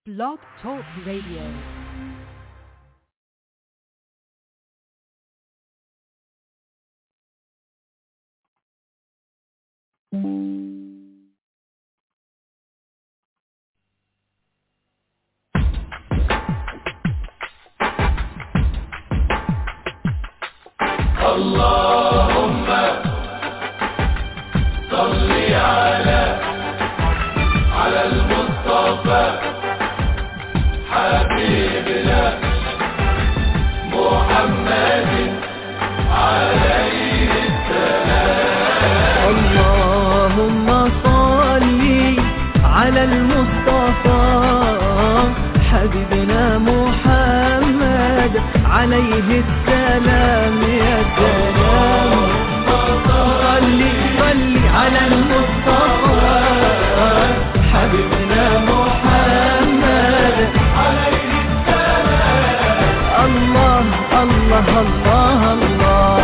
Blog Talk Radio. اللهم صل على المصطفى حبيبنا محمد عليه السلام. اللهم صل على المصطفى حبيبنا محمد عليه السلام. يا سلام صل على المصطفى حبيبنا محمد عليه السلام. الله الله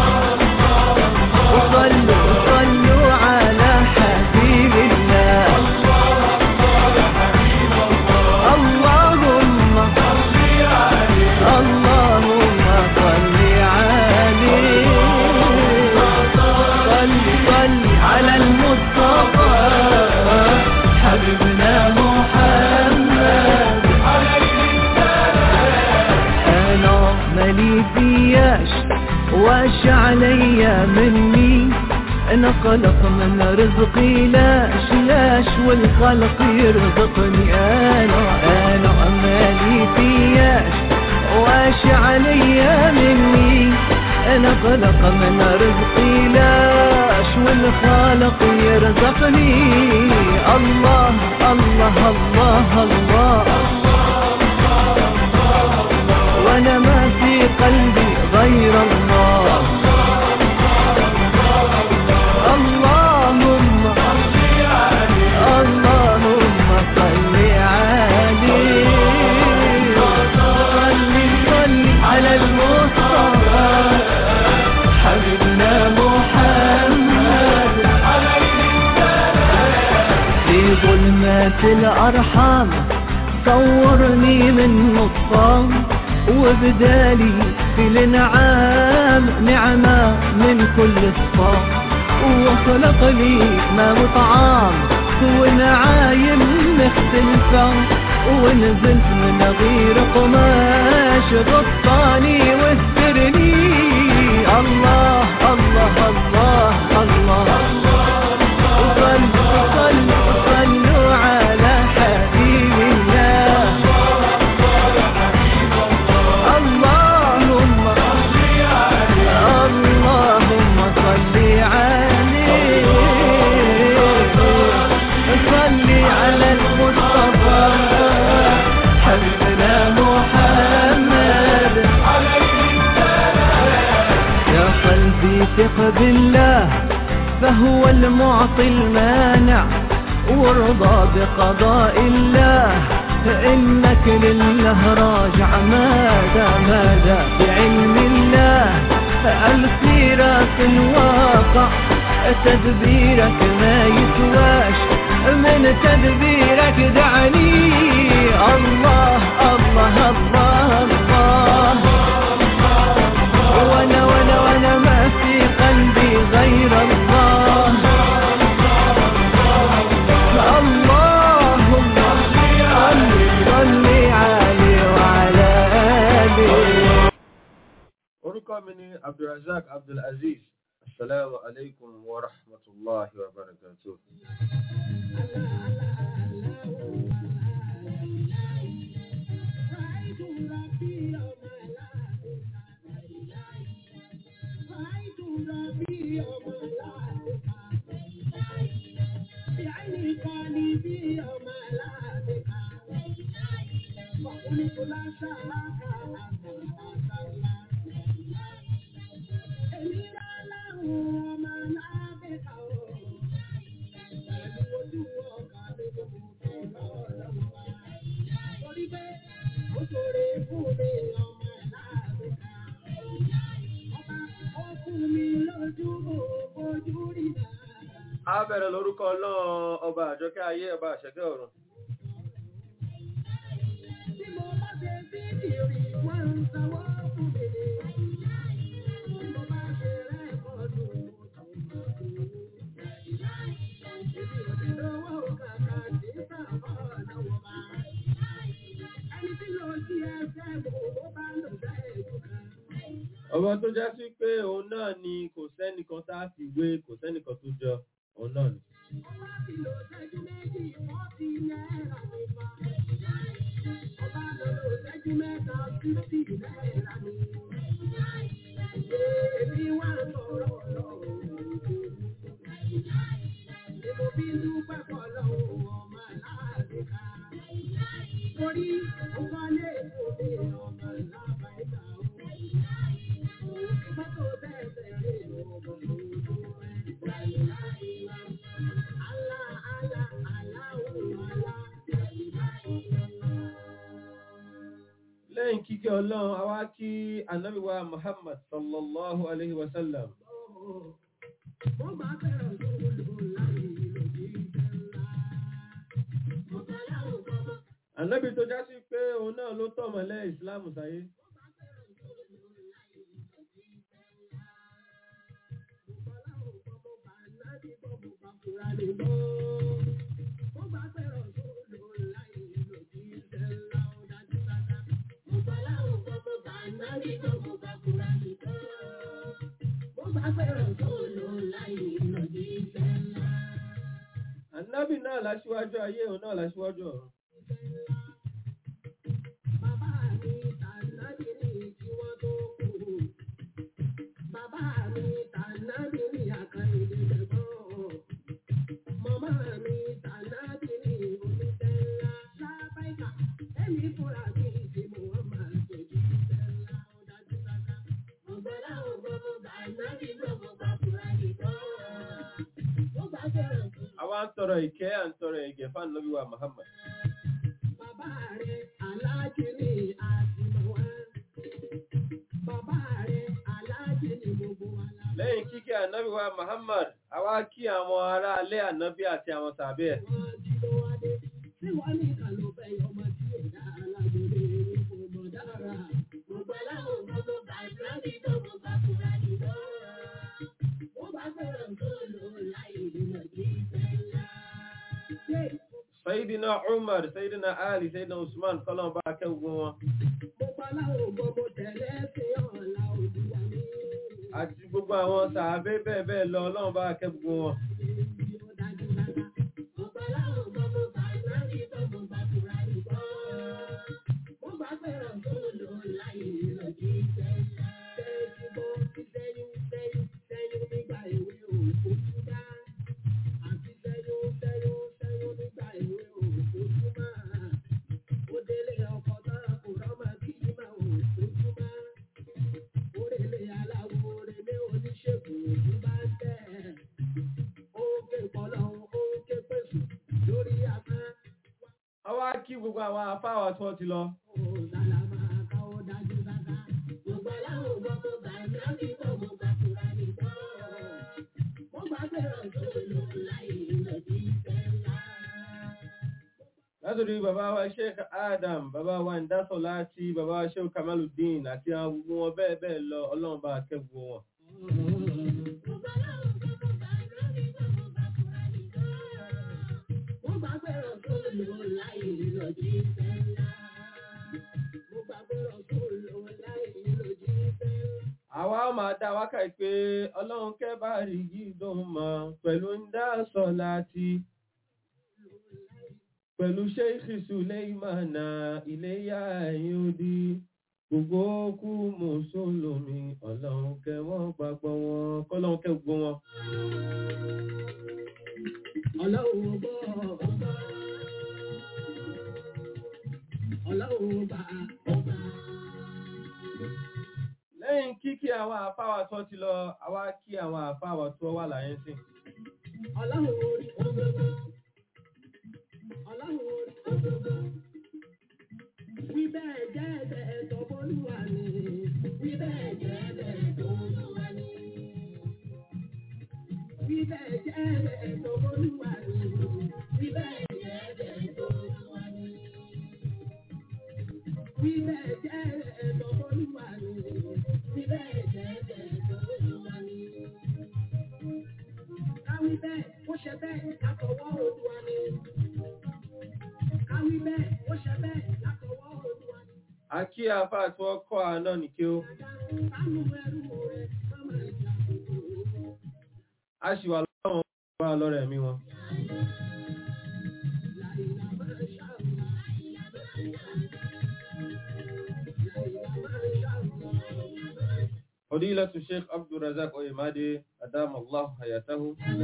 وصلوا على حبيب الله. اللهم صل عليه صل على المصطفى حبيبنا محمد عليه السلام. انا مالي فياش واش عليا مني، انا خلق من رزقي لاش والخلق يرزقني. انا مالي فياش واش عليا مني، انا خلق من رزقي لاش والخالق يرزقني. الله وانا ما في قلبي غير الله. اللهم صل عليه صل على المصطفى حبيبنا محمد في ظلمات الأرحام صورني من نصام، وبدالي في الانعام نعمة من كل الصام، وخلق لي ما وطعام ونعايم مختلفة، ونزلت من غير قماش غطاني واسترني. الله صلوا على حبيب الله. اللهم صل عليه صل على المصطفى حبيبنا محمد يا قلبي ثق بالله فهو المعطي المانع، وارضى بقضاء الله فإنك لله راجع. ماذا بعلم الله الخيرات الواقع، تدبيرك ما يسواش من تدبيرك دعني. الله وانا ما في قلبي غير الله. اللهم صل عليه وعلى آله. orúkọ mi ni Abdulrazak Abdulaziz. Assalamu alaikum wa rahmatullahi wa barakatuh. A bẹ̀rẹ̀ lórúkọ Ọlọ́run ọba àjọkẹ́ ayé ọba àṣẹkẹ́ ọ̀run. Ọba tó já sí pé òun náà ni kò sẹ́nìkan tá a fi wé, kò sẹ́nìkan tó jọ, òun náà ni. Ọba ti lò ṣẹ́jú méjì, $40 nípa. Ọba lò ṣẹ́jú mẹ́ta, $50 ní. Èmi wá sọ̀rọ̀ lọ́wọ́. Èmo bí dúpẹ́ pọ̀ lọ́wọ́ ọmọ aláàbíkà. Torí ọba lè fòdè ọmọ aláàbíkà. Mọ́tò bẹ́ẹ̀ rè ọmọ Lẹ́yìn kíkẹ́ Ọlọ́run, a wá kí Ànábì wa Muhammad sallallahu alaihi wasallam. Ànábì tó já sí pé òun náà ló tọ̀mọ̀lẹ̀ Ìsìlámù sáyé. Ànábì náà láṣíwájú ayé, òun náà láṣíwájú ọ̀run. Bàbá mi tànàbí ní kí wọ́n tó kú. Bàbá mi tànàbí ní àkàndé lẹ́gbọ́n. Màmá mi tànàbí ní oníṣẹ́ ńlá. Lábáìkà, ẹ̀mí fúnra mi ti mú wọn máa tọ́jú iṣẹ́ ńlá. Ó dájú sáká. Ọ̀gbọ́dá ògbọ́mọ tànàbí gbọ́mọ gbàkúrà nìkan. Ó bá fẹ́ràn sí. Àwa ń tọrọ ìkẹ́, à ń tọrọ ìgẹ̀ fún Ànábì wa Muhammad. Bàbá rẹ̀ aláàjì ni àtìmọ̀ wá. Bàbá rẹ̀ aláàjì ni gbogbo wa la. Lẹ́yìn kíkẹ́ Ànábì wa Muhammad, a wá kí àwọn ará alẹ́ Ànábì àti àwọn tàbí ẹ̀. Wọ́n jí ló wá dé. Tí wọ́n ní ìkànnì fẹ́ ọmọ tí ò dá alágbèrè ní kò mọ̀ dára. Gbogbo aláwọ̀ gbogbo bàbá mi tó mọ̀ bá fúra nìlọ. Wọ́n bá fẹ́ràn tó lò láyé ìrìnà kí ìfẹ́ ńlá. Sayyidina Umar, Sayyidina Ali, Sayyidina Usman, kọ́lọ́n bá kẹ́ gbogbo wọn. Gbogbo aláwọ̀ gbogbo tẹ̀lé sí ọ̀la òdùwà mi. Àti gbogbo àwọn sàábé bẹ́ẹ̀ bẹ́ẹ̀ lọ, Ọlọ́run bá kẹ́ gbogbo wọn. Àwa kí gbogbo àwọn afáwà tí wọ́n ti lọ. Látòrí bàbá wa Sheikh Adam, bàbá wa Ndásọ̀ láti bàbá wa Sheikh Kamaluddin àti àwọn gbogbo wọn bẹ́ẹ̀ bẹ́ẹ̀ lọ, Ọlọ́run bá kẹ́ gbogbo wọn. Àwa máa dá wákà pé Ọlọ́run kẹ́ bá rí gídùn mọ́ pẹ̀lú Ndásọ̀ láti pẹ̀lú Sheikh Suleimana Iléyá Ayúdí gbogbo kú mùsùlùmí Ọlọ́run kẹ́ wọ́n papọ̀ wọn kọ́lọ́run kẹ́ gbogbo wọn. Ọlọ́run bọ́ Ọlọ́run bá ọba. Lẹ́yìn kíkí àwọn àfáwà tó ti lọ, àwa kí àwọn àfáwà tó wà láyé sí. Ọlọ́run orí ọgbọ́gbọ́. Ọlọ́run orí ọgbọ́gbọ́. Wí bẹ́ẹ̀ jẹ́ ẹ̀bẹ̀ tó bólúwa ni. Wí bẹ́ẹ̀ jẹ́ ẹ̀bẹ̀ tó bólúwa ni. Wí bẹ́ẹ̀ jẹ́ ẹ̀bẹ̀ tó bólúwa ni. Wí bẹ́ẹ̀ jẹ́ ẹ̀bẹ̀ tó bólúwa ni. Wí bẹ́ẹ̀ jẹ́ ẹ̀bẹ̀ tó bólúwa ni. Wí bẹ́ẹ̀ jẹ́ ẹ̀bẹ̀ tó bólúwa ni. Káwí bẹ́ẹ̀, ó ṣe bẹ́ẹ̀ látọwọ́ Olúwa ni. Káwí bẹ́ẹ̀, ó ṣe bẹ́ẹ̀ látọwọ́ Olúwa ni. A kí àfáà tí wọ́n kọ́ àná ní kí ó. A ṣì wà lọ́wọ́ bá lọ́rẹ̀ mi wọn. فضيلة الشيخ عبد الرزاق oyemade أدام الله حياته.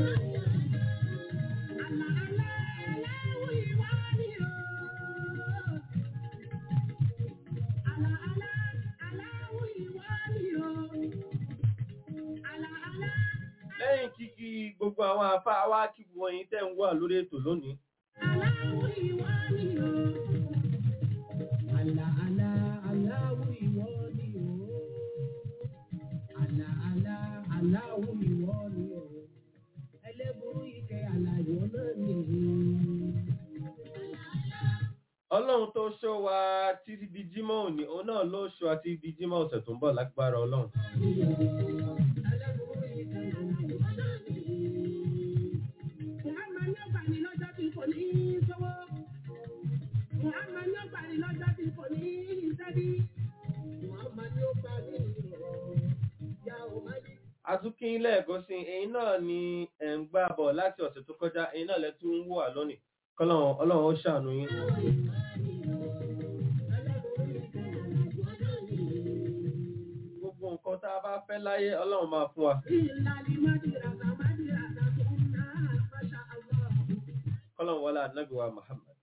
lẹ́yìn kíkí gbogbo àwọn àfáà wá kí wọ̀nyí tẹ́ ń wà lórí ètò lónìí. Ọlọ́run tó ṣọ́ wa títí di jímọ̀ òní, òun náà ló ṣọ́ àti di jímọ̀ ọ̀sẹ̀ tó ń bọ̀ lágbára Ọlọ́run. Àtúnkí lẹ́ẹ̀kan sí ẹ̀yin náà ni ẹ̀ ń gbá bọ̀ láti ọ̀sẹ̀ tó kọjá, ẹ̀yin náà lẹ́tún ń wò wá lónìí. Ọlọ́run ó ṣàánú yín. Gbogbo nǹkan tá a bá fẹ́ láyé Ọlọ́run máa fún wa. Ọlọ́run wọlé ànábì wa Muhammad.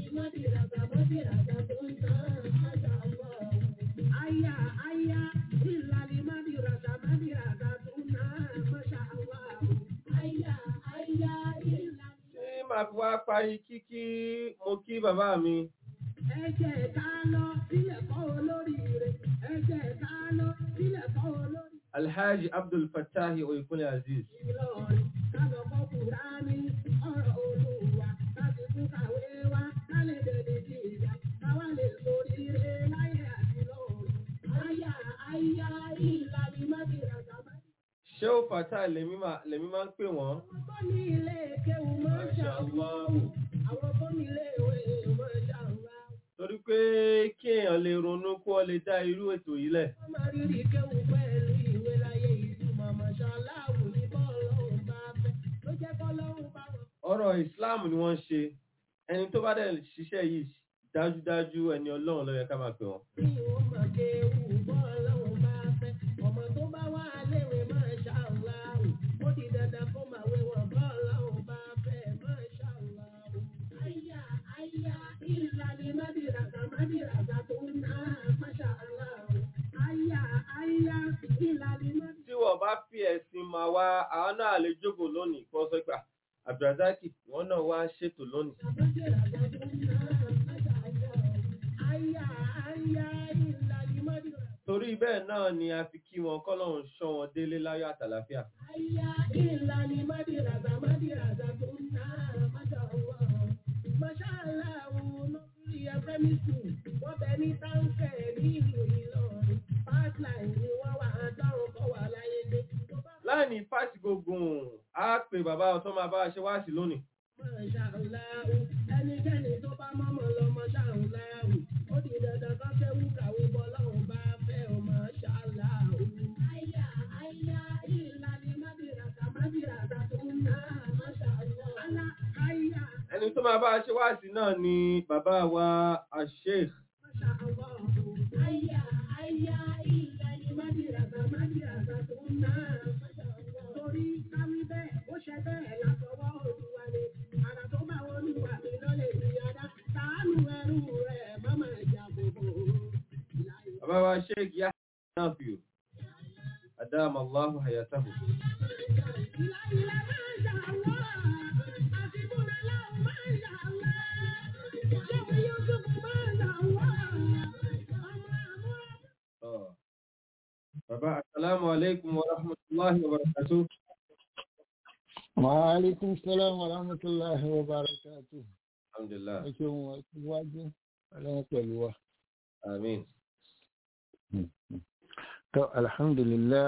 Máa fi wá parí kíkí mo kí bàbá mi. Ẹ jẹ́ ká lọ sílẹ̀ kọ́ olórí rẹ̀. Ẹ jẹ́ ká lọ sílẹ̀ kọ́ olórí. Alhaji Abdul Fattah Oyèkúnlé Aziz. Ìlọrin kájọ kọ́ Kùránì ọ̀rọ̀ Olúwa láti tún kàwé wá kálẹ̀ dẹ̀dẹ̀ sí ìyá káwá lè sórí rẹ̀ láyé àti lọ́run. Àyà ìlànà mádìràgà. Ṣéhù Fattah lèmi máa ń pè wọ́n. Àwọn tó ní ilé kéwù máa ń ṣàwọ́. Àwọn tó ní ilé ìwé máa ń ṣàwọ́. Torí pé kí èèyàn lè ronú kó lè dá irú ètò yìí lẹ̀. Wọ́n máa rí kéwù pẹ̀lú ìwé láyé ìtumọ̀ mọ̀ṣáláàwù ní bọ́ọ̀lọ́hùn bá fẹ́. Ló jẹ́ bọ́ọ̀lọ́hùn bá wọn. Ọ̀rọ̀ ìsìláàmù ni wọ́n ń ṣe. Ẹni tó bá dẹ̀ ṣiṣẹ́ yìí dájúdájú ẹni Ọlọ́run ló yẹ ká máa pè wọ́n. Bí wọ́n máa kéwù bọ́ọ̀lọ́hùn bá fẹ́. Ọmọ tó bá wà léwe mọ̀ṣáláàwù. Ó di dandan kó máa wé wọn bọ́ọ̀lọ́hùn bá fẹ́ mọ̀ṣáláàwù. Àyà ìlànà mádìràgà tó ń ná mọ̀ṣáláàwù. Àyà ìlànà. Tí wọ́n bá fi ẹ̀sìn máa wá, àwọn náà lè jókòó lónìí kó sọ pé Abdulrazaki wọ́n náà wá ṣètò lónìí. Torí bẹ́ẹ̀ náà ni a fi kí wọn kọ́lọ́run ṣọ́ wọn délé láyọ̀ àtàlàfíà. Àyà ìlànà mádìràgà tó ń ná mọ̀ṣáláàwù lórí primary school. Wọ́n bẹ ní táǹkẹ̀ ní ìlú Ìlọrin. Pipeline ni wọ́n wà á dárò kọ́ wà láyé dé. Láìní fásitì gbogbo á pè bàbá ọ̀tọ́ máa bá a ṣe wá sí lónìí. Mọ̀ṣáláàwù ẹnikẹ́ni tó bá mọ́mọ́ lọ mọ̀ṣáláàwù. Ó di dandan kan kéwú kàwé bọ́ lọ́hùn bá fẹ́ ọ mọ̀ṣáláàwù. Àyà ìlànà mádìràgà tó ń ná mọ̀ṣáláàwù. Ẹni tó máa bá a ṣe wá sí náà ni bàbá wa Sheikh. Torí káwí bẹ́ẹ̀, ó ṣe bẹ́ẹ̀ látọwọ́ Olúwa ni. Àrà tó bá Olúwa mi lọ́lẹ̀ ìyáda. Ṣàánú ẹrú rẹ̀ mọ́mọ́ ìjà gbogbo. Bàbá wa Sheikh Yahya Nafiu. Adama Allahu hayatahu. Bàbá, assalamu alaikum wa rahmatullahi wa barakatuh. Wa alaikum salam wa rahmatullahi wa barakatuh. Alhamdulillah. Ẹ̀ṣẹ̀ wọn wájú ọlọ́run pẹ̀lú wa. Àmín. Tó alhamdulillah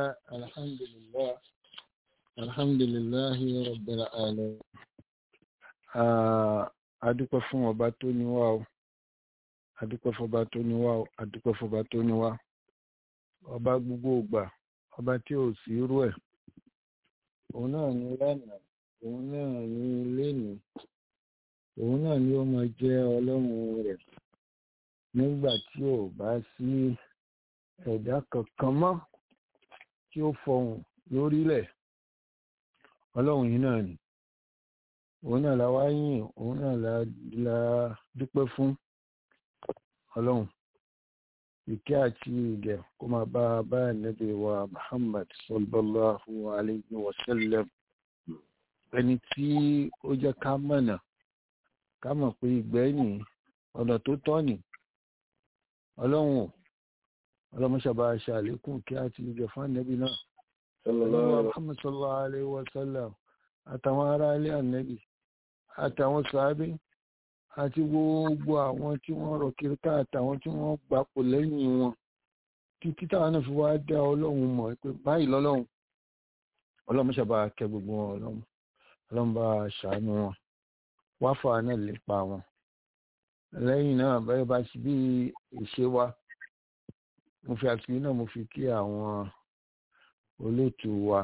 rabbil alamin. Adúpẹ́ fún ọba tó ní wá o. Adúpẹ́ fọba tó ní wá o. Adúpẹ́ fọba tó ní wá. ọba gbogbo ògbà, ọba tí ò sí irú ẹ̀, òun náà ni lánàá, òun náà ni lénìí, òun náà ni ó máa jẹ́ ọlọ́run rẹ̀ nígbà tí ò bá sí ẹ̀dá kankan mọ́ tí ó fọhùn lórílẹ̀. Ọlọ́run yìí náà ni, òun náà la wá yìn, òun náà la dúpẹ́ fún. Ọlọ́run ìkẹ́ àti ìgẹ̀ kó máa bá Ànábì wa Muhammad sallallahu alayhi wa sallam, ẹni tí ó jẹ́ ká mọ̀nà, ká mọ̀ pé ìgbẹ́yìn ọ̀nà tó tọ́ ni. Ọlọ́run ṣàbá ṣàlékún kí àti ìgẹ̀ fún Ànábì náà Muhammad sallallahu alayhi wa sallam, àtàwọn ará ilé Ànábì, àtàwọn sàábé, àti gbogbo àwọn tí wọ́n rọ̀ kiri ká, àtàwọn tí wọ́n gbapò lẹ́yìn wọn, títí táwọn náà fi wá dá Ọlọ́run mọ̀ pé báyìí lọ́lọ́run. Ọlọ́run ṣàbá kẹ́ gbogbo wọn, Ọlọ́run bá ṣàánú wọn, wá fà náà lépa wọn. Lẹ́yìn náà bẹ́ẹ̀ bá ṣe bí ìṣe wa, mo fi àtìlẹ́yìn náà mo fi kí àwọn olóòtú wa,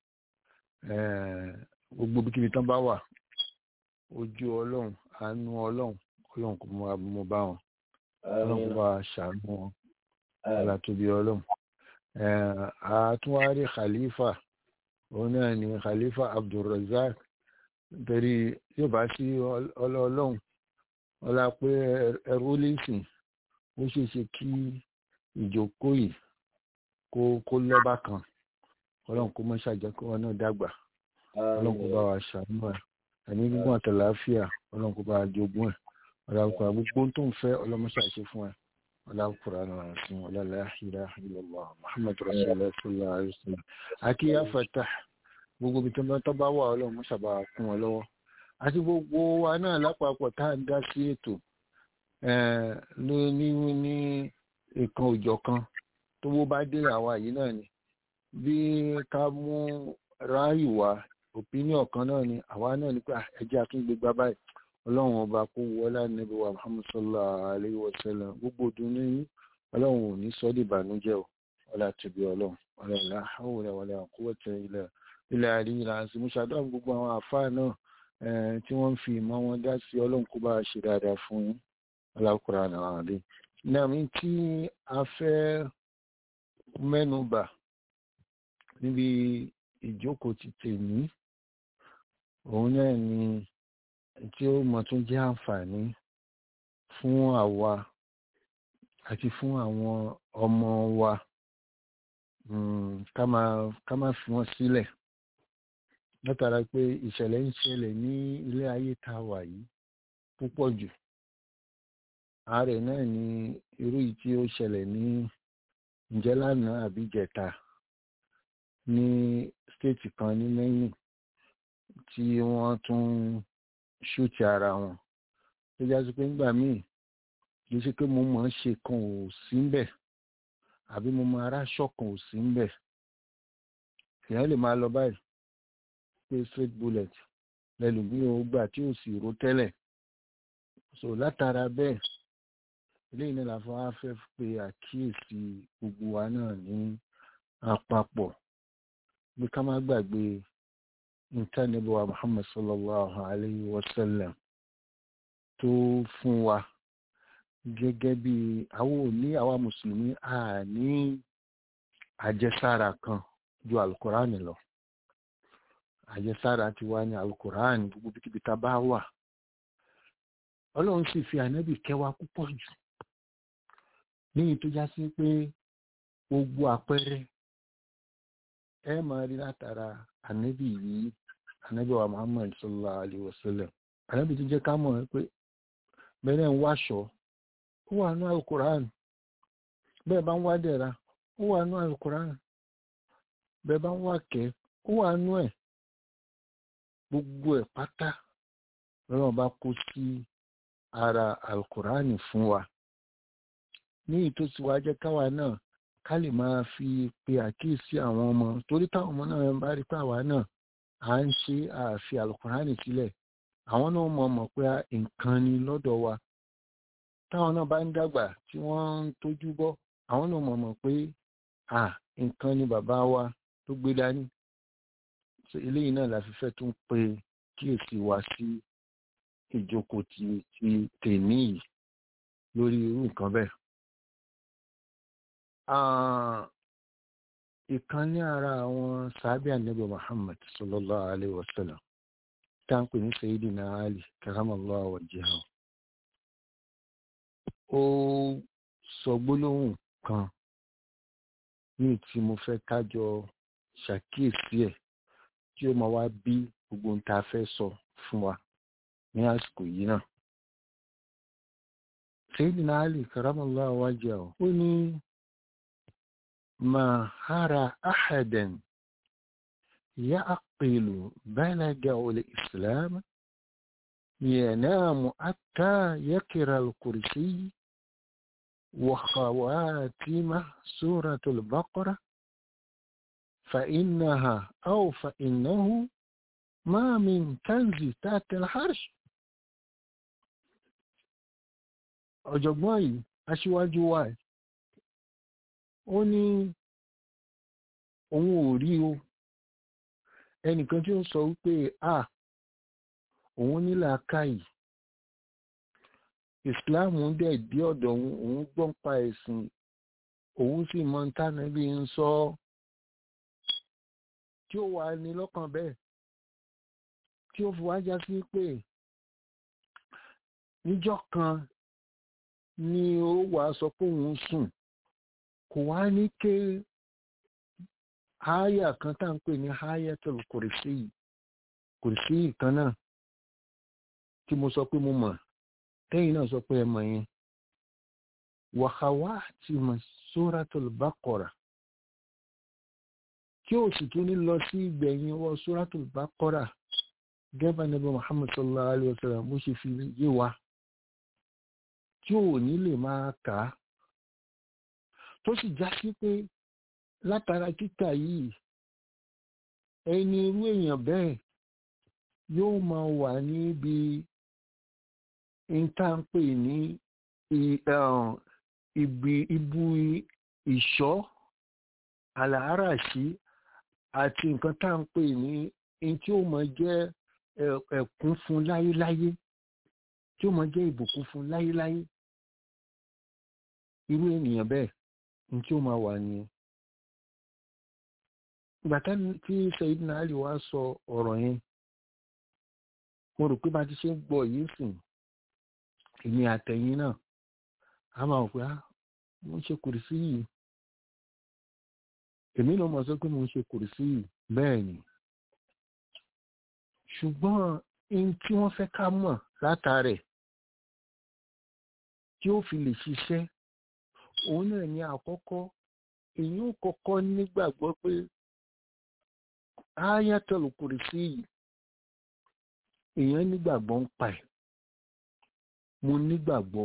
gbogbo bíkíbi tán bá wà, ojú Ọlọ́run, àánú Ọlọ́run kò mọ bá wọn, Ọlọ́run kò bá ṣàánú wọn, ọlá tóbi Ọlọ́run. Àtúnwárí Khalifa, òun náà ni Khalifa Abdulrazak, nítorí yóò bá sí Ọlọ́run ọlá pé ẹrú lẹ́sìn, ó ṣeé ṣe kí ìjókòó yìí kó lọ́ba kan. Ọlọ́run kó mọ́ ṣàjẹ́kọ́ wọn náà dàgbà, Ọlọ́run kó bá wa ṣàánú ẹ̀, ẹ̀mí gígùn àtàlàáfíà Ọlọ́run kó bá wa jogún ẹ̀, ọlọ́run gbogbo tó ń fẹ́ Ọlọ́run ṣàṣe fún ẹ̀, ọlọ́run Kùránì àti la ilaha illallah Muhammad rasulullah sallallahu alaihi wasallam. Akíyà Fatah, gbogbo ibi tó bá wà Ọlọ́run mọ́ ṣàbà kún wọn lọ́wọ́, àti gbogbo wa náà lápapọ̀ tá à ń dá sí ètò ní ìkan òjọ̀ kan tó wó bá dé àwa yìí náà ni, bí ká mú ráàyè wá opinion kan náà ni, àwa náà ni pé ẹjẹ́ àtúngbégbá báyìí. Ọlọ́run ọba kó wọlé Ànábì wa Muhammad sallallahu alayhi wa sallam, gbogbo ọdún ní Ọlọ́run ò ní sọ́dí ìbànújẹ́ o, ọlá tóbi Ọlọ́run la hawla wala quwwata illa billahi àti mùsàdọ́ gbogbo àwọn àfáà náà tí wọ́n ń fi ìmọ̀ wọn dá sí, Ọlọ́run kó bá ṣe dáadáa fún yín, Al-Qur'an al-Azim. Nàmí tí a fẹ́ mẹ́nubà níbi ìjókòó ti tèmi, òun náà ni tí ó mọ̀ tún jẹ́ àǹfààní fún àwa àti fún àwọn ọmọ wa, ká má fi wọ́n sílẹ̀, látara pé ìṣẹ̀lẹ̀ ń ṣẹlẹ̀ ní ilé ayé tá a wà yìí púpọ̀ jù. Ààrẹ náà ni irú yìí tí ó ṣẹlẹ̀ ní ǹjẹ́ lánàá àbí jẹta ní stéètì kan ní lẹ́yìn tí wọ́n tún ṣúùtì ara wọn, tó já sí pé nígbà míì kì í ṣe pé mo mọ̀ ń ṣe kan ò sí ń bẹ̀, àbí mo mọ aráṣọ kan ò sí ń bẹ̀. Èèyàn lè máa lọ báyìí pé straight bullet lẹ́lùmí ò gbà tí ò sì rò tẹ́lẹ̀. So látara bẹ́ẹ̀, eléyìí náà làfọ́ á fẹ́ pe àkíyèsí gbogbo wa náà ní àpapọ̀ bí ká má gbàgbé Ànábì wa Muhammad sallallahu alayhi wa sallam tó fún wa gẹ́gẹ́ bí àwa mùsùlùmí ní àjẹsára kan ju Al-Qur'ani lọ. Àjẹsára ti wá ní Al-Qur'ani, gbogbo bíkíbi tá bá wà. Ọlọ́run sì fi ànábì kẹwa púpọ̀ jù, níyì tó já sí pé gbogbo àpẹẹrẹ ẹ máa rí látara ànábì yìí, ànábì wa Muhammad sallallahu alayhi wa sallam. Ànábì tó jẹ́ ká mọ̀ pé bẹ́ẹ̀ ń wáṣọ, ó wà ní Al-Qur'an, bẹ́ẹ̀ bá ń wá dẹ̀ra, ó wà ní Al-Qur'an, bẹ́ẹ̀ bá ń wá kẹ́, ó wà nú ẹ̀. Gbogbo ẹ̀ pátá lọ́wọ́ bá kó sí ara Al-Qur'an fún wa, ní ìtòsí wa jẹ́ káwa náà ká lè máa fi pe àkíyèsí àwọn ọmọ, torí táwọn ọmọ náà bá rí pé àwa náà à ń ṣe àfi Al-Qur'an sílẹ̀, àwọn náà mọ̀ pé nǹkan ni lọ́dọ̀ wa. Táwọn náà bá ń dàgbà tí wọ́n ń tójú bọ́, àwọn náà mọ̀ pé nǹkan ni bàbá wa tó gbé dání. Eléyìí náà la fi fẹ́ tún pe kíyèsí wa sí ìjókòó ti tèmi yìí lórí irú nǹkan bẹ́ẹ̀. Ìkan ní ara àwọn sàábì Ànábì Muhammad sallallahu alaihi wasallam tá ń pè ní Sayyidina Ali karamallahu wajhahu, ó sọ gbólóhùn kan ní tí mo fẹ́ kájọ ṣàkíyèsí ẹ̀ tí ó máa wá bí gbogbo ń ta fẹ́ sọ fún wa ní àsìkò yìí náà. Sayyidina Ali karamallahu wajhahu ó ní ما أرى أحدا يعقل بلغ الإسلام ينام حتى يقرأ الكرسي وخواتم سورة البقرة فإنه ما من كنز تحت العرش. ọ̀jọ̀gbọ́n yìí aṣíwájú wa ó ní òun ò rí o ẹnìkan tí ó sọ wípé òun ní làákàyè, ìsìláàmù dẹ̀ dé ọ̀dọ̀ òun gbọ́n pa ẹ̀sìn, òun sì mọ tánà bí ń sọ tí ó wà ní lọ́kàn bẹ́ẹ̀, tí ó fi wá já sí pé níjọ́ kan ni ó wà sọ pé òun sùn, kò wá ní ké háyà kan tá ń pè ní Hayatul Kursi kan náà tí mo sọ pé mo mọ̀ tẹ́yìn náà sọ pé ẹ mọ̀ yẹn, wa khawatim Suratul Baqara, kí ó sì tún ní lọ sí ìgbẹ̀yìn wọ Suratul Baqara gẹ́bà Nabi Muhammad sallallahu alaihi wasallam bó ṣe fi yé wa, tí ò ní lè máa kà á, tó sì já sí pé látara kíkà yìí ẹni irú èèyàn bẹ́ẹ̀ yóò máa wà níbi ìtànpè ní ibu ìṣọ́ àlàáràṣí àti nǹkan tá ń pè ní in tí ó máa jẹ́ ẹ̀kún fún láyéláyé, tí ó máa jẹ́ ìbùkún fún láyéláyé. Irú ènìyàn bẹ́ẹ̀ ní tí ó máa wà nìyẹn. Ìgbà tí Sayyidina Ali wá sọ ọ̀rọ̀ yẹn, mo rò pé bá ti ṣe ń gbọ́ yìí sìn, èmi àtẹ̀yìn náà a máa pé mo ń ṣe kùrìsí yìí, èmi náà mọ̀ sọ pé mo ń ṣe kùrìsí yìí bẹ́ẹ̀ ni. Ṣùgbọ́n in tí wọ́n fẹ́ ká mọ̀ látàrẹ̀ tí ó fi lè ṣiṣẹ́, òun náà ní àkọ́kọ́ èyí ó kọ́kọ́ nígbàgbọ́ pé Hayatul Kursi yìí èèyàn nígbàgbọ́ ń pa ẹ̀, mo nígbàgbọ́.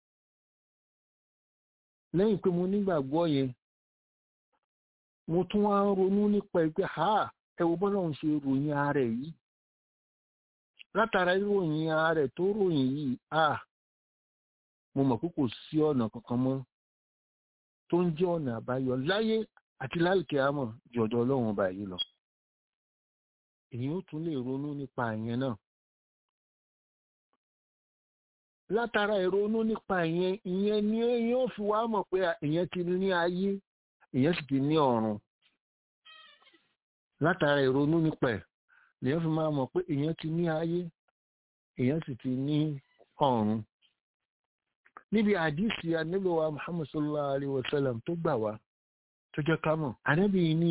Lẹ́yìn pé mo nígbàgbọ́ yẹn, mo tún wá ń ronú nípa ẹ̀ pé ẹ wo bọ́lá òun ṣe ròyìn ara ẹ̀ yìí, látara ìròyìn ara ẹ̀ tó ròyìn yìí, mo mọ̀ pé kò sí ọ̀nà kankan mọ́ tó ń jẹ́ ọ̀nà àbáyọ láyé àti lálùkìyámọ̀ jọ̀dọ̀ Ọlọ́run ọba yìí lọ. Èyí ó tún lè ronú nípa ìyẹn náà. Látara ìrònú nípa ìyẹn ni èyí ó fi wá mọ̀ pé ìyẹn ti ní ayé, ìyẹn sì ti ní ọ̀run. Látara ìrònú nípa ẹ̀ lèyàn fi máa mọ̀ pé ìyẹn ti ní ayé, ìyẹn sì ti ní ọ̀run. Níbi àdísì Ànábì wa Muhammad sallallahu alaihi wasallam tó gbà wá tó jẹ́ ká mọ̀, Ànábì ní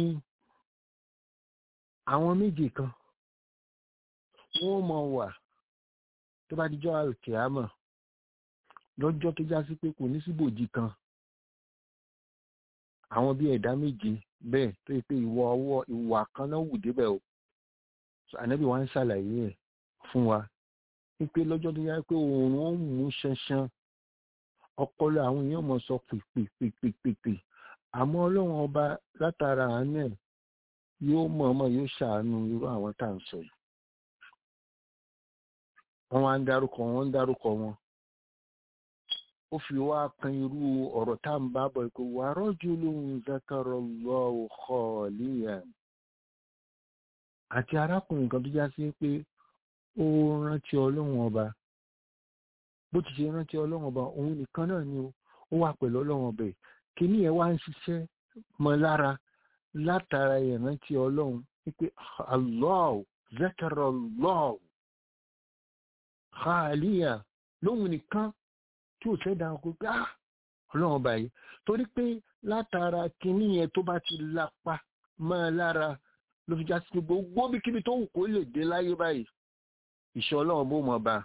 àwọn méjì kan wọ́n mọ̀ wà tó bá dijọ́ alkiyama lọ́jọ́ tó já sí pé kò ní síbòjì kan, àwọn bí ẹ̀dá méje bẹ́ẹ̀ tó yẹ pé ìwà kan náà wù débẹ̀ o. Ànábì wa ń ṣàlàyé ẹ̀ fún wa wípé lọ́jọ́ tó yá pé oòrùn ó mú ṣanṣan, ọpọlọ àwọn èèyàn mọ̀ sọ pèpèpèpè, àmọ́ Ọlọ́run ọba látara àánú ẹ̀ yóò mọ̀ọ́mọ̀ yóò ṣàánú irú àwọn tá à ń sọ yìí. Wọ́n wá ń dárúkọ wọn. ó fi wá kan irú ọ̀rọ̀ tá ń bá bọ̀ pé wa rajulun zakarallahu khaliyan, àti arákùnrin kan tó já sí pé ó rántí ọlọ́run ọba. Bó ti ṣe rántí ọlọ́run ọba, òun nìkan náà ni ó wà pẹ̀lú ọlọ́run ọba. Kìíní ẹ̀ wá ń ṣiṣẹ́ mọ́ lára látara ìrántí ọlọ́run wípé Allah zakarallahu khaliyan, lóhun nìkan tí ò ṣẹ́dá ọkọ̀ pé ọlọ́run ọba yìí, torí pé látara kìíní yẹn tó bá ti lápá mọ́ lára ló fi já sí gbogbo bíkíbi tó wù kó lè dé láyé báyìí, ìṣọ́ ọlọ́run bó mọ̀ bá.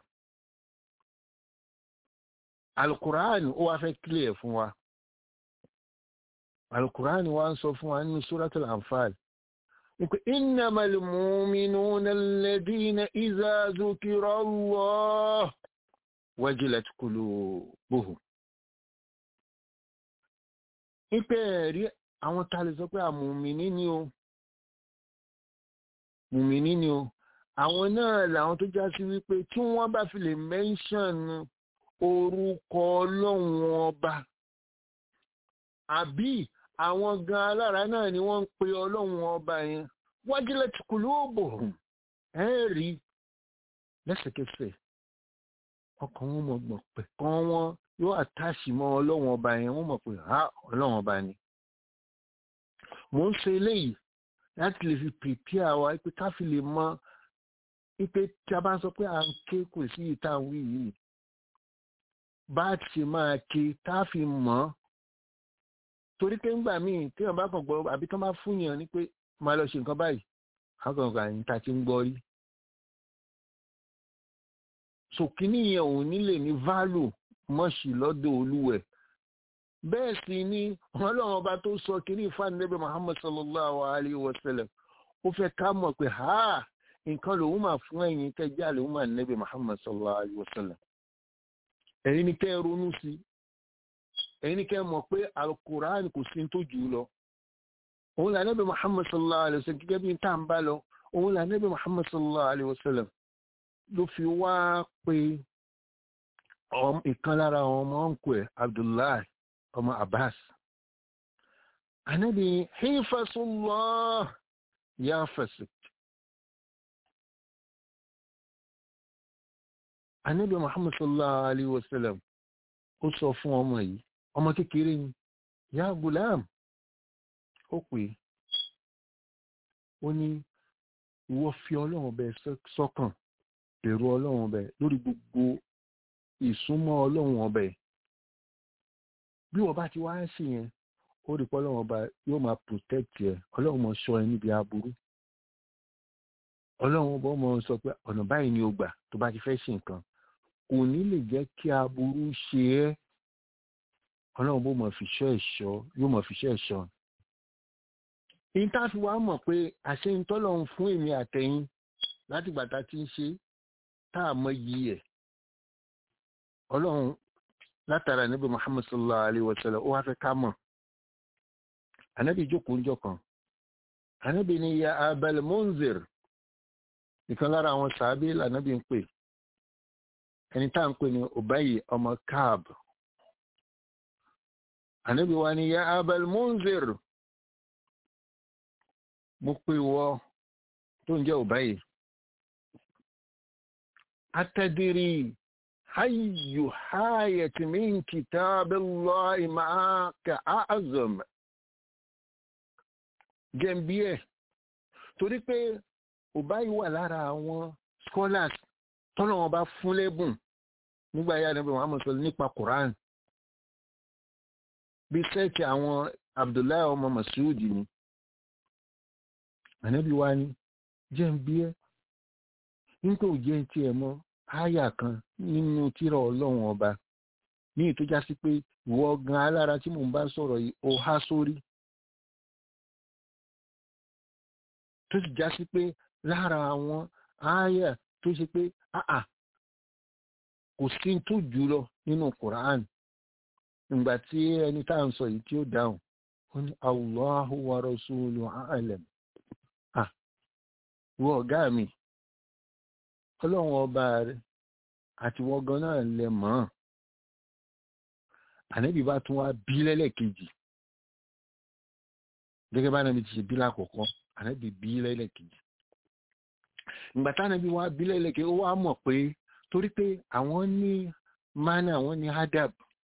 Al-Qur'an ó wá fẹ́ clear fún wa. Al-Qur'an wá ń sọ fún wa nínú Suratul Anfal wípé innamal mu'minuna alladhina idha dhukira Allah wajilat qulubuhum. Ipe ẹ̀rí àwọn tá lè sọ pé mùmínì ni o, àwọn náà làwọn tó já sí wípé tí wọ́n bá fi lè mention orúkọ ọlọ́run ọba, àbí àwọn gan alára náà ni wọ́n ń pe ọlọ́run ọba yẹn, wajilat qulubuhum, ẹ̀rí lẹ́sẹ̀kẹsẹ̀ ọkàn wọn mọ̀ gbọ̀n pẹ̀ kan wọn yóò àtàṣì mọ́ ọlọ́run ọba yẹn, wọ́n mọ̀ pé ọlọ́run ọba ni. Mo ń ṣe eléyìí láti lè fi prepare wa pé ká fi lè mọ pé tí a bá ń sọ pé à ń ké kò sí ìta wí yìí, bá ti ṣe máa ké tá fi mọ̀. Torí pé ńgbà míì tí wọ́n bá kàn gbọ́ àbí tán bá fún yàn ní pé máa lọ ṣe nǹkan báyìí, àgbọ̀ngàn àyìn tá ti ń gbọ́ rí. Sòkíní yẹn òun nílè ní value mọ́ṣì lọ́dọ̀ olúwẹ̀. Bẹ́ẹ̀ sì ni ọlọ́run ọba tó sọ kíní ìfànẹ́bẹ̀ Muhammad sallallahu alayhi wa sallam, ó fẹ́ ká mọ̀ pé nǹkan lòun máa fún ẹ̀yin kẹjá lòun máa nẹ́bẹ̀ Muhammad sallallahu alayhi wa sallam. Ẹ̀yin ni kẹ́ ronú sí, ẹ̀yin ni kẹ́ mọ̀ pé Al-Qur'an kò sí tó jù lọ. Òun là nẹ́bẹ̀ Muhammad sallallahu alayhi wa sallam gẹ́gẹ́ bí tá ń bá lọ, òun là nẹ́bẹ̀ Muhammad sallallahu alayhi wa sallam ló fi wá pé ìkan lára àwọn ọmọ ọ̀nkù ẹ̀ Abdullahi ọmọ Abbas. Ànábì hifazullah yahfazuk. Ànábì Muhammad sallallahu alayhi wa sallam ó sọ fún ọmọ yìí, ọmọ kékeré ni, ya gulam, ó pè é, ó ní ìwọ fi ọlọ́run bẹ sọ́kàn, èrò ọlọ́run ọbẹ̀ lórí gbogbo ìsúnmọ́ ọlọ́run ọbẹ̀. Bí wọ́n bá ti wá ń sí yẹn, ó rí pé ọlọ́run ọba yóò máa protect ẹ, ọlọ́run mọ̀ ṣọ́ ẹ níbi aburú. Ọlọ́run ọba mọ̀ sọ pé ọ̀nà báyìí ni ó gbà tó bá ti fẹ́ ṣe nǹkan, kò ní lè jẹ́ kí aburú ṣe ẹ́. Ọlọ́run bó mọ̀ fìṣọ́ ẹ̀ṣọ́, yóò mọ̀ fìṣọ́ ẹ̀ṣọ́. Ìyí tá fi wá mọ̀ pé àṣẹ ń tọ́lọ́run fún èmi àtẹ̀yìn láti gbàtà tí ń ṣe táà mọ yìí ẹ̀. Ọlọ́run látara Ànábì Muhammad sallallahu alayhi wa sallam ó wá fẹ́ ká mọ̀. Ànábì jókòó ń jọ kan. Ànábì ni ya Abal Munzir, ìkan lára àwọn sàábé l'Ànábì ń pè. Ẹni tá ń pè ní Ubayy ọmọ Ka'b. Ànábì wa ni ya Abal Munzir, mo pè wọ tó ń jẹ́ Ubayy. Atadiri hayyu hayati min kitabillahi ma'aka a'zam. Gẹ̀mbíẹ̀, torí pé Ubayy wà lára àwọn scholars tọ́nà wọn bá fún lẹ́bùn nígbà yá Ànábì Muhammad sọ nípa Quran. Bí sẹ́ẹ̀kì àwọn Abdullahi ọmọ Mas'ud ni. Ànábì wa ni gẹ̀mbíẹ̀, nítorí jẹ́ tí ẹ mọ́ áyà kan nínú tírà ọlọ́run ọba ní ìtójá sí pé ìwọ gan alára tí mò ń bá sọ̀rọ̀ yìí ó há sórí, tó sì já sí pé lára àwọn áyà tó ṣe pé kò sí tó jùlọ nínú Quran. Ìgbà tí ẹni tá à ń sọ yìí tí ó dáhùn, ó ní Allahu wa rasuluhu a'lam. Ìwọ ọ̀gá mi, ọlọ́run ọba rẹ̀ àti wọ́n gan náà lẹ mọ̀. ànábì bá tún wá bí lẹ́lẹ́kejì gẹ́gẹ́ bá ànábì ti ṣe bí lákọ̀ọ́kọ́ ànábì bí lẹ́lẹ́kejì ìgbà tí ànábì wá bí lẹ́lẹ́kejì ó wá mọ̀ pé torí pé àwọn ní mánà àwọn ní adab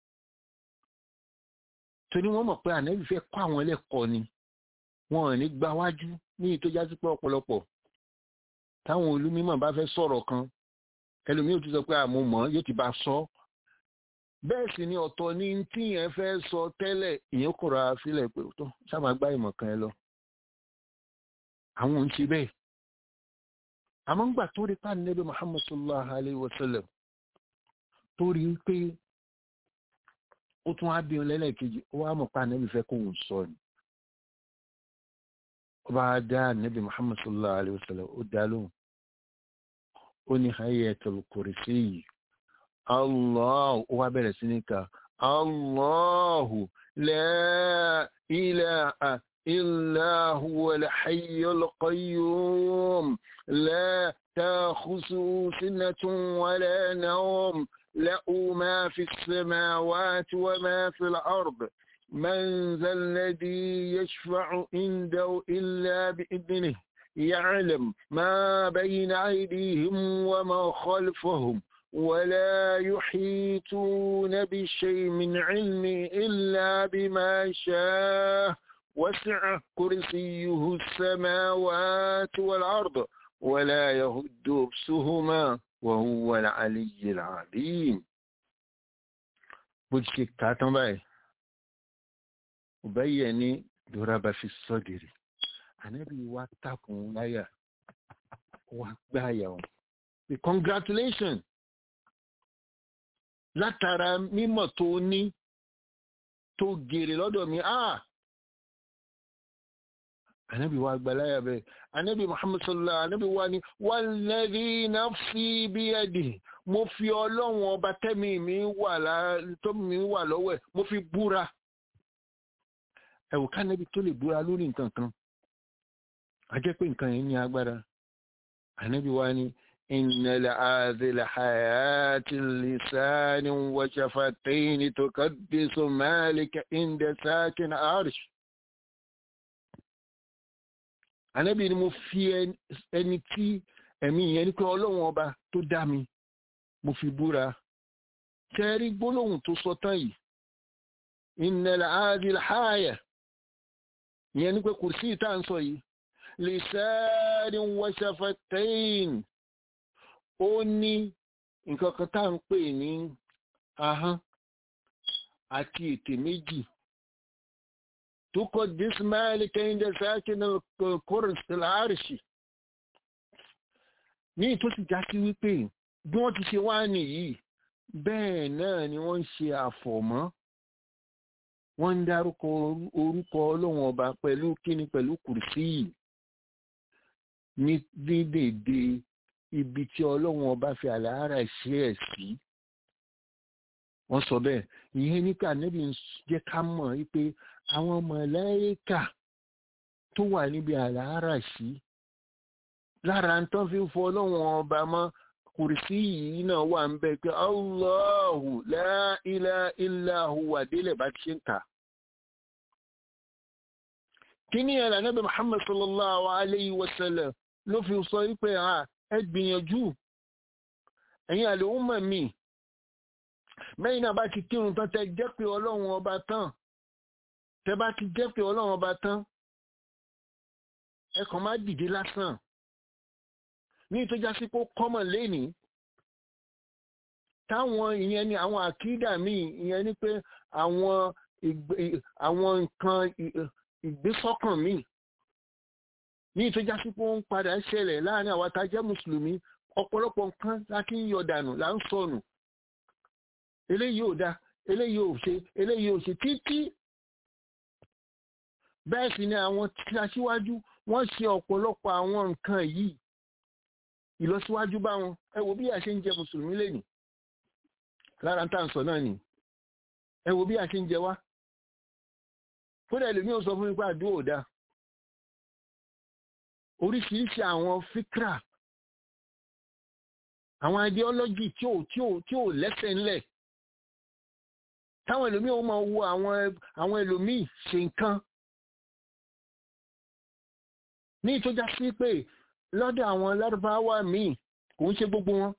torí wọ́n mọ̀ pé ànábì fẹ́ kọ́ àwọn ẹlẹ́kọ̀ọ́ ni wọn ò ní gba wájú ní ìtọ́já sí pé ọ̀pọ̀lọpọ̀ táwọn olùmímọ̀ bá fẹ́ sọ̀rọ̀ kan ẹlòmíì ò tún sọ pé àmọ́ mọ̀ yóò ti bá sọ bẹ́ẹ̀ sì ni ọ̀tọ̀ ní tí yẹn fẹ́ sọ tẹ́lẹ̀ ìyẹn kò ra sílẹ̀ pé tó sábà gbá ìmọ̀ kan ẹ lọ àwọn ń ṣe bẹ́ẹ̀ àmọ́ ń gbà tó rí pa Nábì Muhammad sallallahu alayhi wa sallam tó rí pé ó tún á bí wọn lẹ́lẹ́kejì ó wá mọ̀ pa Nábì fẹ́ kó òun sọ ni ó bá dá Nábì Muhammad sallallahu alayhi wa sallam ó dá lóhùn ó ní Ayatul Kursi Allah ó wá bẹ̀rẹ̀ sí ní ká Allahu la ilaha illa huwal hayyul qayyum la ta'khusuhu sinatun wala nawm lahu ma fis samawati wa ma fil ard man dhal ladhi yashfa'u indahu illa bi'idhnihi يعلم ما بين أيديهم وما خلفهم ولا يحيطون بشيء من علمه إلا بما شاء وسع كرسيه السماوات والأرض ولا يهد حفظهما وهو العلي العظيم بجكي كاتم باي وبيني ضرب في الصدر ànábì wá tàkùn láyà wá gbáyà wọn the congratulations látara mímọ̀ tó ní tó gèrè lọ́dọ̀ mi ànábì wá gbá láyà bẹ́ẹ̀ ànábì Muhammad sallallahu ànábì wá ní walladhi nafsi biyadihi mo fi Ọlọ́run ọba tẹ́mi mi wà lọ́wọ́ ẹ̀ mo fi búra ẹ̀wù kánábì tó lè búra lórí nǹkan kan ajẹ́ pé nǹkan yìí ní agbára ànábì wá ní innal aadhil hayatil lisani wa shafatayn tuqaddisu malika inda sakin arsh ànábì ni mo fi ẹni tí ẹ̀mí yẹn ní pé Ọlọ́run ọba tó dá mi mo fi búra kẹrí gbólóhùn tó sọ tán yìí innal aadhil haya yẹn ní pé kùrsí ìta ń sọ yìí lisani wa shafatayn ó ní nǹkan kan tá ń pè ní ahọ́n àti ètè méjì tó kọ́ dísmáìlì kẹ́yìndé sákìnà kọ́rọ̀sìtìlá àrìṣì ní tó sì já sí wípé bí wọ́n ti ṣe wá nìyí bẹ́ẹ̀ náà ni wọ́n ń ṣe àfọ̀mọ́ wọ́n ń dárúkọ orúkọ Ọlọ́run ọba pẹ̀lú kíni pẹ̀lú kùrìsí yìí ní dídèdè ibi tí Ọlọ́run ọba fi àlàárà ṣe ẹ̀ sí wọ́n sọ bẹ́ẹ̀ ìyẹn nípa Ànábì ń jẹ́ ká mọ̀ wípé àwọn màláíkà tó wà níbi àlàárà sí lára ń tán fi ń fọ Ọlọ́run ọba mọ́ kùrìsí yìí náà wà ń bẹ pé Allahu la ilaha illa huwa délẹ̀ bá ti ṣe ń kà kí ní ẹ̀rọ Ànábì Muhammad sallallahu alayhi wa sallam ló fi sọ wípé ẹ gbìyànjú ẹ̀yin àlùmọ̀ mi mẹ́yìn náà bá ti kírun tán tẹ jẹ́ pé Ọlọ́run ọba tán tẹ bá ti jẹ́ pé Ọlọ́run ọba tán ẹ kàn má dìde lásán ní ìtọ́já sí pé kọ́mọ̀ lénìí táwọn ìyẹn ni àwọn àkídà míì ìyẹn ni pé àwọn nǹkan ìgbésọ́kàn míì ní ìtọ́já sí pé ó ń padà ṣẹlẹ̀ láàrin àwọn tá jẹ́ mùsùlùmí ọ̀pọ̀lọpọ̀ nǹkan láti ń yọ dànù là ń sọnù eléyìí ò dá eléyìí ò ṣe títí bẹ́ẹ̀ sì ni àwọn tí aṣíwájú wọ́n ṣe ọ̀pọ̀lọpọ̀ àwọn nǹkan yìí ìlọsíwájú bá wọn ẹ wo bí a ṣe ń jẹ mùsùlùmí lẹ́nìí lára ń tà ń sọ náà ni ẹ wo bí a ṣe ń jẹ wá kódà ẹlòmíì ò sọ fún mi pé àdúrà ò dáa oríṣiríṣi àwọn fíkra àwọn ideology tí ò lẹ́sẹ̀ ńlẹ̀ táwọn ẹlòmíì ó máa wo àwọn ẹlòmíì ṣe nǹkan ní ìtọ́já sí pé lọ́dọ̀ àwọn lárúbáwá míì kò ń ṣe gbogbo wọn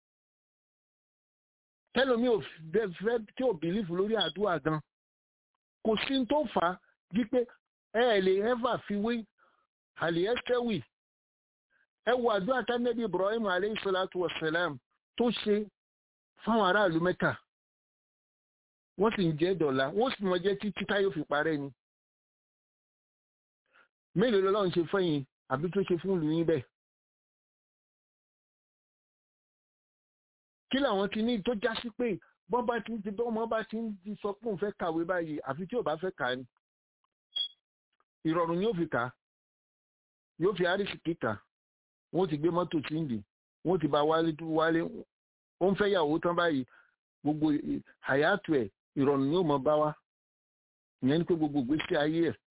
tẹ́lòmíì ò fẹ́ tí ò bìlífù lórí àdúrà gan kò sí tó fà á wípé ẹ lè ẹ́fà fi wé àlìẹ́sẹ̀wì ẹ wo àdúrà tánẹ́bí Ibrahim alayhi salatu wassalam tó ṣe fáwọn aráàlú Mẹ́kà wọ́n sì ń jẹ́ dọ̀la wọ́n sì mọ jẹ́ títí táyọ̀ fi parẹ́ ni mélòó lọ́lọ́run ṣe fẹ́yìn àbí tó ṣe fún ìlú yín bẹ́ẹ̀ kí làwọn ti ní tó já sí pé bọ́n bá ti ń ti bọ́n bá ti ń di sọ pé òun fẹ́ kàwé báyìí àfi tí ò bá fẹ́ kà á ni ìrọ̀rùn yóò fi kà á yóò fi àrísì kíkà wọ́n ti gbé mọ́tò tí ń dì wọ́n ti bá wálé ó ń fẹ́ yàwó tán báyìí gbogbo àyàtò ẹ̀ ìrọ̀rùn yóò mọ bá wá ìyẹn ni pé gbogbo ìgbésí ayé ẹ̀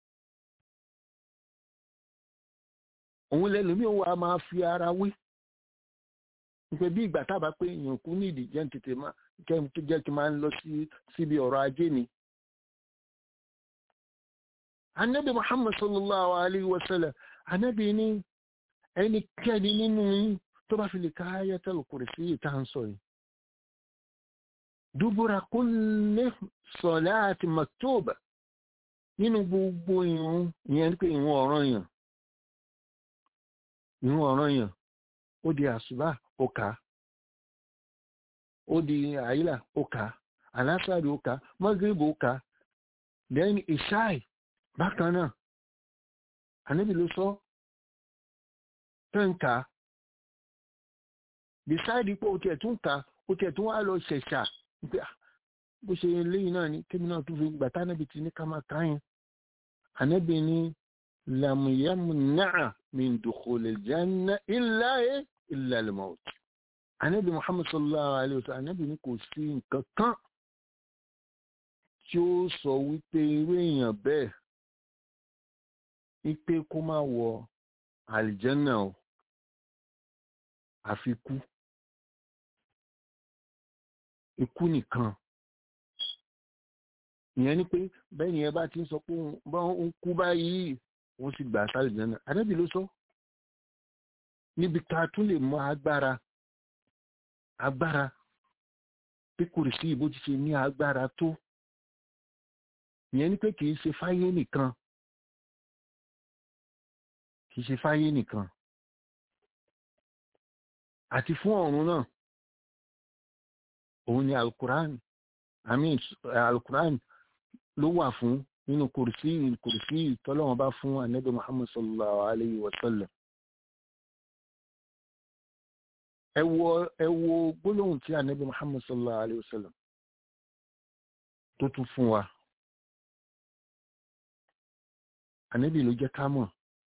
òun lẹ́lòmíì wà máa fi ara wé nípa bí ìgbà tábà pé èèyàn kú nídìí jẹ́ tètè máa jẹ́ kí máa ń lọ síbi ọ̀rọ̀ ajé ni. Ànábì Muhammad sallallahu alayhi wa sallam ànábì ní ẹnikẹ́ni nínú yín tó bá fi lè ka Ayatul Kursi yìí tá à ń sọ yìí. Dubura kulli salati maktuba nínú gbogbo ìrun ìyẹn pé ìrun ọ̀ranyàn. Ìrun ọ̀ranyàn ó di àsùbá ó kà á ó di àyílà ó kà á àlásàrì ó kà á mọ́gírìbù ó kà á then ìṣáì bákan náà ànábì ló sọ tẹ́ǹkà beside pé ó tiẹ̀ tún kà ó tiẹ̀ tún wá lọ ṣẹ̀ṣà pé bó ṣe léyìn náà ni kébì náà tún fi gbàtà ànábì ti ní ká máa kà yẹn ànábì ní làmùyẹ́mù náà min dukhulil janna illa al-maut. Ànábì Muhammad sallallahu alayhi wa sallam ànábì ní kò sí nǹkan kan tí ó sọ wípé irú èèyàn bẹ́ẹ̀ wípé kó má wọ àlìjẹ́nà o àfi kú ikú nìkan ìyẹn ni pé bẹ́ẹ̀ ni ẹ bá ti ń sọ pé ń kú báyìí wọ́n sì gbà sálìjẹ́nà ànábì ló sọ níbi ká tún lè mọ agbára pé kùrìsí ìbò ti ṣe ní agbára tó ìyẹn ni pé kìí ṣe fáyé nìkan àti fún ọ̀run náà òun ni alukuran ló wà fún nínú kùrìsí tọ́lọ́wọ́n bá fún ànábì Muhammad sallallahu alayhi wa sallam. ẹ wo gbólóhùn tí ànábì Muhammad sallallahu alayhi wa sallam tó tún fún wa ànábì ló jẹ́ ká mọ̀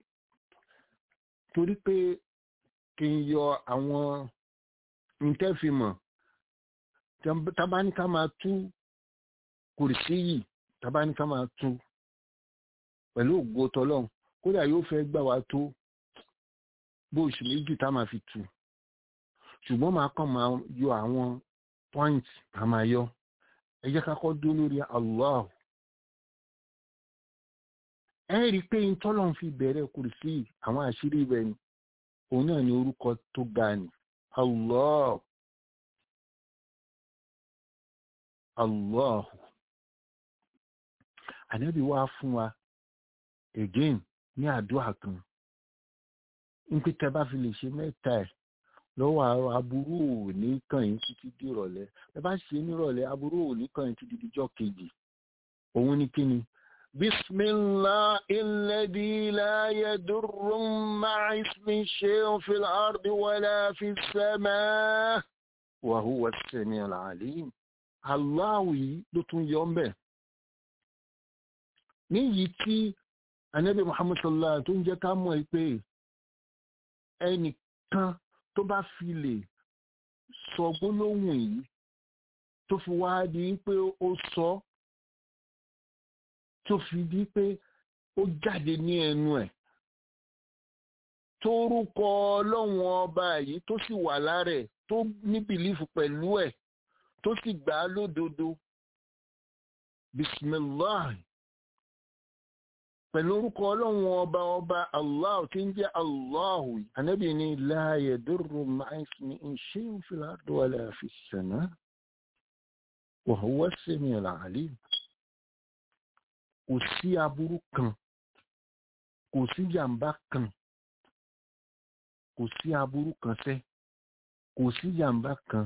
torí pé kí n yọ àwọn ìtẹ́fìmọ̀ tábáníká máa tú kùrìsí yìí tábáníká máa tú pẹ̀lú ògo tọ́lọ́run kódà yóò fẹ́ gbà wá tó bó oṣù méjì tá máa fi tú ṣùgbọ́n máa kàn máa yọ àwọn point a máa yọ ẹ jẹ́ ká kọ́ dúró lórí Allah ẹ rí i pé tọ́lọ́run fi bẹ̀rẹ̀ kùrìsí àwọn àṣírí ibẹ̀ ni òun náà ni orúkọ tó ga ni Allah ànábì wá fún wa again ní àdúrà kan ń pé tẹ́ bá fi lè ṣe mẹ́ta ẹ̀ lọ́wọ́ aburú ò ní kàn yín títí di ìrọ̀lẹ́ ẹ bá ṣe nírọ̀lẹ́ aburú ò ní kàn yín títí dijọ́ kejì òun ni kí ni bismillahil ladhi la yadurru ma'a ismihi shay'un fil ardi wala fis samaa wa huwa as-sami'ul 'alim Allahu yìí ló tún yọ mbẹ̀ níyìí tí ànábì Muhammad sallallahu alaihi tó ń jẹ́ ká mọ̀ pé ẹnìkan tó bá fi lè sọ gbólóhùn yìí tó fi wá di pé ó sọ tó fi di pé ó jáde ní ẹnu ẹ̀ tórúkọ Ọlọ́run ọba yìí tó sì wà lára ẹ̀ tó ní bìlífù pẹ̀lú ẹ̀ tó sì gbà á lódodo bismillah pẹ̀lú orúkọ ọlọ́run ọba Allah tí ń jẹ́ Allahu. Ànábì ní la yadurru ma'a ismihi shay'un fil ardi wala fis sama' wa huwa as-sami'ul 'alim. Kò sí aburú kan, kò sí jàmbá kan, kò sí aburú kan sẹ́, kò sí jàmbá kan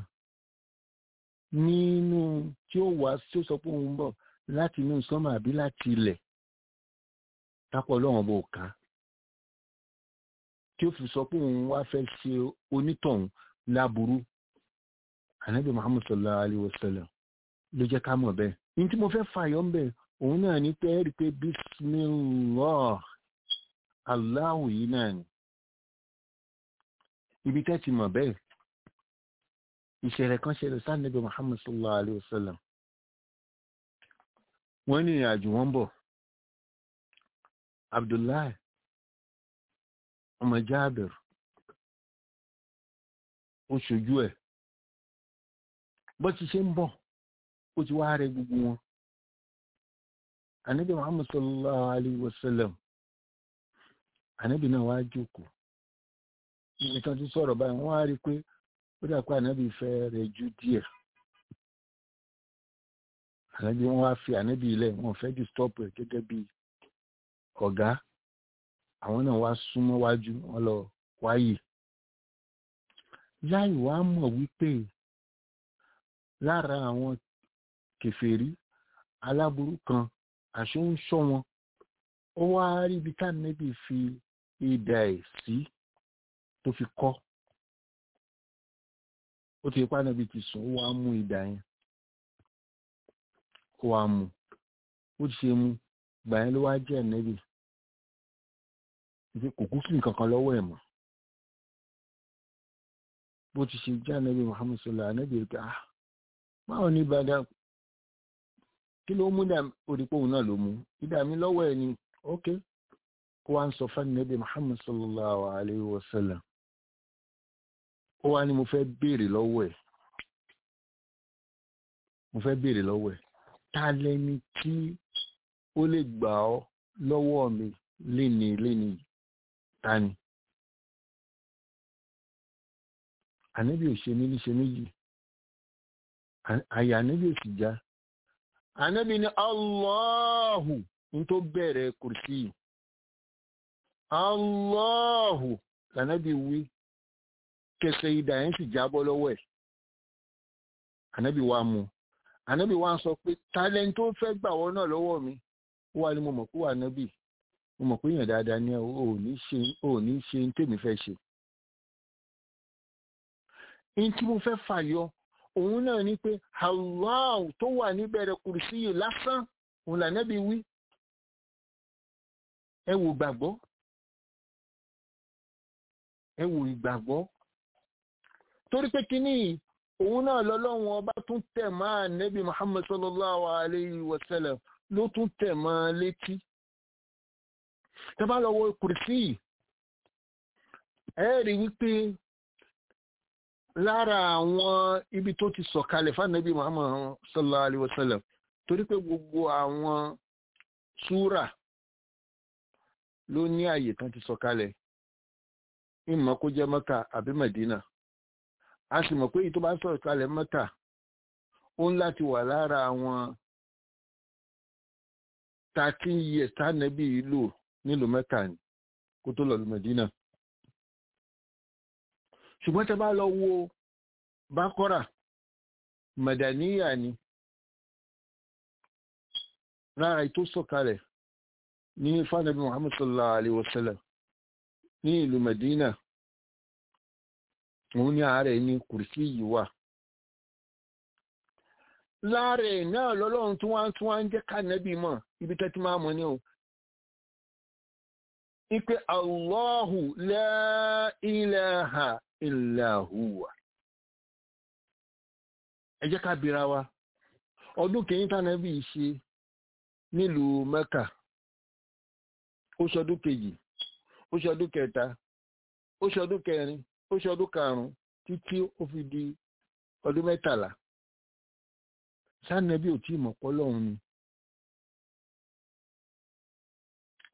nínú tí ó wá tí ó sọ pé òun bọ̀ láti inú sánmà àbí láti ilẹ̀ tápọ̀ ọlọ́run bò ká, tí ó fi sọ pé òun wá fẹ́ ṣe onítọ̀hún láburú. Ànábì Muhammad sallallahu alaihi wasallam ló jẹ́ ká mọ̀ bẹ́ẹ̀. Ní tí mo fẹ́ fàyọ́ ń bẹ̀ òun náà ní pé rí pé bismillah Allahu yìí náà ni ibi tẹ́ ti mọ̀ bẹ́ẹ̀. Ìṣẹ̀lẹ̀ kan ṣẹlẹ̀ sí Ànábì Muhammad sallallahu alaihi wasallam. Wọ́n ní ìrìnàjò wọn bọ̀. Abdullahi ọmọ Jabir ó ṣojú ẹ̀. Bó ti ṣe ń bọ̀ ó ti wá rẹ gbogbo wọn. Ànábì Muhammad sallallahu alaihi wasallam, ànábì náà wá jókòó. Ibi tán ti sọ̀rọ̀ báyìí wọ́n á rí pé ó dà pé ànábì fẹ́ rẹ̀ jù díẹ̀. Ànábì wọ́n wá fi ànábì ilẹ̀, wọ́n fẹ́ jù stop ẹ̀ gẹ́gẹ́ bí ọ̀gá. Àwọn náà wá súnmọ́ wájú, wọ́n lọ wáyè. Láì wá mọ̀ wípé lára àwọn kèfèrí aláburú kan àṣọ ń ṣọ́ wọn. Ó wá rí ibi tá ànábì fi idà ẹ̀ sí tó fi kọ́. Ó ti pa ànábì ti sùn, ó wá mú idà yẹn. Ó wá mú. Ó ti ṣe mú. Ìgbà yẹn ló wá jẹ́ ànábì. Kò kú sí nǹkan kan lọ́wọ́ ẹ̀ mọ́. Bó ti ṣe jẹ́ ànábì Muhammad sallallahu ànábì rí pé báwo ní bàdá kí ló mú dà orípòhùn náà ló mú ìdá mi lọ́wọ́ ẹ̀ ni ókè. Ó wá ń sọ fún ànábì Muhammad sallallahu alaihi wasallam. Ó wá ní mo fẹ́ béèrè lọ́wọ́ ẹ̀. Mo fẹ́ béèrè lọ́wọ́ ẹ̀. Ta lẹni tí ó lè gbà ọ́ lọ́wọ́ mi léni ta ni? Ànábì ò ṣe mí ní ṣe méjì. Àyà ànábì ò sì já. Ànábì ní Allahu ní tó bẹ̀rẹ̀ kùrìsì. Allahu lànábì wí. Kẹsẹ̀ idà yẹn sì jábọ́ lọ́wọ́ ẹ̀. Ànábì wa mú. Ànábì wa ń sọ pé talent tó fẹ́ gbà wọ́n náà lọ́wọ́ mi. Ó wà ní mo mọ̀ pé wà ànábì. Mo mọ̀ pé èèyàn dáadáa ni ò ní ṣe ní tèmi fẹ́ ṣe. In tí mo fẹ́ fàyọ òun náà ni pé Allah tó wà níbẹ̀rẹ̀ kùrìsí yìí lásán òun lànábì wí. Ẹ wò gbàgbọ́. Ẹ wò ìgbàgbọ́. Torí pé kíní òun náà lọ́lọ́run ọba tún tẹ̀ máa Ànábì Muhammad sallallahu alayhi wa sallam ló tún tẹ̀ máa létí. Tẹ́ bá lọ wo kùrìsí ẹ rí wípé lára àwọn ibi tó ti sọ̀kalẹ̀ fún Ànábì Muhammad sallallahu alayhi wa sallam torí pé gbogbo àwọn súrà ló ní àyè tán ti sọ̀kalẹ̀ ìmọ̀ kó jẹ́ Mẹ́kà àbí Mẹ̀dínà. A sì mọ̀ pé èyí tó bá sọ̀kalẹ̀ Mẹ́kà ó ń láti wà lára àwọn 13 years tánàbí ìlú nílùú Mẹ́kà ní kó tó lọ Mẹ̀dínà. Ṣùgbọ́n tẹ́ bá lọ wo Bákọ́rà Màdàníyà ni lára èyí tó sọ̀kalẹ̀ ní fánàbí Muhammad sallallahu alaihi wasallam ní ìlú Mẹ̀dínà. Òun ní ààrẹ ní kùrìsí yìí wà. Láàrẹ̀ náà lọ́lọ́run tí wọ́n ń jẹ́ kánẹ́bì mọ̀ ibi tẹ́tí máa mọ̀ ní o. Ipe Allahu la ilaha illa huwa. Ẹ jẹ́ ká bira wa. Ọdún kẹ́yìn tánẹ́bì ṣe nílùú Mẹ́kà. Ó ṣọdún kejì, ó ṣọdún kẹta, ó ṣọdún kẹrin, ó ṣọdún karùn-ún títí ó fi di ọdún 13. Sánẹ́bí ò tí mọ̀ pọ́lọ́run ni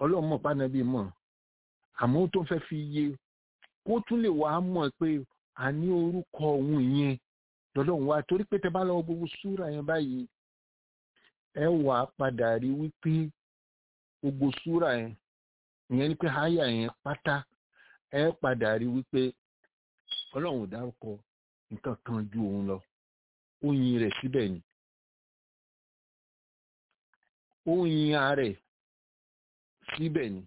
ọlọ́run mọ̀ pánàbí mọ̀ àmọ́ tó fẹ́ fi yé kó tún lè wá mọ̀ pé a ní orúkọ òun yẹn lọ́lọ́run wá torí pé tẹ bá lọ́wọ́ gbogbo súra yẹn báyìí ẹ wà padà rí wípé gbogbo súra yẹn ìyẹn ni pé háyà yẹn pátá ẹ padà rí wípé ọlọ́run ò dárúkọ nǹkan kan ju òun lọ ó yin rẹ̀ síbẹ̀ ni ó yin ara rẹ̀ síbẹ̀ ni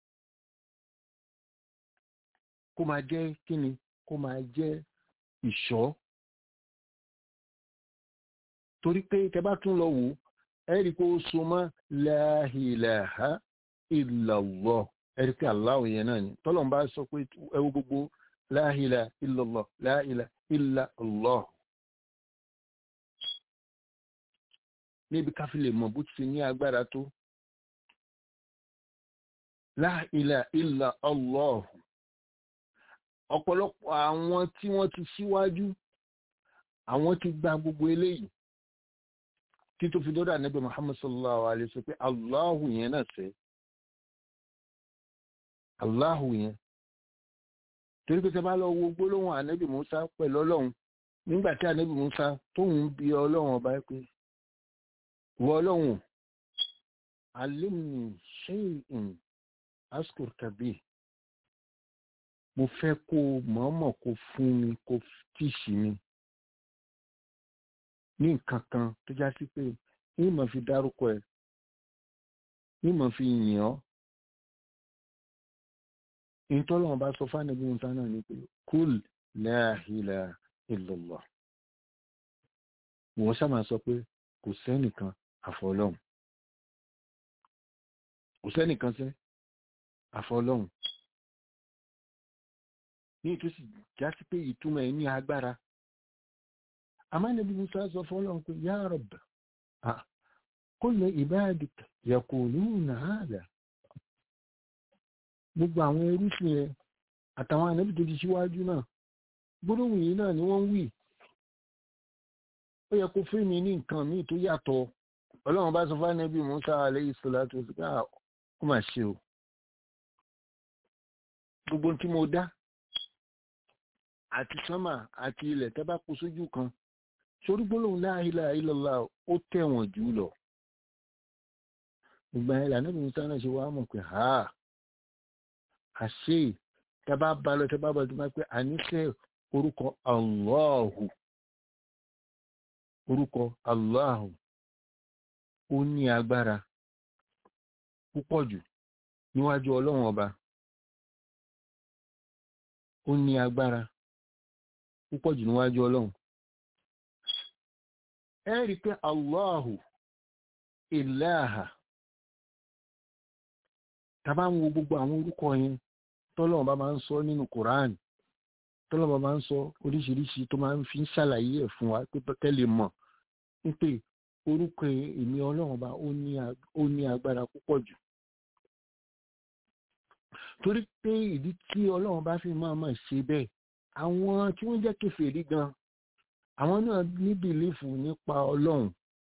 kó máa jẹ́ kíni kó máa jẹ́ ìṣọ́ torí pé tẹ bá tún lọ wò ẹ rí pé ó so mọ́ la ilaha illallah ẹ rí pé Allah yẹn náà ni tọ́lọ́run bá sọ pé ẹ wo gbogbo la ilaha illallah la ilaha illallah níbi ká fi lè mọ̀ bó ti ní agbára tó la ilaha illallah ọ̀pọ̀lọpọ̀ àwọn tí wọ́n ti síwájú àwọn ti gba gbogbo eléyìí kí tó fi dọ́dọ̀ Ànábì Muhammad sallallahu alaihi wasallam pé Allahu yẹn náà sẹ́ Allahu yẹn torí pé tẹ bá lọ wo gbólóhùn Ànábì Musa pẹ̀lú ọlọ́run nígbà tí Ànábì Musa tóun bí ọlọ́run ọba pé wọ ọlọ́run alimni shay'in askurka bihi mo fẹ́ kó mọ̀ọ́mọ̀ kó fún mi kó tíṣì mi ní nǹkan kan tó já sí pé ní mọ̀ fi dárúkọ ẹ̀ ní mọ̀ fi yìn ọ́ ìtọ́lọ́wọ́n bá sọ fánàbí Mùsá náà ní pé kúl la ilaha illallah wọ́n sábà sọ pé kò sẹ́nìkan àfọlọ́hun kò sẹ́nìkan sẹ́ àfọlọ́hun ní ìtòsí já sí pé ìtumọ̀ ẹ̀ ní agbára àmánàbí Mùsá sọ fọ́lọ́hun pé ya Rabb kullu ibadika yaquluna hadha gbogbo àwọn ẹrúsìn ẹ àtàwọn ànábì tó ti síwájú náà gbólóhùn yìí náà ni wọ́n ń wí ó yẹ kó fún mi ní nǹkan míì tó yàtọ̀ ọlọ́run bá sọ fún ànábì Mùsá alayhi salatu wassalam ó mà ṣe o gbogbo tí mo dá àti sánmà àti ilẹ̀ tẹ́ bá kó sójú kan sórí gbólóhùn la ilaha illallah ó tẹ̀wọ̀n jù lọ ìgbà yẹn lànàbì Mùsá náà ṣe wá mọ̀ pé àṣẹ tẹ́bá bá lọ tẹ́bá bá tó máa pé àníṣe orúkọ Allahu ó ní agbára púpọ̀ jù níwájú ọlọ́run ọba ó ní agbára púpọ̀ jù níwájú ọlọ́run ẹ rí pé Allahu ilaha tàbá ń wo gbogbo àwọn orúkọ yẹn tọ́lọ́run bá máa ń sọ nínú Quran tọ́lọ́run bá máa ń sọ oríṣiríṣi tó máa ń fi ń ṣàlàyé ẹ̀ fún wa pé kẹ́lẹ̀ mọ̀ wípé orúkọ èmi ọlọ́run bá ó ní agbára púpọ̀ jù torí pé ìdí tí ọlọ́run bá fi máa ṣe bẹ́ẹ̀ àwọn tí wọ́n jẹ́ kèfèrí gan àwọn náà ní bìlífù nípa ọlọ́run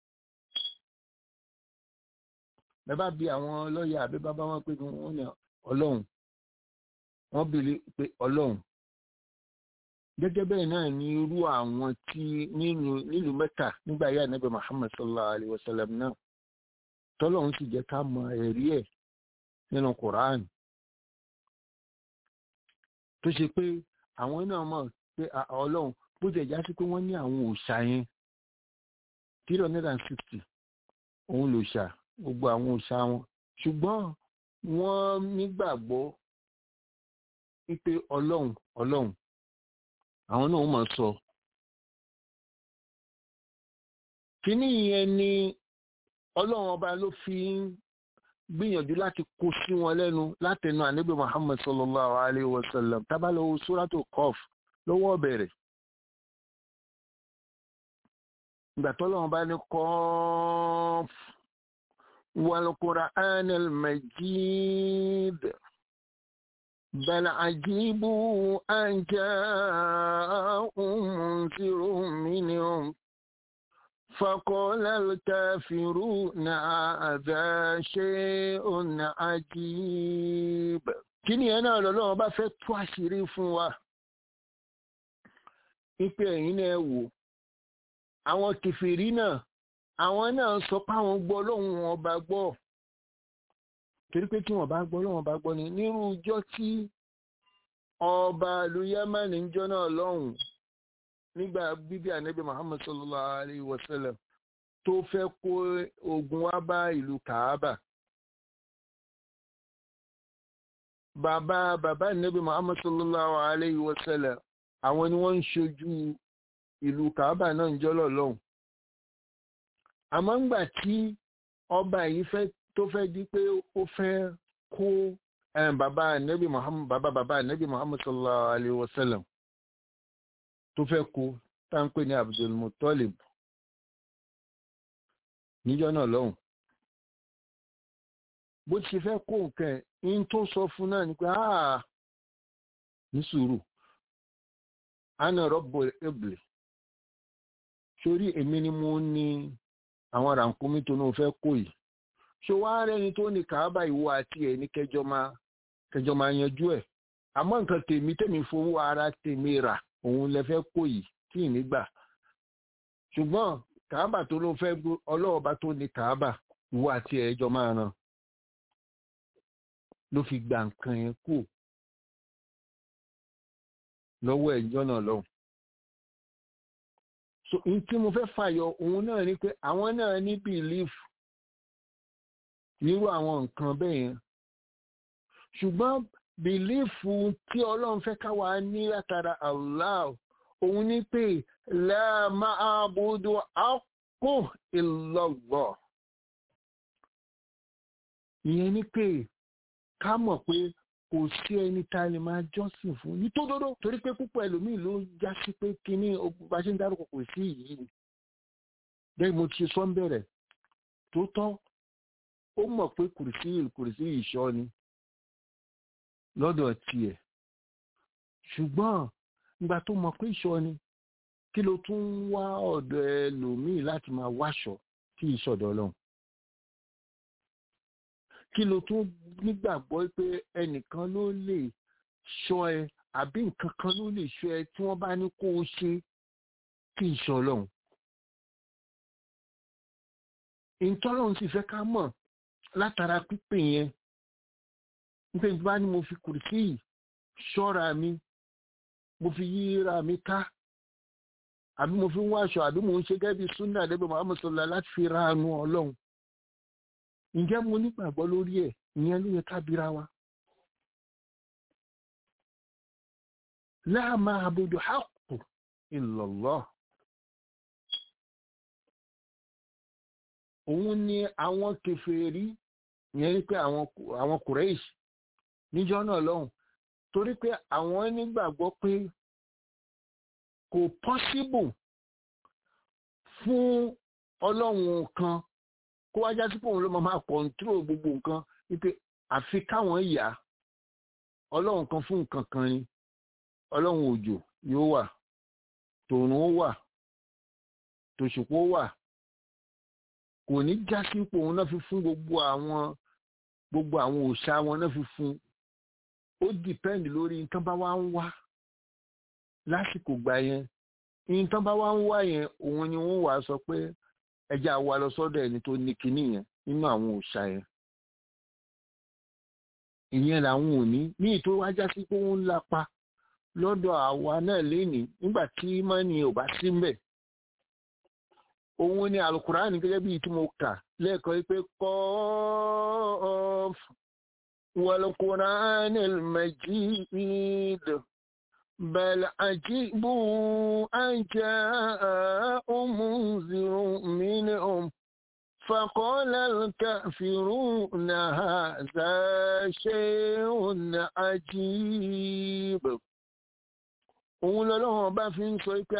bẹ́bá bí àwọn lọ́yà àbí bàbá wọn pé wọ́n ní ọlọ́run wọ́n bèèrè pé ọlọ́run gẹ́gẹ́ bẹ́ẹ̀ náà ní irú àwọn tí nílùú Mẹ́kà nígbà yá Ànábì Muhammad sallallahu alaihi wasallam náà tọ́lọ́run sì jẹ́ ká mọ ẹ̀rí ẹ̀ nínú Quran tó ṣe pé àwọn náà mọ̀ pé ọlọ́run bó jẹ́ já sí pé wọ́n ní àwọn òòṣà yẹn 360 òun lòòṣà gbogbo àwọn òòṣà wọn ṣùgbọ́n wọ́n nígbàgbọ́ wípé ọlọ́run àwọn náà máa sọ kíní yẹn ni ọlọ́run ọba ló fi ń gbìyànjú láti kó sí wọn lẹ́nu látẹnu Ànábì Muhammad sallallahu alaihi wasallam tábàlọ́wọ́ Suratul Qaf lọ́wọ́ bẹ̀rẹ̀ ìgbà tọ́lọ́run bá ní Qaf والقرآن المجيد بل عجيبوا أن جاءهم منذر منهم فقال الكافرون هذا شيء عجيب. kí ni ẹ náà lọ́lọ́run bá fẹ́ tú àṣírí fún wa ipe ẹ̀yin náà wò àwọn kèfèrí náà àwọn náà sọ pé àwọn gbọ́ Ọlọ́run ọba gbọ́ torí pé tí wọ́n bá gbọ́ Ọlọ́run ọba gbọ́ ni nírú ọjọ́ tí ọba ìlú Yámánì ń jọ náà lọ́hùn nígbà bíbí ànábì Muhammad sallallahu alayhi wa sallam tó fẹ́ kó ogun wá bá ìlú Kaaba. Bàbá ànábì Muhammad sallallahu alayhi wa sallam àwọn ni wọ́n ń ṣojú ìlú Kaaba náà ń jọ́lọ̀ lọ́hùn. Àmọ́ ńgbà tí ọba yìí tó fẹ́ di pé ó fẹ́ kó bàbá ànábì Muhammad sallallahu alayhi wa sallam tó fẹ́ kó táńpé ní Abdul Muttalib níjọ́ náà lọ́hùn. Bó ti fẹ́ kó nǹkan in tó sọ fún náà ni pé ní sùúrù ana Rabbul Ibli sórí èmi ni mo ní àwọn rànkúmí tó náà fẹ́ kó yìí ṣó wá rẹni tó ní Kàábà ìwọ àti ẹ̀ ní kẹjọ máa yanjú ẹ̀ àmọ́ nǹkan tèmi fowó ara tèmi rà òun lẹ fẹ́ kó yìí tí ì nígbà ṣùgbọ́n Kàábà tó ló fẹ́ ọlọ́ọ̀bá tó ní Kàábà ìwọ àti ẹ̀ jọ máa ràn ló fi gba nǹkan yẹn kú lọ́wọ́ ẹ̀jọ́ náà lọ́hùn. So in tí mo fẹ́ fàyọ òun náà ni pé àwọn náà ní belief nírú àwọn nǹkan bẹ́ẹ̀ yẹn ṣùgbọ́n bìlífù tí Ọlọ́run fẹ́ káwa ní látara Allah òun ní pé la ma'budu haqqun illa Allah. Ìyẹn ni pé ká mọ̀ pé kò sí ẹni tá a lè máa jọ́sìn fún ní tó dódó torí pé púpọ̀ ẹlòmíì ló já sí pé kíní bá ṣe ń dárúkọ kò sí yìí bẹ́ẹ̀ mo ti sọ ń bẹ̀rẹ̀ tó tọ́ ó mọ̀ pé kùrìsí ìṣọ́ ni lọ́dọ̀ tiẹ̀ ṣùgbọ́n nígbà tó mọ̀ pé ìṣọ́ ni kí ló tún ń wá ọ̀dọ̀ ẹlòmíì láti máa wáṣọ tí ìṣọ̀dọ̀ Ọlọ́run kí ló tún nígbàgbọ́ pé ẹnìkan ló lè ṣọ́ ẹ àbí nǹkan kan ló lè ṣọ́ ẹ tí wọ́n bá ní kó o ṣe kí ìṣọ́ Ọlọ́run ìtọ́lọ́run sì fẹ́ ká mọ̀ látara pípè yẹn nípa ìgbà ni mo fi kùrìsí ṣọ́ra mi mo fi yíra mi ká àbí mo fi ń wáṣọ àbí mo ń ṣe gẹ́gẹ́ bí súnà àdébẹ̀ Muhammad sallallahu láti fi ra àánú Ọlọ́run ǹjẹ́ mo nígbàgbọ́ lórí ẹ̀ ìyẹn ló yẹ ká bira wa. La ma'budu haqqun illa Allah. Òun ni àwọn kèfèrí ìyẹn ni pé àwọn Quraysh níjọ́ náà lọ́hùn torí pé àwọn nígbàgbọ́ pé kò possible fún Ọlọ́run kan kó wá já sí pé òun ló máa control gbogbo nǹkan wípé àfi káwọn yà Ọlọ́run kan fún nǹkan kan ni Ọlọ́run òjò yóò wà tòrùn ó wà tòṣùpá ó wà kò ní já sí pé òun náà fi fún gbogbo àwọn òòṣà wọn náà fi fún ó depend lórí nǹkan bá wá ń wá lásìkò gbà yẹn nǹkan bá wá ń wá yẹn òun ni wọ́n wá sọ pé ẹjẹ́ àwa lọ sọ́dọ̀ ẹni tó ní kinní yẹn nínú àwọn òòṣà yẹn ìyẹn làwọn ò ní ìtò wájá sí pé wọ́n ń lapa lọ́dọ̀ àwa náà lénìí nígbà tí mọ́ni ò bá sí mbẹ̀ òun ni Al-Qur'ani gẹ́gẹ́ bí tí mo kà lẹ́ẹ̀kan pé Qaf wal Qur'anil Majid بل عجبوا أن جاءهم منذر منهم فقال الكافرون هذا شيء عجيب. òun lọ́lọ́wọ́n bá fi ń sọ pé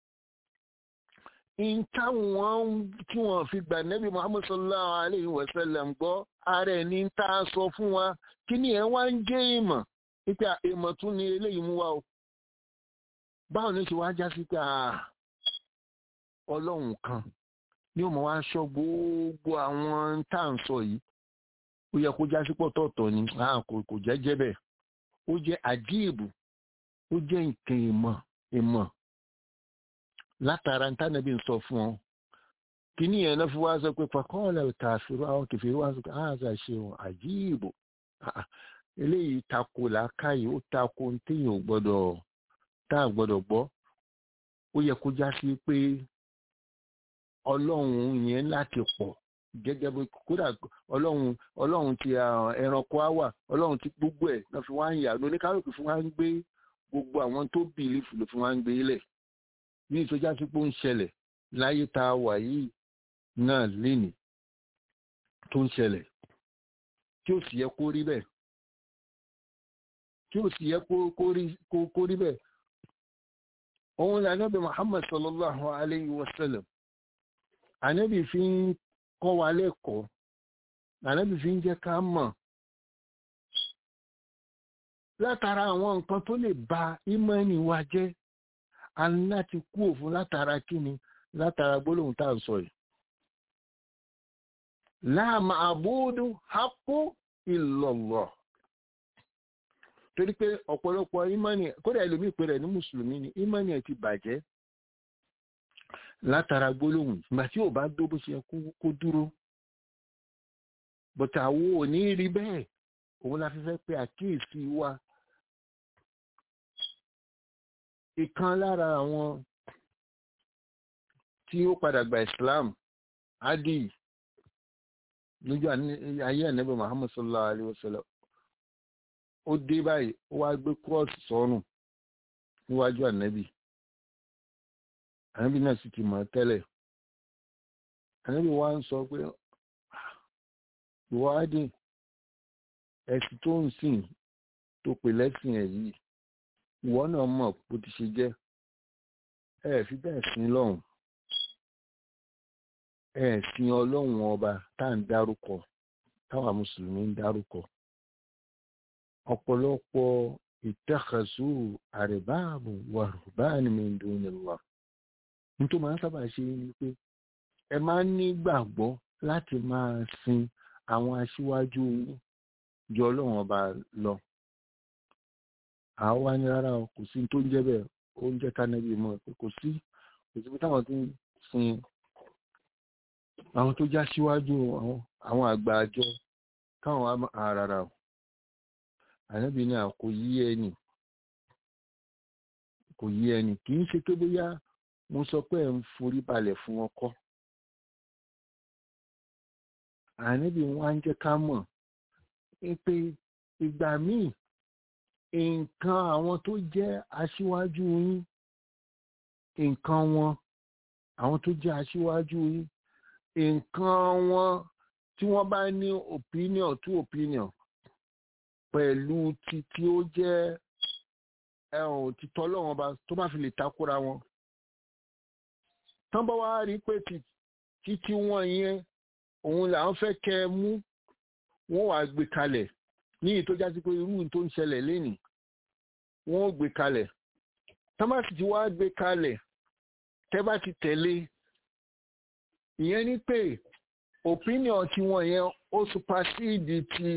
in táwọn tí wọ́n fi gbà Nábì Muhammad sallallahu alayhi wa sallam gbọ́ ààrẹ ní tá a sọ fún wa kí ni ẹ̀ wá ń jẹ́ ìmọ̀ nípa ìmọ̀ tún ní eléyìí mú wa o báwo ni ṣe wá já sí pé Ọlọ́run kan ní ọmọ wa ṣọ́ gbogbo àwọn tá à ń sọ yìí ó yẹ kó jásí pọ̀ tọ̀ọ̀tọ̀ ni kò jẹ́ bẹ́ẹ̀ ó jẹ́ àjíìbù ó jẹ́ nǹkan ìmọ̀ látara ntánàbí ń sọ fún ọ kíní yẹn náà fi wá sọ pé pàkọ́ọ̀lẹ̀ kàfíró àwọn kẹfìrí wá sọ pé àṣà ṣe wọn àjíìbù eléyìí tako làákàyè ó tako téèyàn gbọ́dọ̀ tá a gbọ́dọ̀ gbọ́ ó yẹ kó jásí pé ọlọ́run yẹn láti pọ̀ gẹ́gẹ́ bí kódà ọlọ́run ti ẹranko á wà ọlọ́run ti gbogbo ẹ̀ náà fi wá ń yà lóní káròkì fún wa ń gbé gbogbo àwọn tó bìlífù ló fi wá ń gbé lẹ̀ ní ìtọ́já sí pé ó ń ṣẹlẹ̀ láyé tá a wà yìí náà lénìí tó ń ṣẹlẹ̀ tí ó sì yẹ kó rí bẹ́ẹ̀ tí ó sì yẹ kó rí bẹ́ẹ̀ òun ni Ànábì Muhammad sallallahu alayhi wa sallam Ànábì fi ń kọ́ wa lẹ́kọ̀ọ́ Ànábì fi ń jẹ́ ká mọ̀ látara àwọn nǹkan tó lè ba ìmánì wa jẹ́ a ní láti kú òfin látara kíni látara gbólóhùn tá à ń sọ yìí la ma'budu haqqu illallah torí pé ọ̀pọ̀lọpọ̀ ìmánì kódà ẹlòmíì pé rẹ̀ ní mùsùlùmí ni ìmánì ẹ̀ ti bàjẹ́ látara gbólóhùn ìgbà tí ò bá dó bó ṣe kó dúró bọ̀tà wo ò ní rí bẹ́ẹ̀ òun la fi fẹ́ pé àkíyèsí wa ìkan lára àwọn tí ó padà gba Islam adi lójú ayé Ànábì Muhammad sallallahu alaihi wasallam ó dé báyìí ó wá gbé kọ́ọ̀sì sọ́rùn níwájú Ànábì náà sì ti mọ̀ tẹ́lẹ̀ Ànábì wá ń sọ pé ìwádìí ẹ̀sìn tó ń sìn tó pè lẹ́sìn ẹ̀ yìí ìwọ náà mọ̀ bó ti ṣe jẹ́ ẹ fi bẹ́ẹ̀ sin lọ́hùn ẹ sin ọlọ́hun ọba tá à ń dárúkọ táwa mùsùlùmí ń dárúkọ ọ̀pọ̀lọpọ̀ ìtẹ́kẹ̀sù àrẹ̀báàbò wà rùbáàní min dunillah ní tó máa ń sábà ṣe ni pé ẹ máa ń nígbàgbọ́ láti máa sin àwọn aṣíwájú jọ ọlọ́run ọba lọ àwa ní rárá kò sí tó ń jẹ́ bẹ́ẹ̀ oúnjẹ kánẹ́bí mọ́ pé kò sí bí táwọn tó ń sin àwọn tó já síwájú àwọn àgbà àjọ káwọn àràrà Ànábì náà kò yí ẹni kì í ṣe pé bóyá mo sọ pé ẹ̀ ń forí balẹ̀ fún ọkọ Ànábì wọn á ń jẹ́ ká mọ̀ pé ìgbà míì nǹkan àwọn tó jẹ́ aṣíwájú yín nǹkan wọn àwọn tó jẹ́ aṣíwájú yín nǹkan wọn tí wọ́n bá ní opinion to opinion pẹ̀lú tí ó jẹ́ títọ́ lọ́wọ́n bá tó bá fi lè takora wọn tán bá wá rí pé títí wọn yẹn òun làwọn fẹ́ kẹ́ mú wọ́n wá gbé kalẹ̀ ní ìtó jásí pé irú tó ń ṣẹlẹ̀ lénìí wọ́n gbé kalẹ̀ tán bá sì ti wá gbé kalẹ̀ tẹ́ bá ti tẹ̀lé ìyẹn ní pé opinion tí wọ́n yẹn ó supersede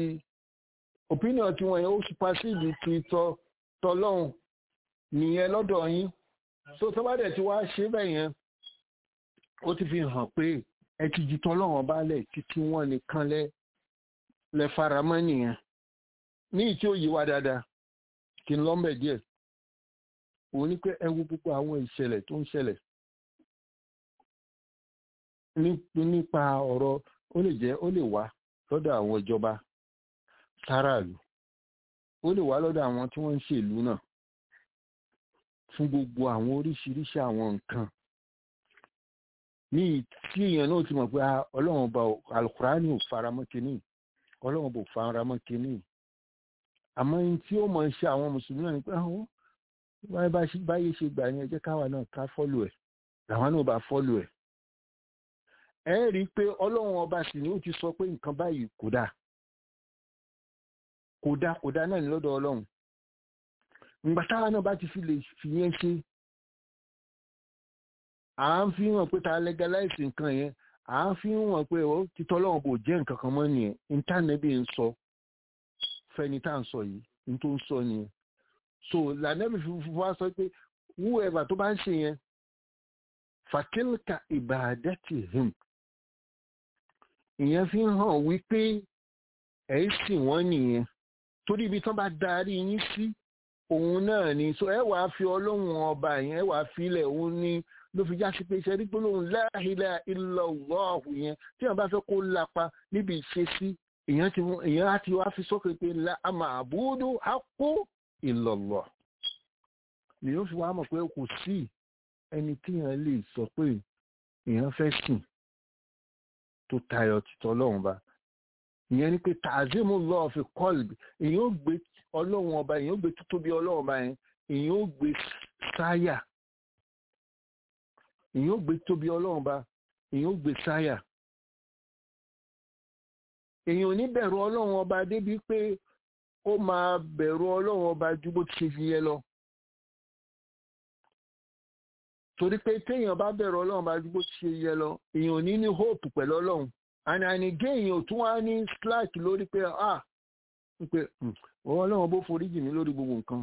ti tọ́lọ́hun nìyẹn lọ́dọ̀ yín so tó bá dẹ̀ ti wá ṣe bẹ́ẹ̀ yẹn ó ti fi hàn pé ẹ ti ju tọ́lọ́hun bálẹ̀ títí wọ́n nìkan lẹ faramọ́ nìyẹn ní ìtí ó yí wá dáadáa kí n lọ́mbẹ̀ díẹ̀ òun ní pé ẹ wo gbogbo àwọn ìṣẹ̀lẹ̀ tó ń ṣẹlẹ̀ nípa ọ̀rọ̀ ó lè wá lọ́dọ̀ àwọn ìjọba sáràlú ó lè wá lọ́dọ̀ àwọn tí wọ́n ń ṣèlú náà fún gbogbo àwọn oríṣiríṣi àwọn nǹkan ní tí èèyàn náà ti mọ̀ pé ọlọ́run bá alukurani ò faramọ́ kínní ọlọ́run bò faramọ́ kínní àmọ́ ní tí ó mọ̀ ń ṣe àwọn mùsùlùmí náà ni pé báyé ṣe gbà ní ẹ jẹ́ káwa náà ká fọ́lù ẹ̀ làwọn náà bá fọ́lù ẹ̀ ẹ rí i pé ọlọ́run ọba sì ni ó ti sọ pé nǹkan báyìí kò dáa náà ní lọ́dọ̀ ọlọ́run ìgbà táwa náà bá ti fi lè fi yẹn ṣe à ń fi hàn pé ta legalize nǹkan yẹn à ń fi wọn pé ó títọ́ lọ́wọ́ bò jẹ́ nǹkan kan mọ́ nìyẹn ìntánẹ́bì ń sọ fẹ́ni tá à ń sọ yìí ní tó ń sọ nìyẹn so lànàbì fi wá sọ pé whoever tó bá ń ṣe yẹn fatilka ibadatihim ìyẹn fi ń hàn wípé ẹ̀ ń sìn wọ́n nìyẹn torí ibi tán bá darí yín sí òun náà ni so ẹ wàá fi ọlọ́run ọba yẹn ẹ wàá filẹ̀ òun ni ló fi já sí pé iṣẹ́ rí gbólóhùn la ilaha illallah yẹn tí wọ́n bá fẹ́ kó lápa níbi ìṣesí èèyàn á ti wá fi sókè pé la ma'budu haqqu illallah ni yóò fi wá mọ̀ pé kò sí ẹni tí èèyàn lè sọ pé èèyàn fẹ́ sìn tó tayọ títọ́ ọlọ́run bá ìyẹn ni pé tààzímù lọ́ọ̀ fi kọ́ọ̀lù èèyàn ó gbé ọlọ́run ọba èèyàn ó gbé títóbi ọlọ́run ọba yẹn èèyàn ó gbé sáyà èèyàn ó gbé tóbi ọlọ́run ọba èèyàn ó gbé sáyà èèyàn ò ní bẹ̀rù ọlọ́run ọba débi pé ó máa bẹ̀rù ọlọ́run ọba ju bó ti ṣe yẹ lọ torí pé téèyàn bá bẹ̀rù ọlọ́run ọba ju bó ti ṣe yẹ lọ èèyàn ò ní ní hope pẹ̀lú ọlọ́run ànàgé èèyàn tún wá ní slack lórí pé pé ọlọ́run bó foríjì mí lórí gbogbo nǹkan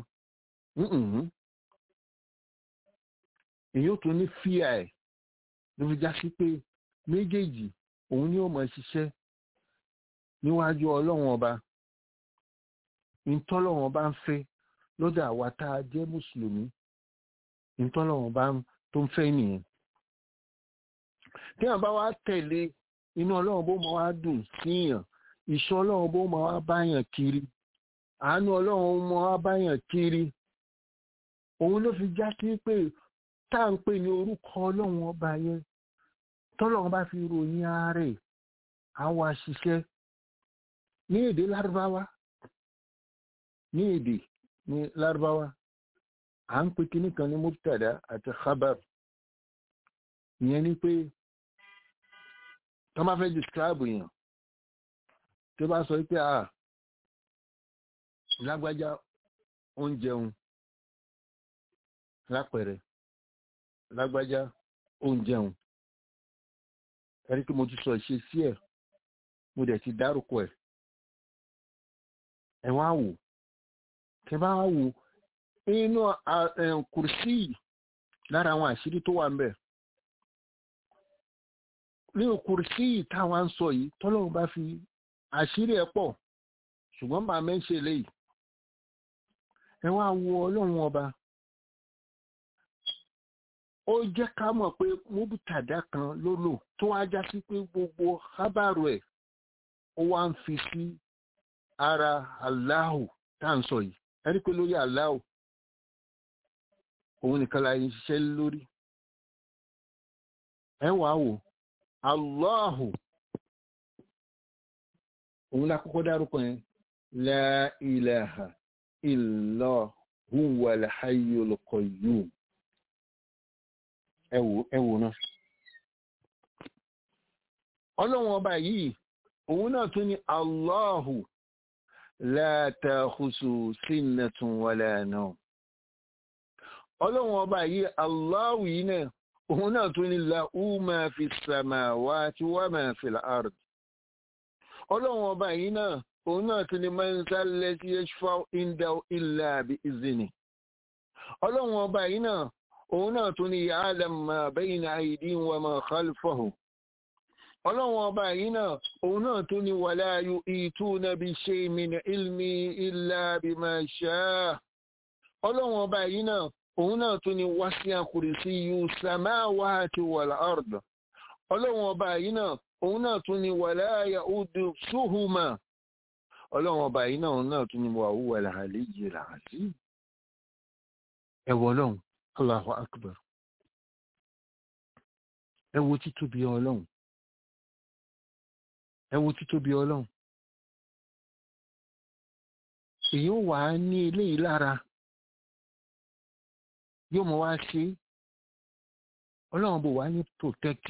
èèyàn tún ní fíà ẹ̀ ló fi já sí pé méjèèjì òun ni ó máa ṣiṣẹ́ níwájú ọlọ́run ọba ìtọ́lọ́run ọba ń fẹ́ lọ́dọ̀ àwa tá a jẹ́ mùsùlùmí ìtọ́lọ́run ọba tó ń fẹ́ nìyẹn tí wọ́n bá wá tẹ̀lé inú ọlọ́run bó máa wá dùn síyàn ìṣọ́ ọlọ́run bó máa wá báyàn kiri àánú ọlọ́run máa wá báyàn kiri òun ló fi já sí pé tá à ń pè ní orúkọ ọlọ́run ọba yẹn tọ́lọ́run bá fi ròyìn ààrẹ àwa ṣiṣẹ́ ní èdè lárúbáwá à ń pè kíní kan ní mubtada àti khabar ìyẹn ni pé tọ́ bá fẹ́ describe èèyàn tó bá sọ pé lágbájá ó ń jẹun lápẹẹrẹ lágbájá ó ń jẹun ẹ̀rí pé mo ti sọ ìṣe sí ẹ̀ mo dẹ̀ ti dárúkọ ẹ̀ ẹ̀ wá wò tẹ́ bá wò inú kùrsí lára àwọn àṣírí tó wà ń bẹ̀ ní kùrsí táwa ń sọ yìí tọ́lọ́run bá fi àṣírí ẹ̀ pọ̀ ṣùgbọ́n bá mẹ́ṣẹ́ léyìí ẹ wá wo ọlọ́run ọba ó jẹ́ ká mọ̀ pé mubtada kan ló lò tó wá já sí pé gbogbo hábàrò ẹ̀ ó wá ń fi sí ara Allahu tá à ń sọ yìí ẹ rí pé lórí Allahu òun nìkan la yìí ṣiṣẹ́ lórí ẹ wá wò Allahu òun la kọ́kọ́ dárúkọ yẹn la ilaha illa huwal hayyul qayyum ẹ wò náà ọlọ́run ọba yìí òun náà tún ní Allahu la ta'khusu sinnatun wala nawm ọlọ́run ọba yìí Allahu yìí náà òun náà tún ní lahu ma fi samawati wa ma fil ard ọlọ́run ọba yìí náà òun náà tún ní man zalladhi yashfa'u indahu illa bi izni ọlọ́run ọba yìí náà òun náà tún ní ya'lamu ma bayna aydihim wa ma khalfahum ọlọ́run ọba yìí náà òun náà tún ní wala yu'ituna bi shay'in min ilmi illa bima sha'a ọlọ́run ọba yìí náà òun náà tún ní wasi'a kursiyyuhu samawati wal ard ọlọ́run ọba yìí náà òun náà tún ní wala ya'uduhuma ọlọ́run ọba yìí náà òun náà tún ní wa huwal aliyyul azim ẹ̀wọ̀ ọlọ́run Allahu akbar ẹ wo títóbi ọlọ́run ẹ wo títóbi ọlọ́run èyí ó wà ní ilé yìí lára yóò mọ̀ wá ṣe ọlọ́run bò wá ní protect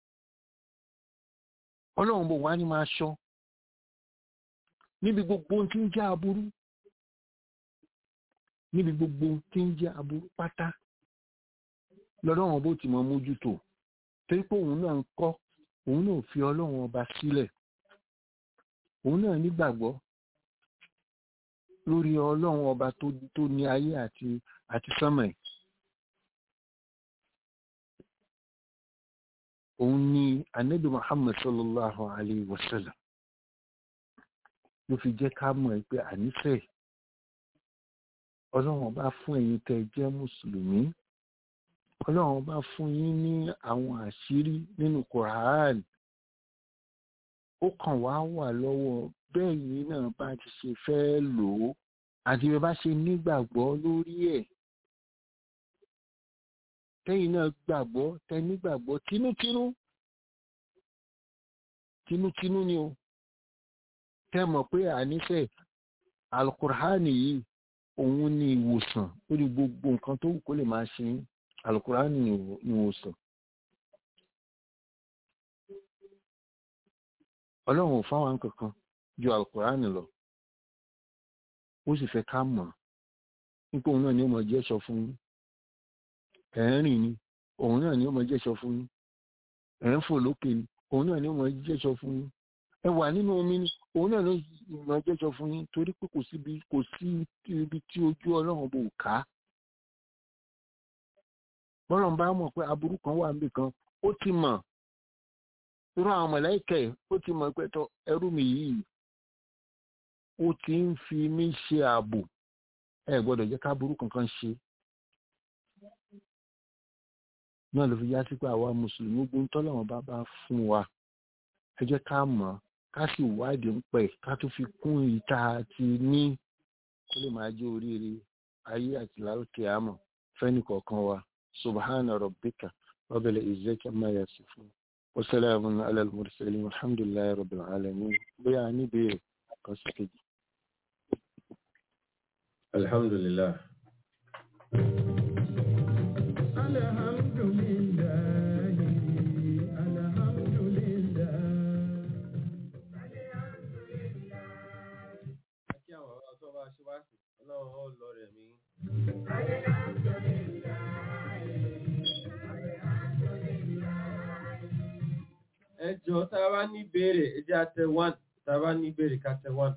ọlọ́run bò wá ní máa ṣọ́ níbi gbogbo tí ń jẹ́ aburú níbi gbogbo tí ń jẹ́ aburú pátá lọ́dọ̀wọ̀n bó ti mọ̀ mójútó torí pé òun náà ń kọ́ òun náà fi ọlọ́run ọba sílẹ̀, òun náà nígbàgbọ́ lórí ọlọ́run ọba tó ní ayé àti sánmà. Òun ni Ànábì Muhammad sallallahu alayhi wa sallam ló fi jẹ́ ká mọ̀ pé ànífẹ́ ọlọ́run ọba fún ẹ̀yin tẹ́ jẹ́ mùsùlùmí, ọlọ́run ọba fún yín ní àwọn àṣírí nínú Quran. Ó kàn wá wà lọ́wọ́ bẹ́ẹ̀ yìí náà bá ti ṣe fẹ́ lò ó àti bẹ́ẹ̀ bá ṣe nígbàgbọ́ lórí ẹ̀. Tẹ́yìn náà gbàgbọ́, tẹ́ nígbàgbọ́ tinútinú ni o. Tẹ́ mọ̀ pé àníṣe Al-Qur'ani yìí òun ni ìwòsàn lórí gbogbo nǹkan tó wù kó lè máa ṣe. Al-Qur'ani ni ìwòsàn. Ọlọ́run ò fáwọn kankan ju Al-Qur'ani lọ. Ó sì fẹ́ ká mọ̀ nípa òun náà ni ó mọ̀ jẹ́ṣọ fún yín. Ẹ̀rìn ni òun náà ni ó mọ̀ jẹ́ṣọ fún yín. Ẹ̀ ń fò lókè ni òun náà ni ó mọ̀ jẹ́ṣọ fún yín. Ẹ wà nínú omi ni òun náà ló mọ̀ jẹ́ṣọ fún yín, torí pé kò sí ibi tí ojú Ọlọ́run bò ká. Bọ́lọ́run bá mọ̀ pé aburú kan wà níbì kan, ó ti mọ̀. Irú àwọn màláíkà ó ti mọ̀ pé tọ́ ẹrú mi yìí ó ti ń fi mí ṣe ààbò, ẹ gbọ́dọ̀ jẹ́ ká burú kankan ṣe. Náà ló fi yá sí pé àwa mùsùlùmí gbóhùn tọ́lọ́run bá fún wa, ẹ jẹ́ ká mọ̀, ká sì wádìí ń pẹ̀, ká tó fi kún ìta àti ní kó lè máa jẹ́ oríire ayé àti lálùkìyámọ̀ fẹ́ni kọ̀ọ̀kan wa. Subhana rabbika rabbil izzati amma yasifun wa salamun ala al-mursalin walhamdulillahi rabbil alamin. Bóyá ní ìbéèrè kan sí kejì. Alhamdulillah. Ẹjọ́ tá a bá ní béèrè ẹjẹ́ àtẹ 1, tá a bá ní béèrè ká tẹ 1.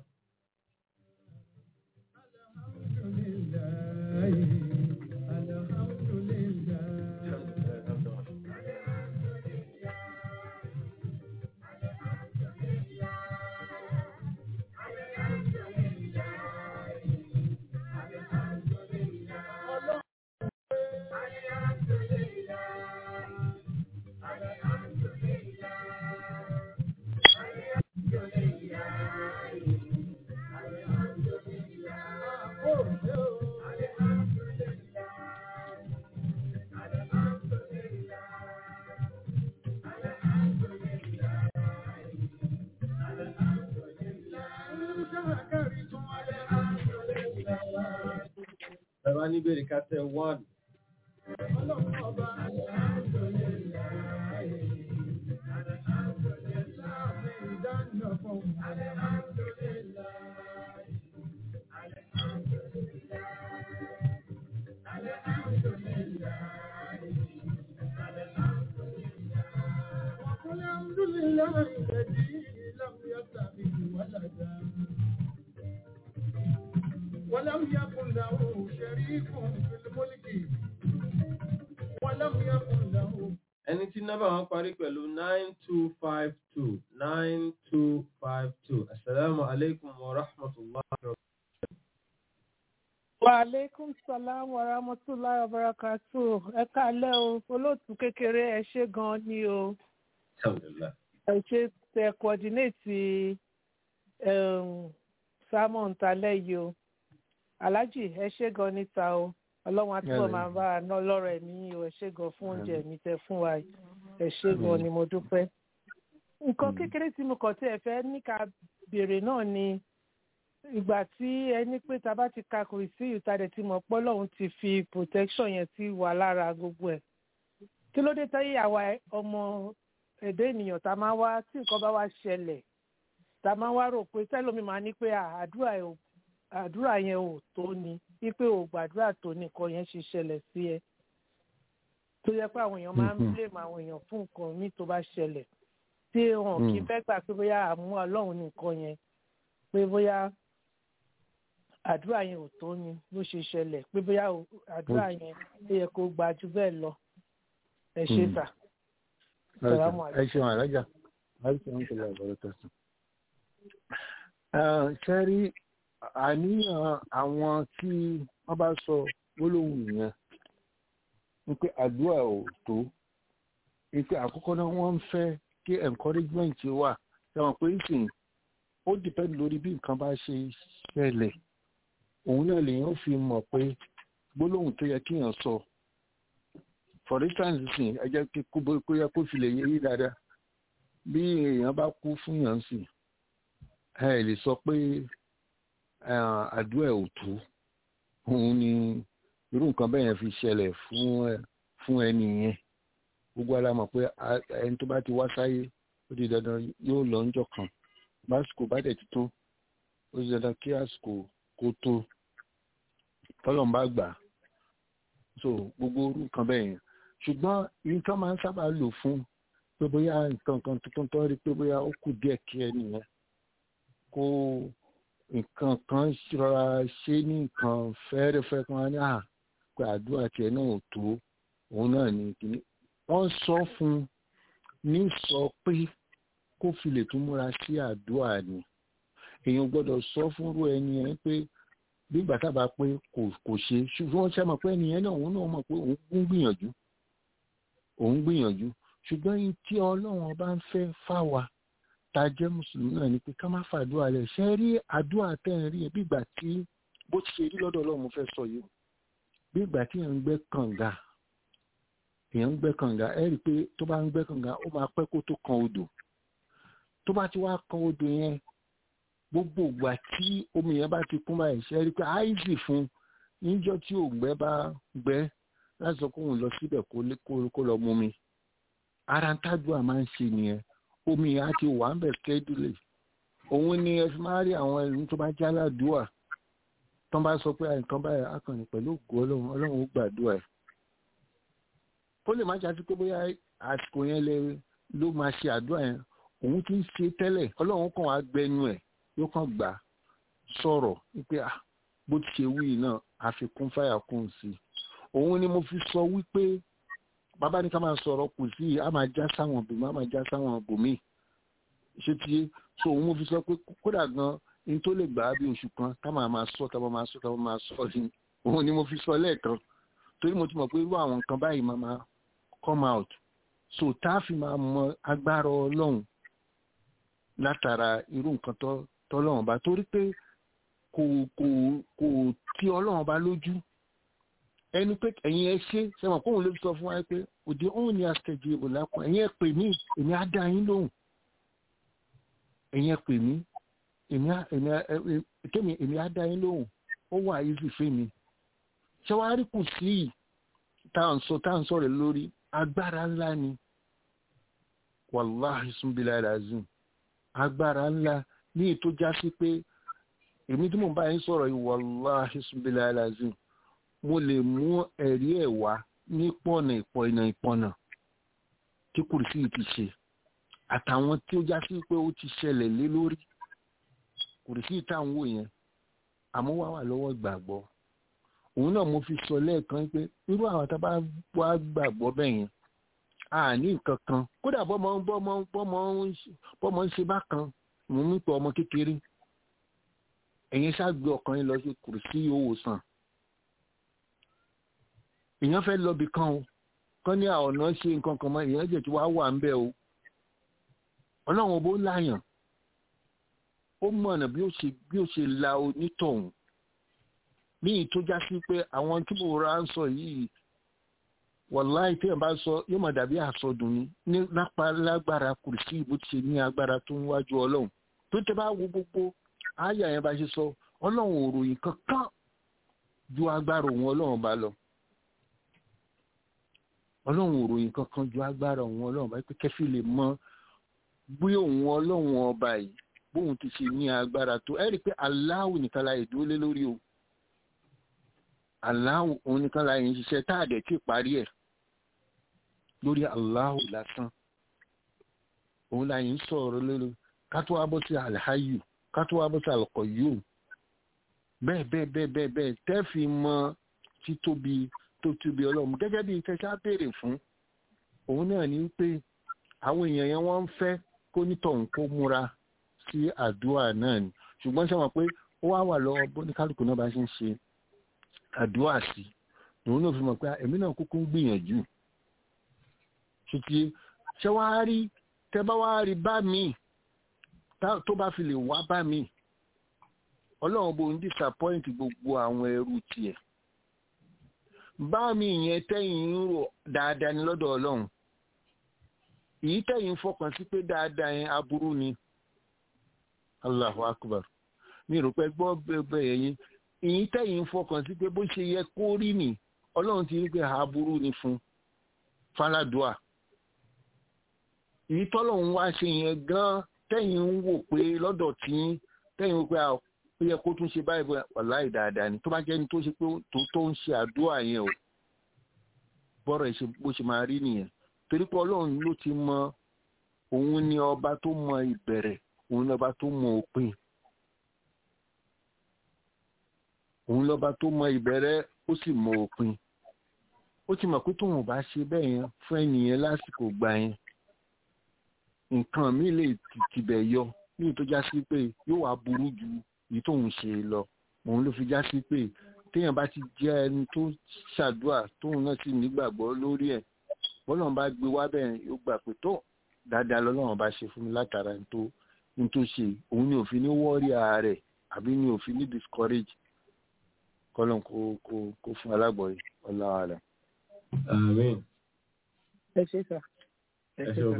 Tàbá ní bèrè ká tẹ 1. ولم يكن له شريك في الملك ولم يكن له. Ẹni tí nọ́mbà wọn parí pẹ̀lú 9252 9252. Assalamu alaikum wa rahmatullahi wa barakatuh. Wa alaikum salam wa rahmatullahi wa barakatuh. Ẹ káalẹ́ o, olóòtú kékeré ẹ ṣé gan ni o. Alhamdulillah. Ẹ ṣé tẹ coordinate sermon talẹ́ yìí o. Alhaji ẹ ṣé gan níta o. Ọlọ́run àtúbọ̀ máa bá a ná lọ́rọ̀ ẹ̀mí o. Ẹ ṣé gan fún oúnjẹ mi tẹ fún wa. Ẹ ṣé gan ni mo dúpẹ́. Nǹkan kékeré tí mo kàn tí ẹ fẹ́ ní ká béèrè náà ni ìgbà tí ẹni pé ta bá ti ka kùrìsí ìtàdẹ̀ tí mo pọ́ lọ́hùn ti fi protection yẹn sí wà lára gbogbo ẹ̀. Kí ló dé táyé àwa ọmọ ẹ̀dá ènìyàn tá máa wá tí nǹkan bá wá ṣẹlẹ̀ tá máa wá rò pé tẹ́lómi máa ní pé àdúrà yẹn ò tó ni wípé ò gbàdúrà tó nìkan yẹn ṣe ṣẹlẹ̀ sí ẹ. Tó yẹ pé àwọn èèyàn máa ń blame àwọn èèyàn fún nǹkan míì tó bá ṣẹlẹ̀. tí wọn kì í fẹ́ gbà pé bóyá àmú ọlọ́run nìkan yẹn pé bóyá àdúrà yẹn ò tó ni ló ṣe ṣẹlẹ̀ pé bóyá àdúrà yẹn ó yẹ kó gba jù bẹ́ẹ̀ lọ ẹ ṣe sà. ẹ ṣeun àlájà láti ṣe ń tẹ̀lé àbọ̀rọ̀ tẹ̀sán. ṣẹ́rí àníyàn àwọn tí wọ́n bá sọ gbólóhùn yẹn ní pé àdúrà ò tó ní pé àkọ́kọ́ náà wọ́n ń fẹ́ kí encouragement wà sẹ́wọ̀n pé ìsìn ó depend lórí bí nǹkan bá ṣe ṣẹlẹ̀ òun náà lèèyàn fi mọ̀ pé gbólóhùn tó yẹ kéèyàn sọ for instance sìn ẹ jẹ́ kí kó yẹ kó fi lè yé yí dáadáa bí èèyàn bá kú fún yàn sìn ẹ lè sọ pé àdúrà ò tó òun ni irú nǹkan bẹ́ẹ̀ yẹn fi ṣẹlẹ̀ fún ẹni yẹn gbogbo ara mọ̀ pé ẹni tó bá ti wá sáyé ó di dandan yóò lọ ńjọ́ kan básìkò bá dẹ̀ ti tó ó di dandan kí àsìkò kó tó tọ́lọ́n bá gbà so gbogbo orú nǹkan bẹ́ẹ̀ yẹn ṣùgbọ́n nǹkan máa ń sábà lò fún pé bóyá nǹkan kan tuntun tó rí pé bóyá ó kù díẹ̀ kí ẹni yẹn kó nǹkan kan rọra ṣe ní nǹkan fẹ́ẹ́rẹ́fẹ́ kan ní pé àdúrà tiẹ̀ náà ò tó òun náà ní kíní wọ́n sọ fún ní sọ pé kó fi lè tún múra sí àdúrà ni èèyàn gbọ́dọ̀ sọ fúnrú ẹni yẹn pé bí ìgbà tábà pé kò ṣe ṣùgbọ́n wọ́n ṣe mọ̀ pé ẹni yẹn náà òun náà mọ̀ pé òun gbìyànjú ṣùgbọ́n tí ọlọ́run ọba ń fẹ́ fáwa tá a jẹ́ mùsùlùmí náà ni pé ká má fàdúrà lẹ̀ ṣe rí àdúrà tẹ́ ẹ̀ rí ẹ bí ìgbà tí bó ti ṣe rí lọ́dọ̀ ọlọ́run mo fẹ́ sọ yìí bí ìgbà tí èèyàn ń gbẹ́ kànga ẹ rí i pé tó bá ń gbẹ́ kànga ó máa pẹ́ kó tó kan odò tó bá ti wá kan odò yẹn gbogbo ìgbà tí omi yẹn bá ti kún báyìí ṣe rí i pé àìsí fún níjọ́ tí òǹgbẹ bá gbẹ láti sọ pé òun lọ síbẹ̀ kó lọ mú mi ara ń tájú àmà ń ṣe nìyẹn omi yẹn á ti wà ń bẹ̀ steadily òun ni ẹ fi máa rí àwọn ẹni tó bá já ládùúà tó bá sọ pé nǹkan báyìí akànnì pẹ̀lú ògo ọlọ́run ó gbàdúrà ẹ̀ ó lè má jásí pé bóyá àsìkò yẹn ló máa ṣe àdúrà yẹn òun ti ń ṣe tẹ́lẹ̀ ọlọ́run kàn wá gbẹnu ẹ̀ yóò kàn gbà sọ̀rọ̀ wípé bó ti ṣe wí náà àfikún fáyà kún sí òun ni mo fi sọ wípé bàbá ní ká máa sọ̀rọ̀ kù sí a máa já sáwọn bòmí a máa já sáwọn bòmí ṣé ti so òun mo fi sọ pé kódà gan ní tó lè gbà á bí oṣù kan ká máa sọ ni òun ni mo fi sọ lẹ́ẹ̀kan torí mo ti mọ̀ pé irú àwọn nǹkan báyìí máa come out so tá a fi máa mọ agbára ọlọ́run látara irú nǹkan tọ́lọ́run bá torí pé kò tí ọlọ́run bá lójú ẹni pé ẹ̀yin ẹ ṣe sẹ́wọ̀n kóhun ló sọ fún wa pé òde òun ni àṣẹjì òlàkùn ẹ̀yin ẹ pè mí èmi á dá yín lóhùn ẹ̀yin ẹ pè mí èmi á dá yín lóhùn ó wà easy fún mi ṣé wàá rí kù sí yìí tá à ń sọ̀rọ̀ lórí agbára ńlá ni wàláhì sunbílà razim agbára ńlá ní ètò já sí pé èmi tí mò ń bá yín sọ̀rọ̀ yìí wàláhì sunbílà razim mo lè mú ẹ̀rí ẹ̀ wá ní ìpọ̀nà tí kùrìsì ti ṣe àtàwọn tí ó já sí pé ó ti ṣẹlẹ̀ lé lórí kùrìsì táwọn wò yẹn àmọ́ wà lọ́wọ́ ìgbàgbọ́ òun náà mo fi sọ lẹ́ẹ̀kan pé irú àwọn tá a bá wá gbàgbọ́ bẹ́ẹ̀ yẹn àní nǹkan kan kódà bọ́mọ ń ṣe bákan mo ń pè ọmọ kékeré ẹ̀yin ṣáàgbé ọkàn yín lọ sí kùrìsì òwòsàn èèyàn fẹ́ lọ bì kan o kán ní ọ̀nà ṣe nǹkan kan mọ́ èèyàn jẹ̀ tí wàá wà ń bẹ̀ o ọlọ́run ọbọ̀ láyàn ó mọ̀nà bí ó ṣe la onítọ̀hún ní ìtójá sí pé àwọn tí mo ra ń sọ yìí wàláì tí ẹ̀ bá sọ yóò máa dàbí àsọdùn ní lágbára kùrìsì bó ti ṣe ní agbára tó ń wájú ọlọ́run tó tẹ́ bá wo gbogbo àyà yẹn bá ṣe sọ ọlọ́run ò ròyìn kankan ju agbára òun ọlọ́run bá lọ ọlọ́run ò ròyìn kankan ju agbára òun ọlọ́run bá pé kẹfì lè mọ bí òun ọlọ́run ọba yìí bóun ti ṣe ní agbára tó ẹ rí i pé Allahu nìkan la ìdúró lé lórí o Allahu òun nìkan la yìí ń ṣiṣẹ́ tá a dẹ̀ tí parí ẹ̀ lórí Allahu lásán òun la yìí ń sọ̀rọ̀ lórí ká tó wá bọ́ sí alhayu ká tó wá bọ́ sí alqayyum bẹ́ẹ̀ tẹ́ fi mọ títóbi tó tóbi ọlọ́run gẹ́gẹ́ bí ìtẹ́sá béèrè fún òun náà ní pé àwọn èèyàn yẹn wọ́n ń fẹ́ kó nítọ̀hún kó múra sí àdúrà náà ni ṣùgbọ́n ṣe wọ́n pé ó wá wà lọ́wọ́ bó ní kálukú náà bá ṣe ń ṣe àdúrà sí òun náà fi mọ̀ pé èmi náà kúkú ń gbìyànjú ṣùtì ṣé wàá rí tẹ́ bá wá rí bá mi tó bá fi lè wá bá mi ọlọ́run bó ń disappoint gbogbo àwọn ẹrú tiẹ̀ bá mi yẹn tẹ́yìn ń rò dáadáa ní lọ́dọ̀ ọlọ́run èyí tẹ́yìn fọkàn sí pé dáadáa yẹn aburú ni Allahu Akbar mi rò pé gbọ́ bẹ́ẹ̀ yẹn èyí tẹ́yìn fọkàn sí pé bó ṣe yẹ kó rí ni ọlọ́run ti rí pé aburú ni fún faladua èyí tọ́lọ́run wá ṣe yẹn gan tẹ́yìn ń wò pé lọ́dọ̀ tí tẹ́yìn wò pé ó yẹ kó tún ṣe báyìí wàláì dáadáa ni tó bá jẹ́ ní tó ṣe pé tó ń ṣe àdúrà yẹn o bọ́rọ̀ ìṣe bó ṣe máa rí nìyẹn torí pé ọlọ́run ló ti mọ òun ni ọba tó mọ ìbẹ̀rẹ̀ òun ni ọba tó mọ òpin òun lọ́ba tó mọ ìbẹ̀rẹ̀ ó sì mọ òpin ó ti mọ̀ pé tóun bá ṣe bẹ́ẹ̀ yẹn fún ẹnìyẹn lásìkò gbà yẹn nǹkan mi lè tibẹ̀ yọ ní tó já sí pé yóò wá burú ju èyí tóun ṣe lọ òun ló fi já sí pé téèyàn bá ti jẹ́ ẹni tó ṣàdúrà tóun náà sì nígbàgbọ́ lórí ẹ̀ bọ́lọ́run bá gbé wá bẹ́ẹ̀ yóò gbà pé tó dáadáa lọ́lọ́run bá ṣe fún mi látara ní tó ṣe òun ni òfin ní wọ́ọ̀rì ààrẹ àbí ni òfin ní discourage kọ́lọ́n kó fún alágbọ̀ọ́yé ọláwà rẹ̀. Àmín. ẹ ṣe sà. ẹ ṣe ọba.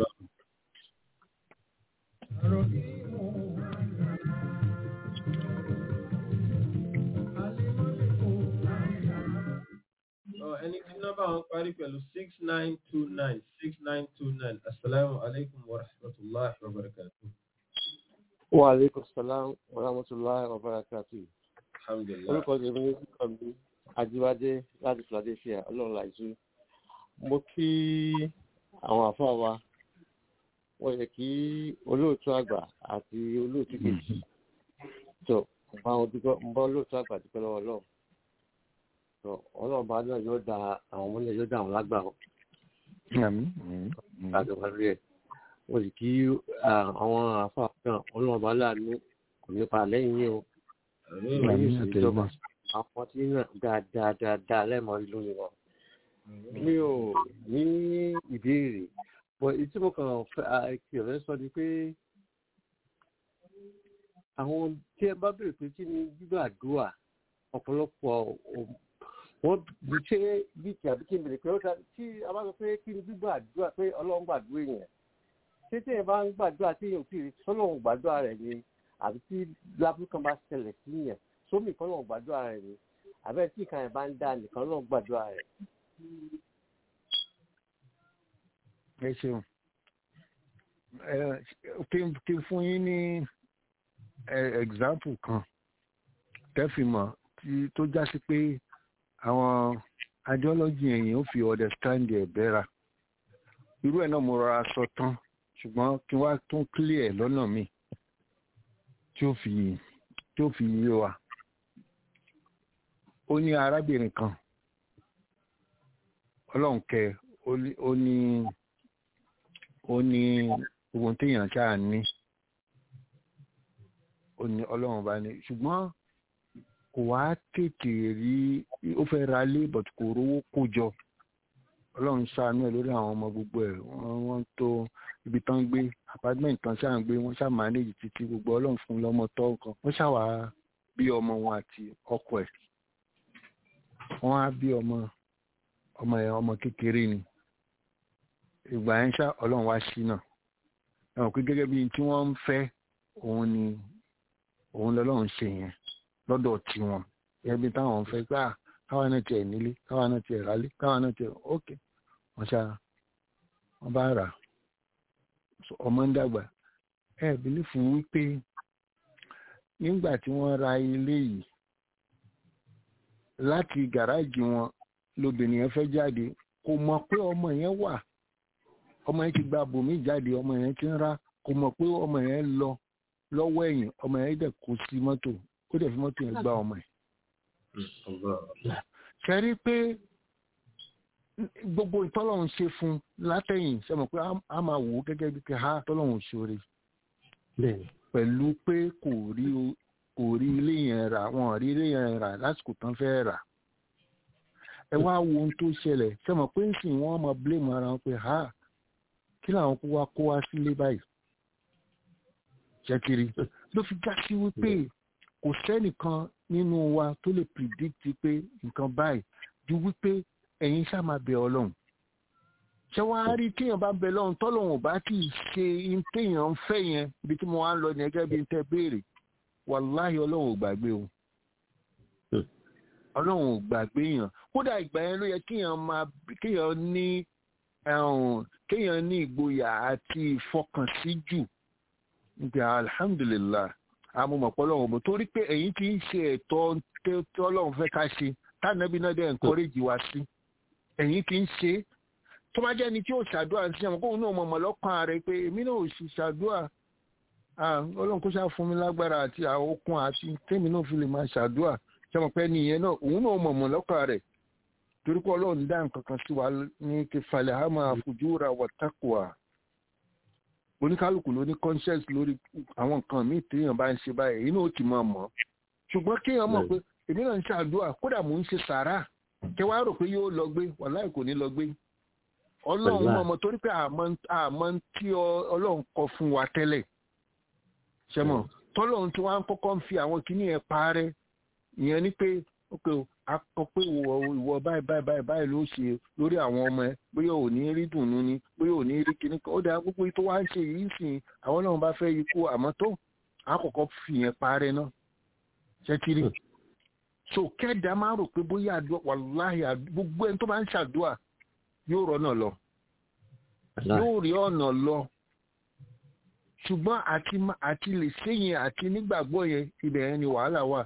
Ẹni tí nọ́mbà wọn parí pẹ̀lú 6929 asalaamu alaykum wa rahmatulahi wa barakatuh. Wa alaikum salam wa rahmatullahi wa barakatuh. Alhamdulillah. Orúkọ ìrìn ní ọ̀gbìn Ajíbádé láti Philadelphia, Ọlọ́run láìsú. Mo kí àwọn àfáà wa, wọ́n yẹ kí olóòtú àgbà àti olóòtú kejì. Tó, mo bá olóòtú àgbà dúpẹ́ lọ́wọ́ Ọlọ́run. Tó, Ọlọ́run bá náà yóò da àwọn ọmọlẹ̀ yóò da àwọn lágbà wọn. Àgbà rí ẹ̀. Mo sì kí àwọn àfáà kan Ọlọ́run bá láàánú kò nípa lẹ́yìn yìí o. Ìjọba àwọn tí náà dáadáa lẹ́mọ̀ lórí wọn. Mi ò ní ìbéèrè bọ̀ ìtí mo kàn kí ọ̀rẹ́ sọ ni pé àwọn tí ẹ bá béèrè pé kí ni gbígbàdúrà ọ̀pọ̀lọpọ̀ wọ́n bí ṣe bí kí àbí kí n bèrè pé ó ta tí a bá sọ pé kí ni gbígbàdúrà pé Ọlọ́run gbàdúrà èèyàn ṣé tí ẹ bá ń gbàdúrà tí èèyàn kì í sọ́lọ́run gbàdúrà rẹ̀ ni àbí tí lábúrú kan bá ṣẹlẹ̀ sí yẹn sómi kan náà gbàdúrà rẹ̀ ni àbẹ́ tí ìkan ẹ̀ bá ń dá nìkan náà gbàdúrà rẹ̀. ẹ ṣeun kí n fún yín ní example kan tẹ́fìmọ̀ tó já sí pé àwọn ideology ẹ̀yìn ó fi understand ẹ̀ bẹ́ra irú ẹ̀ náà mo rọra sọ tán ṣùgbọ́n kí wá tún clear lọ́nà mi tí ó fi yé wa ó ní arábìnrin kan Ọlọ́run kẹ́ ó ní ohun téèyàn ṣáà ní ó ní Ọlọ́run bá ní ṣùgbọ́n kò wá tètè rí ó fẹ́ ra lé but kò rówó kó jọ Ọlọ́run ṣàánú ẹ̀ lórí àwọn ọmọ gbogbo ẹ̀ wọ́n tó ibi tán gbé apartment tán ṣáà ń gbé wọ́n ṣáà manage títí gbogbo Ọlọ́run fún lọ́mọ tọ́ nǹkan wọ́n ṣáà wá bí ọmọ wọn àti ọkọ ẹ̀ wọ́n á bí ọmọ kékeré ni ìgbà yẹn ṣá Ọlọ́run wá sí náà ẹ̀wọ̀n pé gẹ́gẹ́ bí tí wọ́n ń fẹ́ òun lọ́lọ́run ṣe yẹn lọ́dọ̀ tiwọn gẹ́gẹ́ bí táwọn ń fẹ́ gbà káwọn náà tiẹ̀ nílé káwọn náà tiẹ̀ rálé káwọn náà tiẹ̀ ókè wọ́n bá rà ọmọ ń dàgbà bílífù wípé nígbà tí wọ́n ra ilé yìí láti gàrájì wọn lóbìnrin yẹn fẹ́ jáde kò mọ̀ pé ọmọ yẹn wà ọmọ yẹn ti gba bòmí jáde ọmọ yẹn ti ń rá kò mọ̀ pé ọmọ yẹn lọ lọ́wọ́ ẹ̀yìn ọmọ yẹn dẹ̀ kó sí mọ́tò ó dẹ̀ fi mọ́tò yẹn gbá ọmọ yẹn. ṣe rí pé gbogbo ìtọ́lọ́run ṣe fún látẹ̀yìn ṣe mọ̀ pé a máa wò ó gẹ́gẹ́ bí ká tọ́lọ́run ṣoore pẹ̀lú pé kò rí ilé yẹn rà wọn rí ilé yẹn rà lásìkò tán fẹ́ rà. ẹ wá wo ohun tó ṣẹlẹ̀ ṣe mọ̀ pé nsìn wọ́n máa blame ara wọn pé kí làwọn kó wá sílé báyìí. ṣẹ́kiri ló fi já sí wípé kò sẹ́nìkan nínú wa tó lè predict pé nǹkan báyìí ju wípé ẹ̀yin ṣá máa bẹ ọlọ́run. ṣé wàá rí téèyàn bá bẹ lọ́run tọ́lọ́run ò bá kì í ṣe téèyàn ń fẹ́ yẹn ibi tí mo wá ń lọ ní ẹgẹ́ bí n tẹ́ béèrè wàláhì ọlọ́run ò gbàgbé o. ọlọ́run ò gbàgbé yàn kódà ìgbà yẹn ló yẹ kéèyàn ní ìgboyà àti ìfọkànsí jù nígbà alhamdulillah amúmọ̀pọ̀ ọlọ́run bò torí pé ẹ̀yin ti ń ṣe ẹ̀tọ́ tí ọlọ́run fẹ́ ká ṣe tánàbí náà dẹ̀ encourage wa sí ẹ̀yin ti ń ṣe tó bá jẹ́ ni tí ó ṣàdúrà sí àwọn kóun náà mọ̀mọ́ lọ́kàn rẹ̀ pé èmi náà ò sì ṣàdúrà ọlọ́run kó ṣáà fún mi lágbára àti okun àti tèmi náà fi lè máa ṣàdúrà ṣàmọ̀ pé nìyẹn náà òun náà mọ̀mọ́ lọ́kàn rẹ̀ torí pé ọlọ́run dá nǹkan kan sí wa ní kẹfàlẹ̀ àmà fujura wa taqwa oníkálukú ló ní conscience lórí àwọn nǹkan míì téèyàn bá ń ṣe báyìí èyí náà ó ti máa mọ̀ ṣùgbọ́n kéèyàn mọ̀ pé èmi náà ń ṣàdúrà kódà mò ń ṣe sàárà kẹwàá rò pé yóò lọ gbé wàláì kò ní lọ gbé ọlọ́run mọ̀ torí pé àmọ́ tí ọlọ́run kọ fún wa tẹ́lẹ̀ ṣẹ́mọ̀ tọ́lọ́run tí wọ́n á kọ́kọ́ ń fi àwọn kinní ẹ̀ parẹ́ ìyẹn ni pé akọ pé ìwọ báyìí ló ṣe lórí àwọn ọmọ ẹ bóyá ò ní rí dùnnú ni bóyá ò ní rí kinní kan ó dáa gbogbo tó wá ń ṣe yìí sìn àwọn ọlọ́run bá fẹ́ ikú àmọ́ tó àkọ́kọ́ fi yẹn parẹ́ náà ṣẹ́tìrì so kẹ́ẹ̀dá máa rò pé bóyá àdúrà wàláhì gbogbo ẹni tó bá ń ṣàdúrà yóò rọ́nà lọ yóò rí ọ̀nà lọ ṣùgbọ́n àti lè ṣéyìn àti nígbàgbọ́ yẹn ibẹ̀ yẹn ni wàhálà wà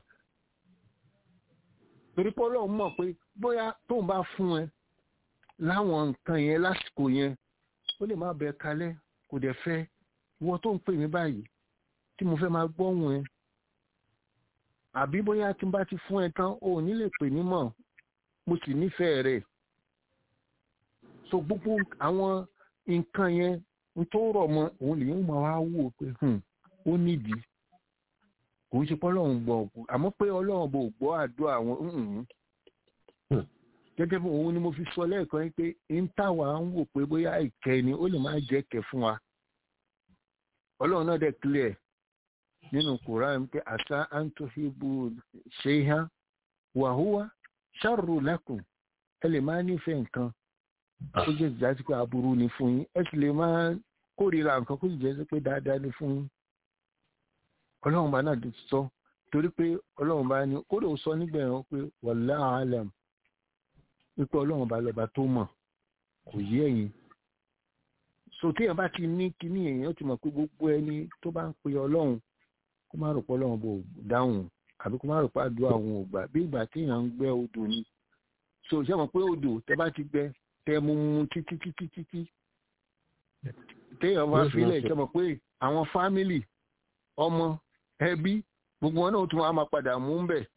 torí pé ọlọ́run mọ̀ pé bóyá tóun bá fún ẹ láwọn nǹkan yẹn lásìkò yẹn ó lè má bẹ kalẹ̀ kò dẹ̀ fẹ́ ìwọ tó ń pè mí báyìí tí mo fẹ́ máa gbọ́hùn ẹ àbí bóyá tí n bá ti fún ẹ tán o ò ní lè pè mí mọ́ mo sì nífẹ̀ẹ́ rẹ̀ so gbogbo àwọn nǹkan yẹn n tó rọ̀ mọ́ òun lè ń máa wá wò pé ó nídìí kò ń ṣe pé ọlọ́run gbọ́ àmọ́ pé ọlọ́run bò gbọ́ àdúrà àwọn gẹ́gẹ́ bí òun ni mo fi sọ lẹ́ẹ̀kan pé ń táwa ń wò pé bóyá ìkẹ́ ni ó lè má jẹ́ kẹ́ fún wa ọlọ́run náà dẹ̀ clear nínú Quran pé àṣà antohibu shay'an wa huwa sharru lakum ẹ lè máa nífẹ̀ẹ́ nǹkan ó jẹ́ ìjà pé aburú ni fún yín ẹ sì lè máa kórìíra nǹkan kó sì jẹ́ pé dáadáa ni fún yín ọlọ́run bá náà ti sọ torí pé ọlọ́run bá ní kódà ó sọ nígbà yẹn pé wallahu alam wípé ọlọ́run bá lọ́ba tó mọ̀ kò yé ẹ̀yin so téèyàn bá ti ní kíní èèyàn ti mọ̀ pé gbogbo ẹni tó bá ń pe ọlọ́run kó má rò pé ọlọ́run bò dáhùn àbí kó má rò pé àdúrà òun ò gbà bí ìgbà téèyàn ń gbẹ́ odò ni so ṣé mọ̀ pé odò tẹ bá ti gbẹ́ tẹ mú títí téèyàn bá filẹ̀ ṣé mọ̀ pé àwọn fámìlì ọmọ ẹbí gbogbo wọn náà tún wá máa padà mú ń bẹ̀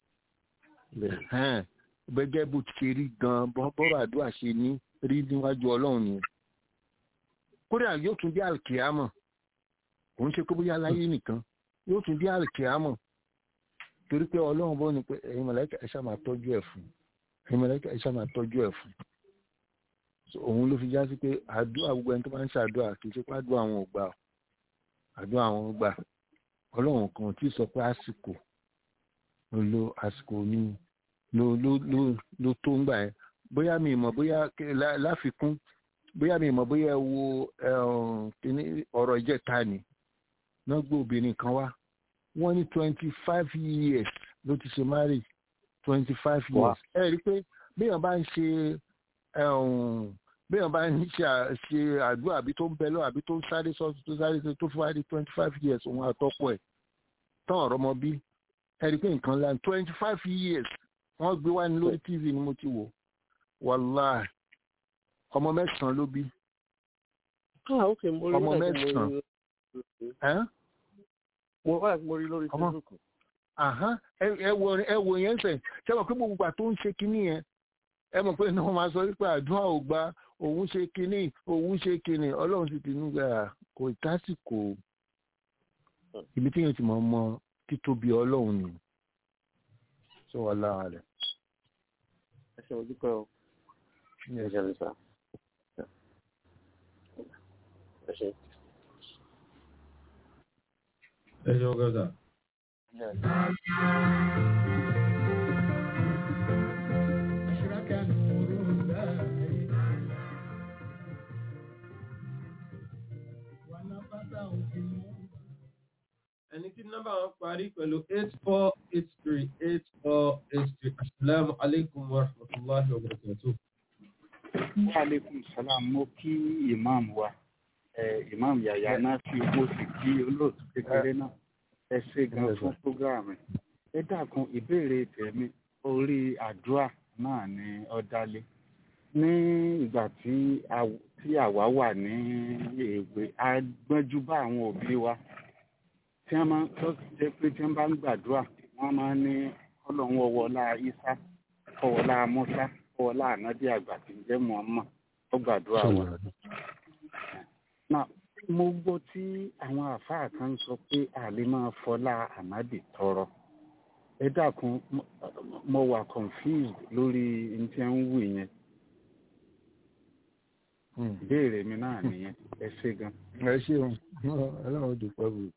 gbẹgẹ́ bó ti ṣe rí gan bọ́rọ̀ àdúrà ṣe ní rí níwájú ọlọ́run ni kódà yóò tún dé àlùkìyámọ̀ kò ń ṣe pé bóyá láyé nìkan yóò tún dé àlùkìyámọ̀ torí pé ọlọ́run bọ́ ni pé ẹ̀yin màláíkà ẹ ṣáà máa tọ́jú ẹ̀ fún ẹ̀yin màláíkà ẹ ṣáà máa tọ́jú ẹ̀ fún òun ló fi já sí pé àdúrà gbogbo ẹni tó bá ń ṣàdúrà kì í ṣe pé àdúrà àwọn ò gbà àdúrà àwọn ò gbà ọlọ́run kan tí sọ pé àsìkò lo àsìkò ní ló tó ń gbà yẹn bóyá mi mọ̀ bóyá láfikún bóyá mi mọ̀ bóyá wo ọ̀rọ̀ ìjẹta ni náà gbé obìnrin kan wá wọ́n ní 25 years ló ti ṣe marry 25 years ẹ rí i pé béèyàn bá ń ṣe béèyàn bá ń ṣe àdúrà àbí tó ń bẹ lọ àbí tó ń sáré sọ́ọ̀tù tó sáré tó fi wá di 25 years òun àtọ́kọ ẹ̀ tán ọ̀rọ̀ ọmọ bí ẹ rí i pé nǹkan lan 25 years wọ́n gbé wá ní lórí TV ni mo ti wò wàláì ọmọ 9 ló bí ok mo rí ọmọ mẹ́sàn-án mo rí lórí Facebook. ẹ wo yẹn sẹ̀ ṣé wọ́n pé gbogbo àtó ń ṣe kinní yẹn ẹ mọ̀ pé náà máa sọ wípé àdúrà ò gba òun ṣe kinní ọlọ́run sì ti nú gbà kò tásìkò ibi tí yẹn ti mọ̀ títóbi ọlọ́run ni sọ wà lára rẹ̀. ẹ ṣe ojú pẹ́ o. ẹ ṣe lè sá. ẹ ṣe. ẹ ṣe ọgá sá. ẹni tí nọ́mbà wọn parí pẹ̀lú 8483 asalaamu aleykum wa rahmatulahi wa barakatuh. Wa aleykum salaam. Mo kí imam wa imam Yahya Nafi, mo sì kí olóòtú kékeré náà. Ẹ ṣé gan fún prógráàmù. Ẹ dákun ìbéèrè tèmi orí àdúrà náà ni ó dálé. Ní ìgbà tí àwa wà ní èwe a gbọ́njú bá àwọn òbí wa tí wọ́n máa tó jẹ́ pé tí wọ́n bá ń gbàdúrà wọ́n máa ní ọlọ́run ọwọ́lá Ìsá ọwọ́lá Mùsá ọwọ́lá ànádì àgbà tí ń jẹ́ Muhammad ó gbàdúrà wa. Mo gbọ́ tí àwọn àfáà kan sọ pé àlè máa fọlá ànádì tọrọ. Ẹ dákun mo wà confused lórí ní tí wọ́n ń wù yẹn. Ìbéèrè mi náà nìyẹn. Ẹ ṣé gan. Ẹ ṣé o ọlọ́run dùpọ̀ bù.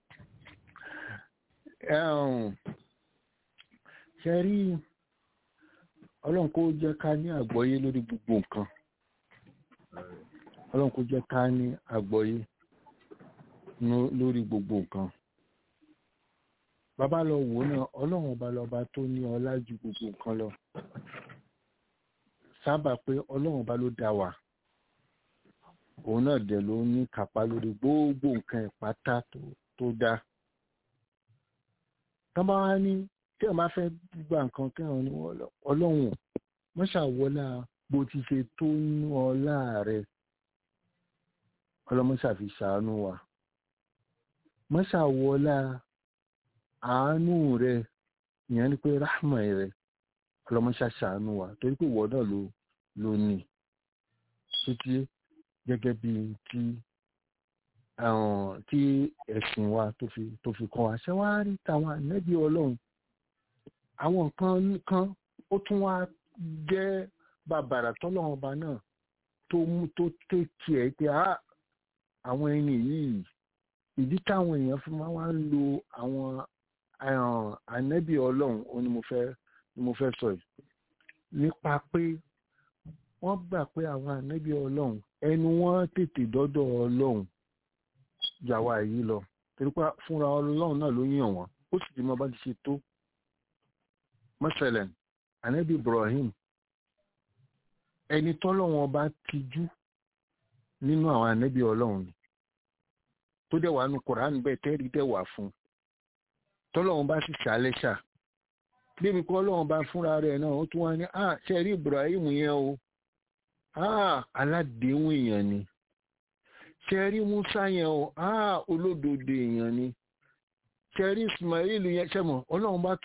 Ṣe rí ọlọ́run kó jẹ́ ká ní àgbọ́yé lórí gbogbo nǹkan. Ọlọ́run kó jẹ́ ká ní àgbọ́yé lórí gbogbo nǹkan. Bàbá lọ wò náà ọlọ́run ọba lọba tó ní ọlá ju gbogbo nǹkan lọ. Sábà pé ọlọ́run ọba ló dá wa. Òun náà dẹ̀ ló ní kápá lórí gbogbo nǹkan ìpátá tó dá. Tọ́ba wá ní tí ẹ máa fẹ́ gba nǹkan kẹ́hìn ní ọlọ́run wọ́n ṣàwọlá bó ti ṣe tó ní ọlá rẹ̀ ọlọ́mọṣà fi ṣàánú wa. Wọ́n ṣàwọlá àánú rẹ̀ ìyẹn ni pé ráhmà rẹ̀ ọlọ́mọṣà ṣàánú wa torí pé ìwọ náà ló ní títí gẹ́gẹ́ bí tí ẹ̀sìn wa tó fi kọ́ wa ṣe wá rí tàwọn ànábì ọlọ́run àwọn nǹkan kan ó tún wá jẹ́ bàbàrà tọ́lọ́run ọba náà tó tètè ẹ̀ pé àwọn ẹni yìí ìdí táwọn èèyàn fi máa wá ń lo àwọn ànábì ọlọ́run ó ní mo fẹ́ sọ yìí nípa pé wọ́n gbà pé àwọn ànábì ọlọ́run ẹnu wọn tètè dọ́dọ̀ ọlọ́run yàwá yìí lọ torí pé fúnra ọlọ́run náà ló yàn wọ́n ó sì ti mọ bá ti ṣe tó. Mọ́sẹ̀lẹ̀ ànábì Ibrahim ẹni tọ́lọ́run ọba tijú nínú àwọn ànábì ọlọ́run ni tó dẹ̀ wà nù Kùránì bẹ́ẹ̀ tẹ́rì dẹ̀ wà fún tọ́lọ́run bá sì ṣàlẹ́ṣà débi kọ́ ọlọ́run bá fúnra rẹ̀ náà ó tún wá ní ṣe rí Ibrahim yẹn o aládéhùn èèyàn ni ṣẹ́rí Musa yẹn o olódodo èèyàn ni ṣẹ́rí Ismail yẹn ṣẹ́mọ̀ ọlọ́run bá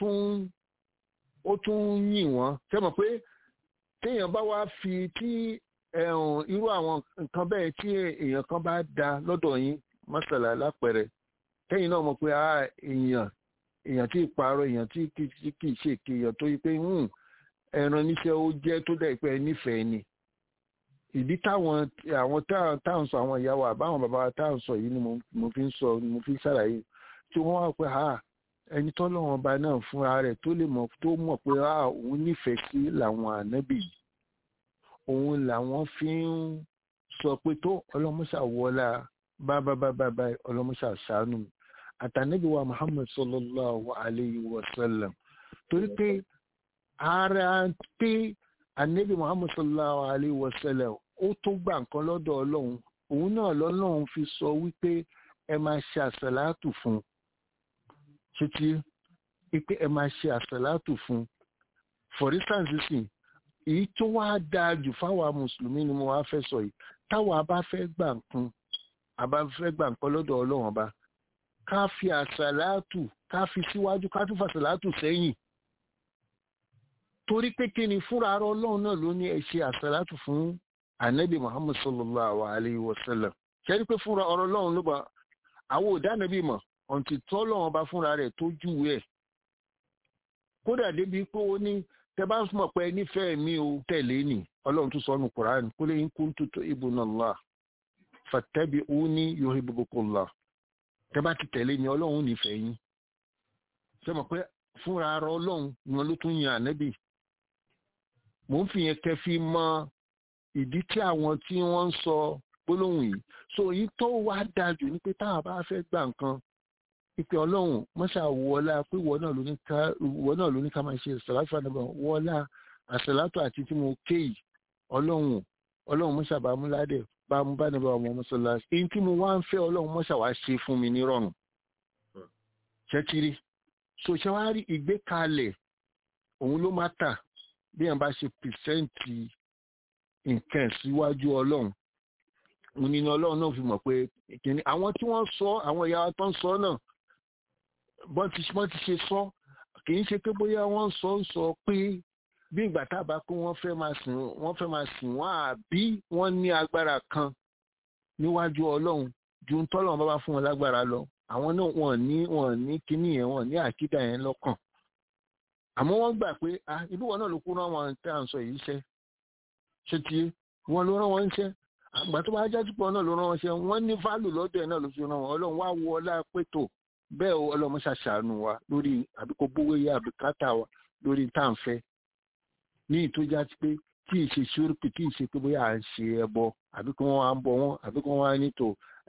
tún yìn wọ́n ṣẹ́mọ̀ pé téèyàn bá wá fi tí irú àwọn nǹkan bẹ́ẹ̀ tí èèyàn kan bá da lọ́dọ̀ yín mọ́sálà lápẹẹrẹ kẹ́yìn náà mọ̀ pé èèyàn tí ìparọ́ èèyàn tí kì í ṣe èèyàn tó yí pé ẹran níṣẹ́ ó jẹ́ tó dẹ̀ pé nífẹ̀ẹ́ ni ìdí táwọn táwọn sọ àwọn ìyàwó àbáwọn bàbá táwọn sọ yìí ni mo fi ń sọ ni mo fi ń ṣàlàyé tí wọ́n wá pé ẹni tọ́lọ́wọ́n ọba náà fúnra rẹ̀ tó lè mọ̀ tó mọ̀ pé òun nífẹ̀ẹ́ sí làwọn ànábì òun làwọn fi ń sọ pé tó ọlọ́mọṣà wọlá bábábábá ọlọ́mọṣà ṣàánú àtànábì wa Muhammad sallallahu alayhi wa sallam torí pé ara pé ànábì Muhammad sallallahu alayhi wa sallam ó tó gbà nǹkan lọ́dọ̀ ọlọ́run òun náà lọ́lọ́run fi sọ wípé ẹ máa ṣe àsàlátù fún títí pé ẹ máa ṣe àsàlátù fún for instance sí èyí tó wá dáa jù fáwa mùsùlùmí ni mo wá fẹ́ sọ yìí táwa bá fẹ́ gbà nǹkan lọ́dọ̀ ọlọ́run ọba ká fi àsàlátù ká fi síwájú ká tún fàsàlátù sẹ́yìn torí pé kí ni fúnra ara ọlọ́run náà ló ní ẹ ṣe àsàlátù fún ànábì Muhammad sallallahu alayhi wa sallam ṣẹ́rí pé fúnra ọ̀rọ̀ ọlọ́run ló bá àwọn òdánàbí mọ̀ ọ̀ǹtì tọ́lọ́run bá fúnra rẹ̀ tó júwe ẹ̀ kódà débi pé ó ní tẹ bá mọ̀ pé nífẹ̀ẹ́ mi ò tẹ̀lé nì ọlọ́run tó sọ nù Qur'an qul in kuntum tuhibbuna Allah fattabi'uni yuhibbukumullah tẹ bá ti tẹ̀lé mi ọlọ́run nífẹ̀ẹ́ yín ṣe mọ̀ pé fúnra ara ọlọ́run ni wọn ló tún yan ànábì mò ń fi yẹn kẹfí mọ ìdí tí àwọn tí wọ́n ń sọ gbólóhùn yìí so èyí tó wá dájú ní pé táwọn bá fẹ́ gbà nǹkan ìpè ọlọ́run mọ́ṣá wọlá pé wọ́n náà ló ní ká máa ṣe ṣàlàtù àdàbọ̀ wọlá àṣàlátù àti tí mo ké yìí ọlọ́run mọ́ṣá bá mú ládẹ̀ bá mú bá níbà ọmọ mọ́ṣálá èyí tí mo wá ń fẹ́ ọlọ́run mọ́ṣá wá ṣe fún mi ní rọrùn ṣẹ́kiri so ṣe wá rí ìgbékalẹ̀ òun ló má tà bí wọn bá ṣe pìrìsẹ́ǹtì nǹkan síwájú ọlọ́run òun ni ọlọ́run náà fi mọ̀ pé kìíní àwọn tí wọ́n sọ àwọn ìyá wa tó ń sọ náà bọ́n ti ṣe sọ kì í ṣe pé bóyá wọ́n sọ pé bí ìgbà tábà pé wọ́n fẹ́ máa sìn wọ́n àbí wọ́n ní agbára kan níwájú ọlọ́run ju ń tọ́lọ́run bá bá fún wọn lágbára lọ àwọn náà wọ́n ní kíní yẹn wọ́n ní àkídà yẹn lọ́kàn àmọ́ wọ́n gbà pé ibi wọn náà ló kú rán wọn tí à ń sọ yìí ṣe tí wọn ló rán wọn ń ṣe àgbà tó bá jáde pọ̀ náà ló rán wọn ṣe wọ́n ní fálù lọ́dọ̀ ẹ̀ náà ló fi rán wọn ọlọ́run wá wọ ọlá pétò bẹ́ẹ̀ ọlọ́run ṣàṣàánú wa lórí àbíkó bówó yá àbíkátà wa lórí tá à ń fẹ́ ní ìtójá ti pé kí ìṣe ṣúrùpì kí ìṣe pé bóyá à ń ṣe ẹbọ àbí kí wọ́n wá ń bọ wọ́n àbí kí wọ́n wá nítò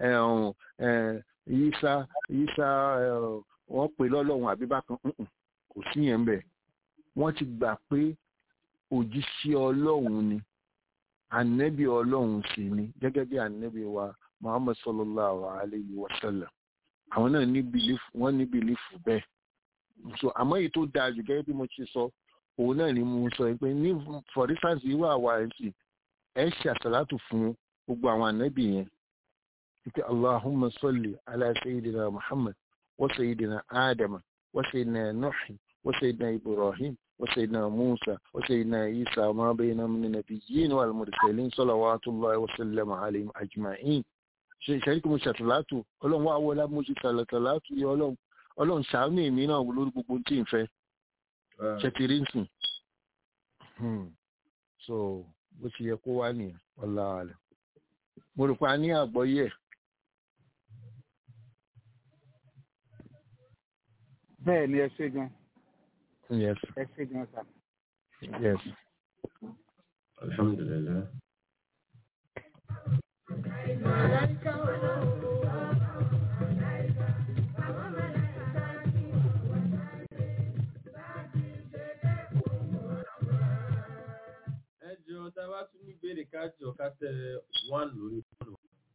yíṣà wọ́n pè lọ́lọ́run àbí bákan kò sí yẹn bẹ́ẹ̀ wọ́n ti gbà pé òjíṣẹ́ ọlọ́run ni ànẹ́bí ọlọ́run sì ni gẹ́gẹ́ bí ànẹ́bí wa Muhammad sallallahu alayhi wa sallam àwọn náà wọ́n ní bìlífù bẹ́ẹ̀ so àmọ́ èyí tó dáa jù gẹ́gẹ́ bí mo ti sọ òun náà ni mo sọ pé ní for instance irú àwa ẹ̀sìn ẹ̀ ṣe àṣàlátù fún gbogbo àwọn ànẹ́bí yẹn pé Allahumma salli ala sayyidina Muhammad wa sayyidina Adama wa sayyidina Nuh wa sayyidina Ibrahim وسيدنا موسى وسيدنا عيسى وما بين من النبيين والمرسلين صلوات الله وسلم عليهم أجمعين ṣeríkì mo ṣàtàlátù ọlọ́run wá wọlá mo ṣe ṣàtàlátù yẹ ọlọ́run ṣàánú èmi náà lórí gbogbo tí ń fẹ́ ṣètìrí ń sìn so bó ti yẹ kó wá nìyẹn ọlá rẹ̀ mo rò pé a ní àgbọ́yé ẹ̀. bẹ́ẹ̀ ni ẹ ṣe gan. Yes. Yes. Alhamdulillah. Ẹ jọ̀ọ́ tá a bá tún ní ìbéèrè ká jọ ká tẹ 1 lórí fóònù.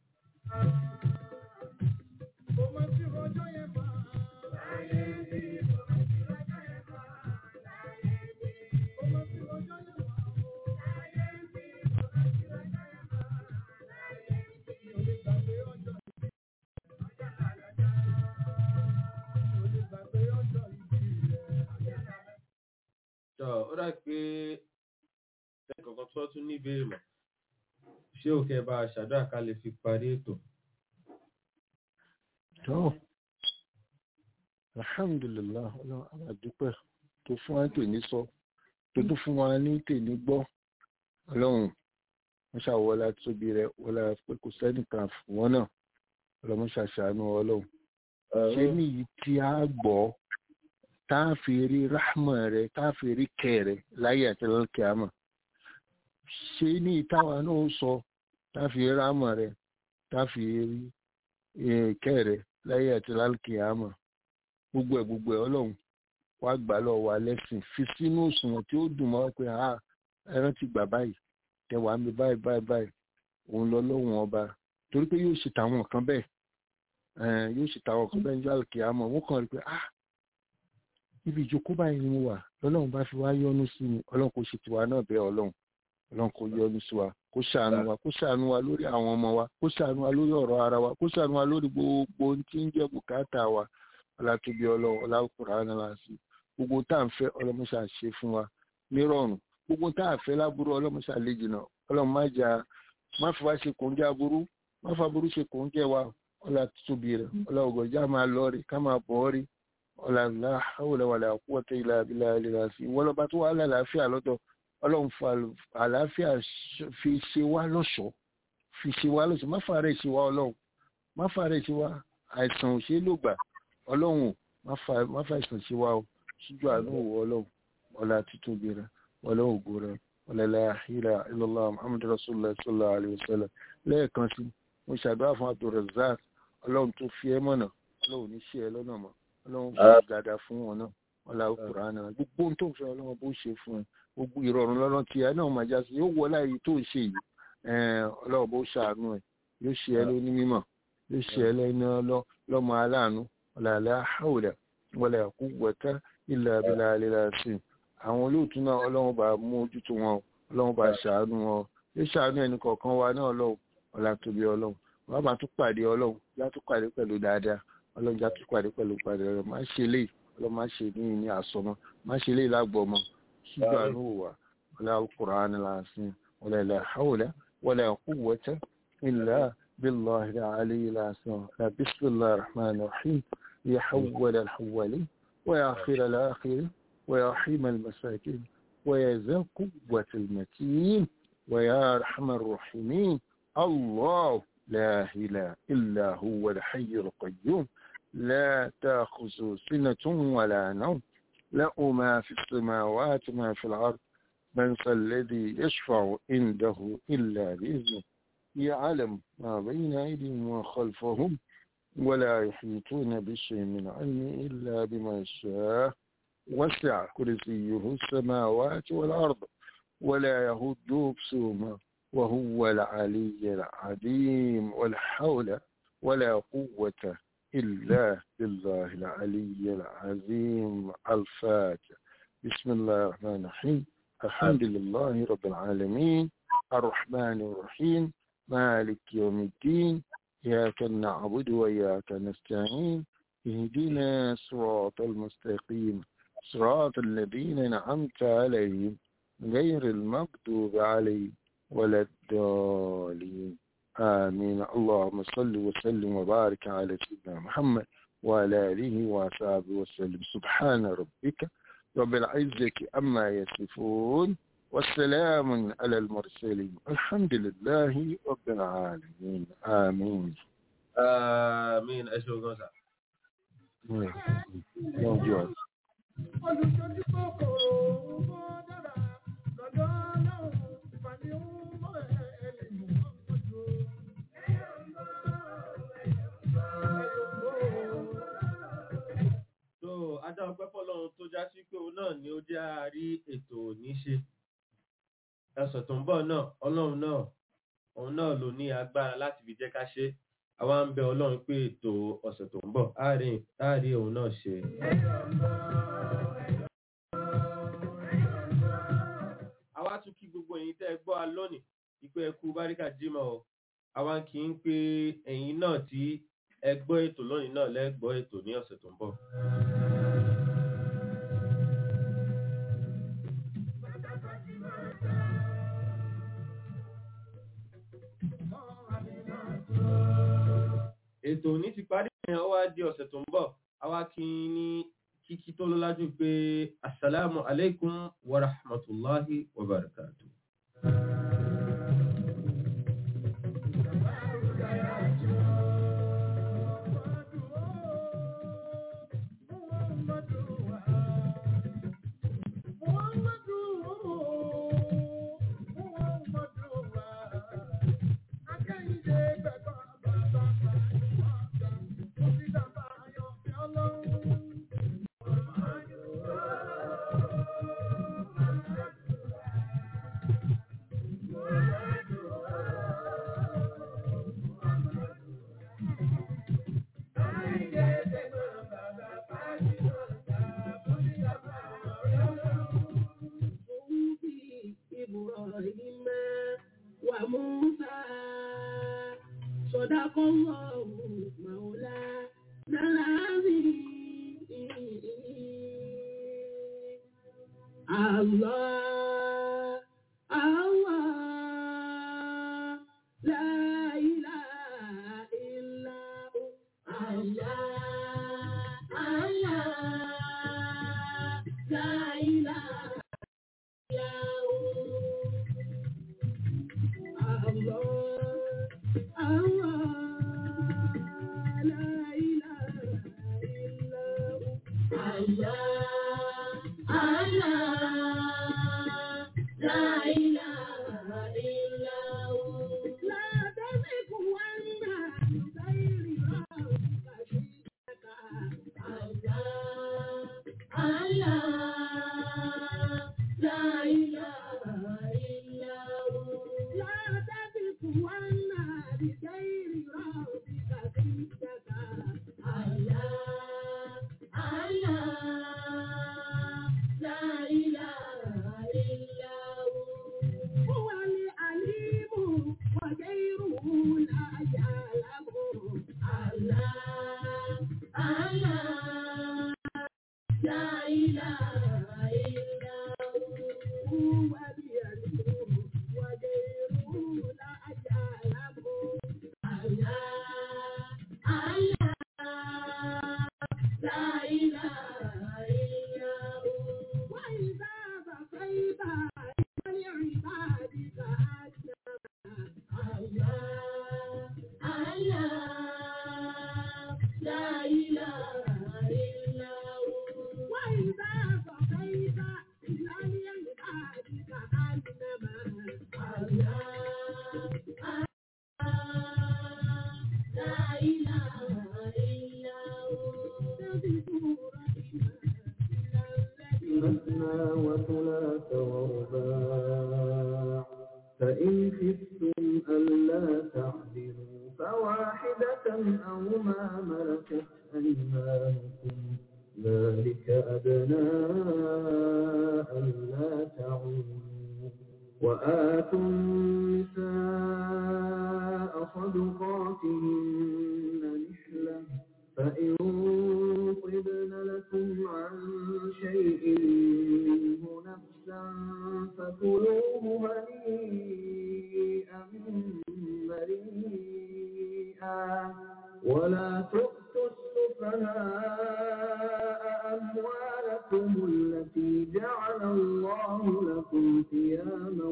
Ó dà pé ẹ̀kọ̀kan tó tún ní ìbéèrè mọ̀ ṣé ò kẹ́ bá ṣàdúrà ká lè fi parí ètò. Alhamdulillah ọlọ́run àdúpẹ́ tó fún wa tèmi sọ tó tún fún wa ní tèmi gbọ́ ọlọ́run wọ́n ṣàwọ́lá tóbi rẹ̀ wọ́lá pé kò sẹ́nìkan wọn náà ọlọ́run ṣàṣàánú ọlọ́run ṣé níyì tí a gbọ́ táàfi rí ráhmà rẹ̀ táàfi rí kẹ́ rẹ̀ láyé àti lọ́kẹ́ àmà ṣé ní ìtawà náà sọ táàfi rí ráhmà rẹ̀ táàfi rí kẹ́ rẹ̀ láyé àti lọ́kẹ́ àmà gbogbo ẹ̀ ọlọ́run wá gbà lọ wà lẹ́sìn fi sínú òṣùwọ̀n tí ó dùn mọ́ pé ẹran ti gbà báyìí tẹwà mi báyìí òun lọ lọ́wọ́n ọba torí pé yóò ṣe tàwọn kan bẹ́ẹ̀ ní àlùkè àmọ́ wọ́n kàn rí pé ibi ìjókòó báyìí ni mo wà lọ́lọ́run bá fi wá yọ́nú sí mi ọlọ́run kò ṣe tiwa náà bẹ́ẹ̀ ọlọ́run ọlọ́run kò yọ́nú sí wa kó ṣàánú wa lórí àwọn ọmọ wa kó ṣàánú wa lórí ọ̀rọ̀ ara wa kó ṣàánú wa lórí gbogbo ohun tí ń jẹ́ bùkátà wa ọlátúbí ọlọ́run ọlákùnrin aláàsì gbogbo tá à ń fẹ́ ọlọ́mọṣà ṣe fún wa nírọ̀rùn gbogbo tá à fẹ́ láburú ọlọ́mọṣà lè jìnnà ọlọ́run má fi wá ṣe kòńgẹ́ aburú má fa aburú ṣe kòńgẹ́ wa ọlátúbí rẹ̀ ọlọ́gọ̀já máa lọ rí ká máa bọ̀ rí ọlọ́lá hawla wala quwwata illa billahi al-ali ìwọlọ́ba tó wà lálàáfíà lọ́dọ̀ ọlọ́run fa àlàáfíà fi ṣe wá lọ́ṣọ̀ọ́ má fàárẹ̀ ṣe wá ọlọ́run má fàárẹ̀ ṣe wá àìsàn ò ṣe é lògbà ọlọ́run má fà àìsàn ṣe wá o ṣíjú àánú òwò ọlọ́run ọlá títóbi rẹ ọlọ́run ògo rẹ ọlọ́lá ilaha illallah muhammadu rasulullah sallallahu alayhi wa sallam lẹ́ẹ̀kan sí mo ṣàdúrà fún Abdulrazak ọlọ́run tó fi ẹ́ mọ̀nà ọlọ́run ní ṣe ẹ lọ́nà mọ́ ọlọ́run fi dáadáa fún wọn náà ọlá Kùránì gbogbo ohun tó ń fẹ́ ọlọ́run bó ṣe fún ẹ gbogbo ìrọ̀rùn lọ́rọ̀ tí ẹ náà máa já sí yóò wọlé àyè tó ń ṣe yìí ọlọ́run bó ṣàánú ẹ yóò ṣe ẹ lóní mímọ̀ yóò ṣe ẹ lẹ́nu lọ́mọ aláàánú la hawla wala quwwata illa billahi al-azim àwọn olóòtú náà ọlọ́run bá mú ojútùú wọn ọlọ́run bá ṣàánú wọn yóò ṣàánú ẹnì kọ̀ọ̀kan wa náà ọlọ́run ọlá tóbi ọlọ́run wọn bá tún pàdé ọlọ́run já tún pàdé pẹ̀lú dáadáa ọlọ́run já tún pàdé pẹ̀lú ọlọ́run má ṣe léyìí ọlọ́run má ṣe ní àsọmọ má ṣe léyìí lágbọ̀ọ́mọ ṣíjú àánú wà ọlá Al-Qur'an al-azim wala la hawla wala quwwata illa billahi al-ali al-azim bismillahir rahmanir rahim ya hawwal al-hawwalin wa ya akhir al-akhirin wa ya rahim al-masakin wa ya za quwwat al-matin wa ya arhamar rahimin Allah la ilaha illa huwa al-hayy al-qayyum la ta'khudhuhu sinatun wa la nawm له ما في السماوات ما في الأرض من الذي يشفع عنده إلا بإذنه يعلم ما بين أيديهم وخلفهم ولا يحيطون بشيء من علمه إلا بما شاء وسع كرسيه السماوات والأرض ولا يهد حفظهما وهو العلي العظيم ولا حول ولا قوة إلا بالله العلي العظيم الفاتح بسم الله الرحمن الرحيم الحمد لله رب العالمين الرحمن الرحيم مالك يوم الدين إياك نعبد وإياك نستعين اهدنا صراط المستقيم صراط الذين أنعمت عليهم غير المغضوب عليهم ولا الضالين آمين اللهم صل وسلم وبارك على سيدنا محمد وعلى آله وصحبه وسلم سبحان ربك رب العزة عما يصفون والسلام على المرسلين الحمد لله رب العالمين آمين آمين أشكرك موجود adá ọpẹ́ fọ́lọ́run tó já sí pé òun náà ni ó jẹ́ àárí ètò òní ṣe ẹ̀sọ̀ tó ń bọ̀ náà ọlọ́run náà òun náà ló ní agbára láti fi jẹ́ ká ṣe àwa ń bẹ ọlọ́run pé ètò ọ̀sẹ̀ tó ń bọ̀ àárí òun náà ṣe. àwa tún kí gbogbo ẹ̀yin tẹ́ ẹ gbọ́ wa lónìí ìpè ẹkú báríkà jímọ̀ o àwa kì í pé ẹ̀yin náà tí ẹ gbọ́ ètò lónìí náà lẹ́gbọ́ ètò ní ọ̀sẹ̀ tó ń bọ̀. ètò òní ti parí ẹ̀yàn wá di ọ̀sẹ̀ tó ń bọ̀ àwa kí ní kíkí tó lọ́lájú pé assalamu alaikum wa rahmatullahi wa barakatuh. الله مولانا العظيم الله الله لا إله إلا هو الله الله لا إله إلا هو الله الله لا إله إلا هو الله الله لا إله إلا هو لا تزغ عنا بغير ربك الله الله لا إله إلا هو لا تزغ عنا بغير ربك الله الله لا إله إلا هو هو العليم وغيره لا يعلم الله الله لا إله إلا هو هو العليم وغيره لا يعلم الله الله لا إله إلا هو وإذا بقيت لعبادك الله الله لا إله إلا هو وإذا بقيت لعبادك أنما الله لا إله إلا هو مثنى وثلاث ورباع فإن خفتم ألا تعدلوا فواحدة أو ما ملكت أيمانكم ذلك أدنى ألا تعولوا وآتوا النساء صدقاتهن نحلة فإن طبن لكم عن شيء منه نفسا فكلوه هنيئا مريئا ولا تؤتوا السفهاء أموالكم التي جعل الله لكم قياما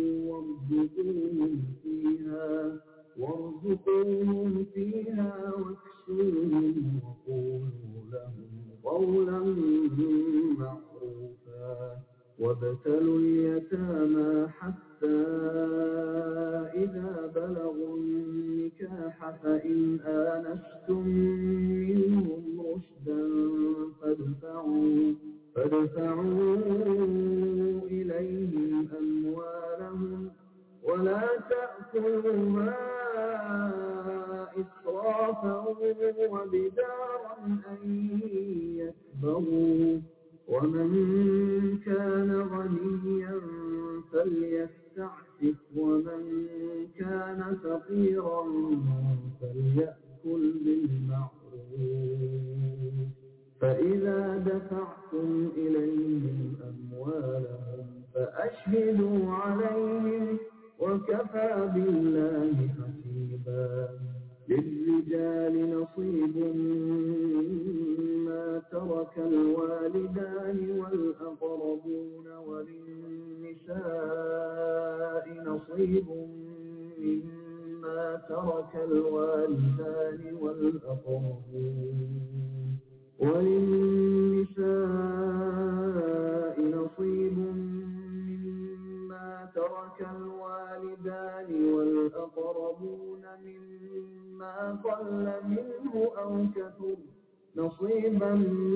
وارزقوهم فيها واكسوهم وقولوا لهم قولا معروفا وابتلوا اليتامى حتى إذا بلغوا النكاح فإن آنستم منهم رشدا فادفعوا إليهم أموالهم ولا تأكلوها إسرافا وبدارا أن يكبروا ومن كان غنيا فليستعفف ومن كان فقيرا فليأكل بالمعروف فإذا دفعتم إليهم أموالهم فأشهدوا عليهم وكفى بالله حسيبا للرجال نصيب مما ترك الوالدان والأقربون وللنساء نصيب مما ترك الوالدان والأقربون وللنساء نصيب مما ترك الوالدان والأقربون مما قل منه أو كثر نصيبا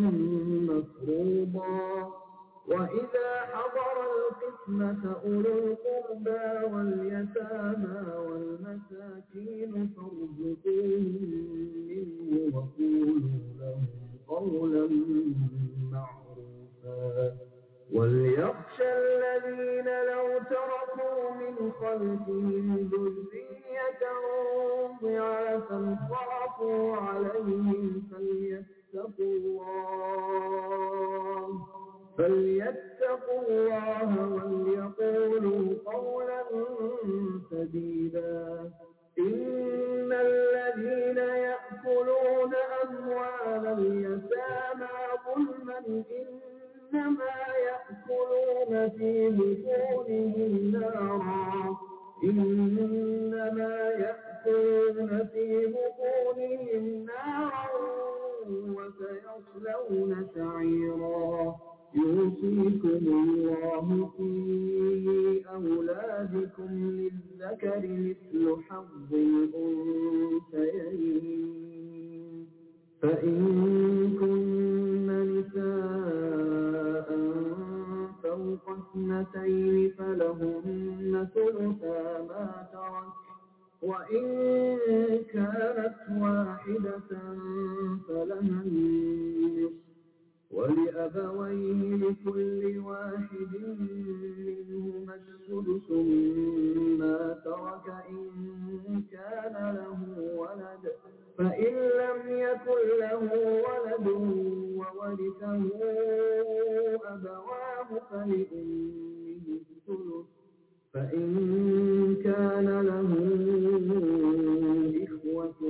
مفروضا وإذا حضر القسمة أولو القربى واليتامى والمساكين فارزقوهم منه وقولوا لهم قولا معروفا وليخشى الذين لو تركوا من خلفهم ذرية ضعافا فليتقوا الله وليقولوا قولا سديدا إن الذين يأكلون أموال اليتامى ظلما إنما يأكلون في بطونهم نارا وسيصلون سعيرا يوصيكم الله في أولادكم للذكر مثل حظ الأنثيين فإن كن نساء فوق اثنتين فلهن ثلثا ما ترك وإن كانت واحدة فلها النصف ولأبويه لكل واحد منهما السدس مما ترك إن كان له ولد فإن لم يكن له ولد وورثه أبواه فلأمه الثلث فإن كان له إخوة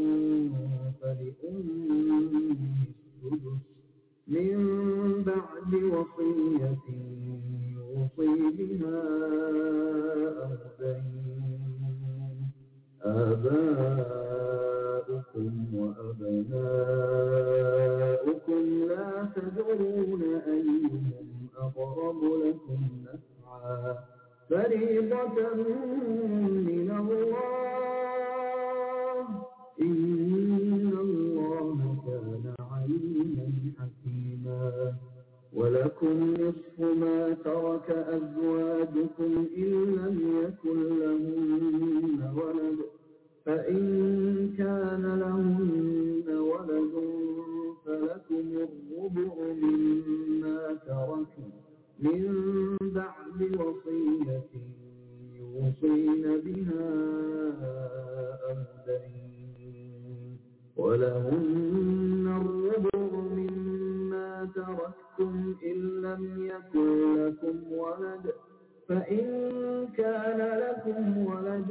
فلأمه السدس من بعد وصية يوصي بها أو دين آباؤكم وأبناؤكم لا تدرون أيهم أقرب لكم نفعا فريضة من الله إن الله كان عليما حكيما ولكم نصف ما ترك أزواجكم إن لم يكن لهن ولد فإن كان لهن ولد فلكم الربع مما تركوا من بعد وصية يوصين بها أو دين ولهن الربع مما تركتم إن لم يكن لكم ولد فإن كان لكم ولد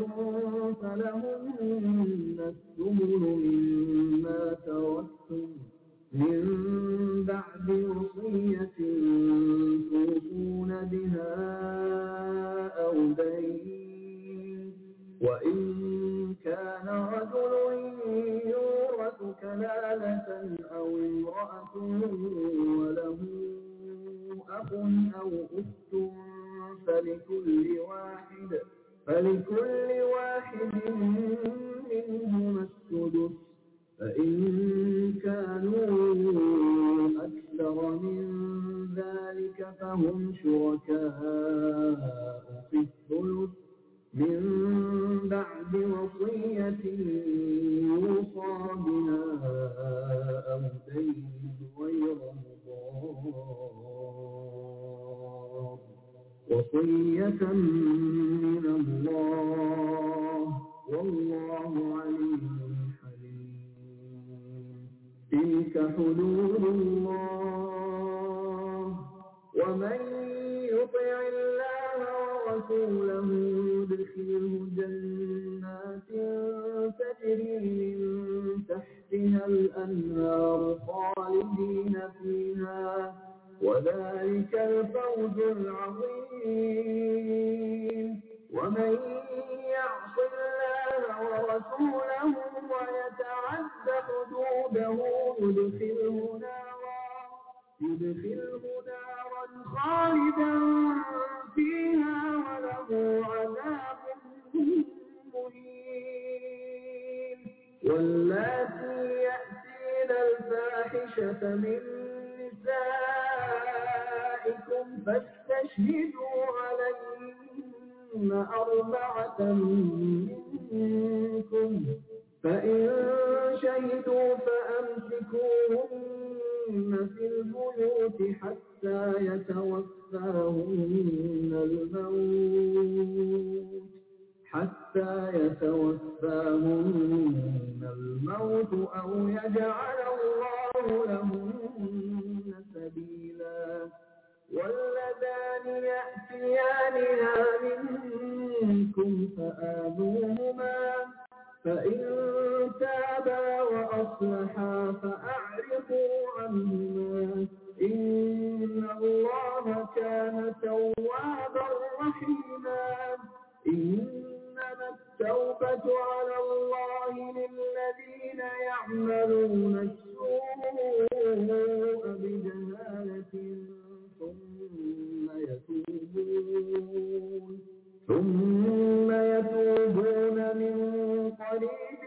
فلهن الثمن مما تركتم من بعد وصية توصون بها أو دين وإن كان رجل يورث كلالة أو امرأة وله أخ أو أخت فلكل واحد منهما السدس فإن كانوا أكثر من ذلك فهم شركاء في الثلث من بعد وصية يوصى بها أو دين غير مضار وصية من الله والله عليم حليم تلك حدود الله ومن يطع الله ورسوله يدخله جنات تجري من تحتها الأنهار خالدين فيها وذلك الفوز العظيم ومن يعص الله ورسوله ويتعد حدوده يدخله نارا خالدا فيها وله عذاب مهين واللاتي يأتين الفاحشة من نسائكم فاستشهدوا عليهن 4 منكم فإن شهدوا فأمسكوهن في البيوت حتى يتوفاهن الموت أو يجعل الله لهن سبيلا يأتيانها منكم فآذوهما فإن تابا وأصلحا فأعرضوا عنهما إن الله كان توابا رحيما إنما التوبة على الله للذين يعملون السوء بجهالة ثم يتوبون من قريب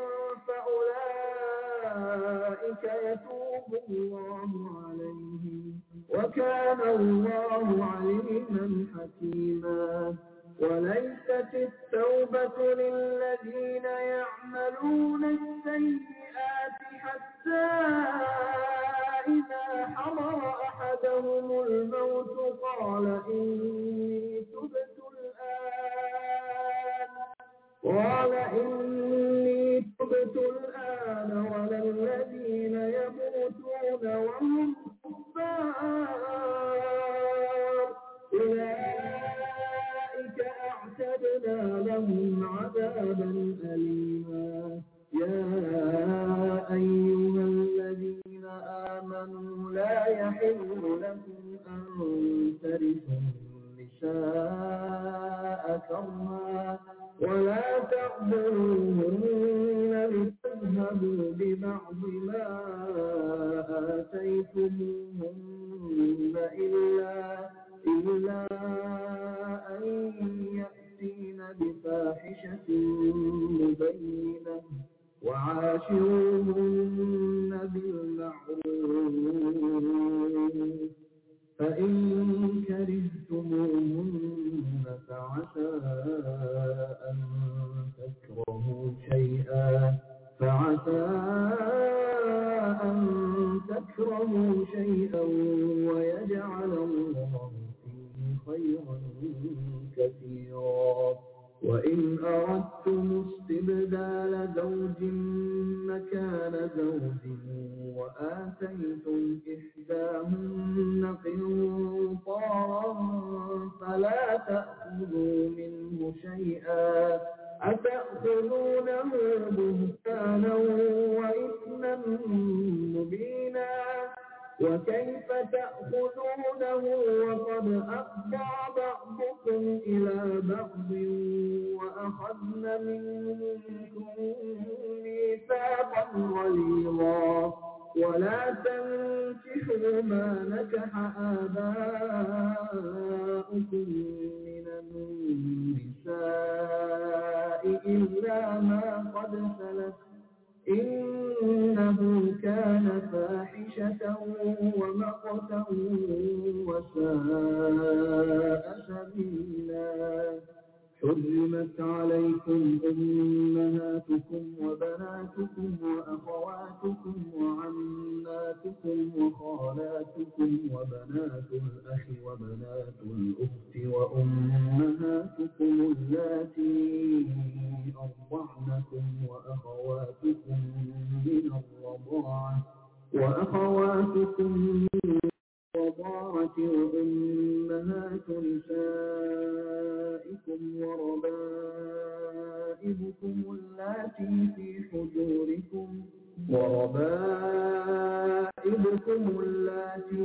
فأولئك يتوب الله عليهم وكان الله عليما حكيما وليست التوبة للذين يعملون السيئات حتى إذا حضر أحدهم الموت قال إني تبت الآن ولا الذين يموتون وهم كفار أولئك أعتدنا لهم عذابا أليما يا أيها الذين آمنوا لا يحل لكم أن ترثوا النساء كرها ولا تأخذوهن لتذهبوا ببعض ما آتيتموهن إلا أن يأتين بفاحشة مبينة وعاشروهن بالمعروف فإن كرهتموهن فعسى أن تكرهوا شيئا ويجعل الله فيه خيرا كثيرا وإن أردتم استبدال زوج مكان زوج وآتيتم إحداهن قنطارا فلا تأخذوا منه شيئا أتأخذونه بهتانا وإثما مبينا وكيف تأخذونه وقد أفضى بعضكم إلى بعض وأخذن منكم ميثاقا غليظا ولا تنكحوا ما نكح آباؤكم من النساء إلا ما قد سلف إنه كان فاحشة ومقتا وساء سبيلا حرمت عليكم أمهاتكم وبناتكم وأخواتكم وعماتكم وخالاتكم وبنات الأخ وبنات الأخت وأمهاتكم اللاتي أرضعنكم وأخواتكم من الرضاعة وأمهات نسائكم وربائبكم اللاتي في حجوركم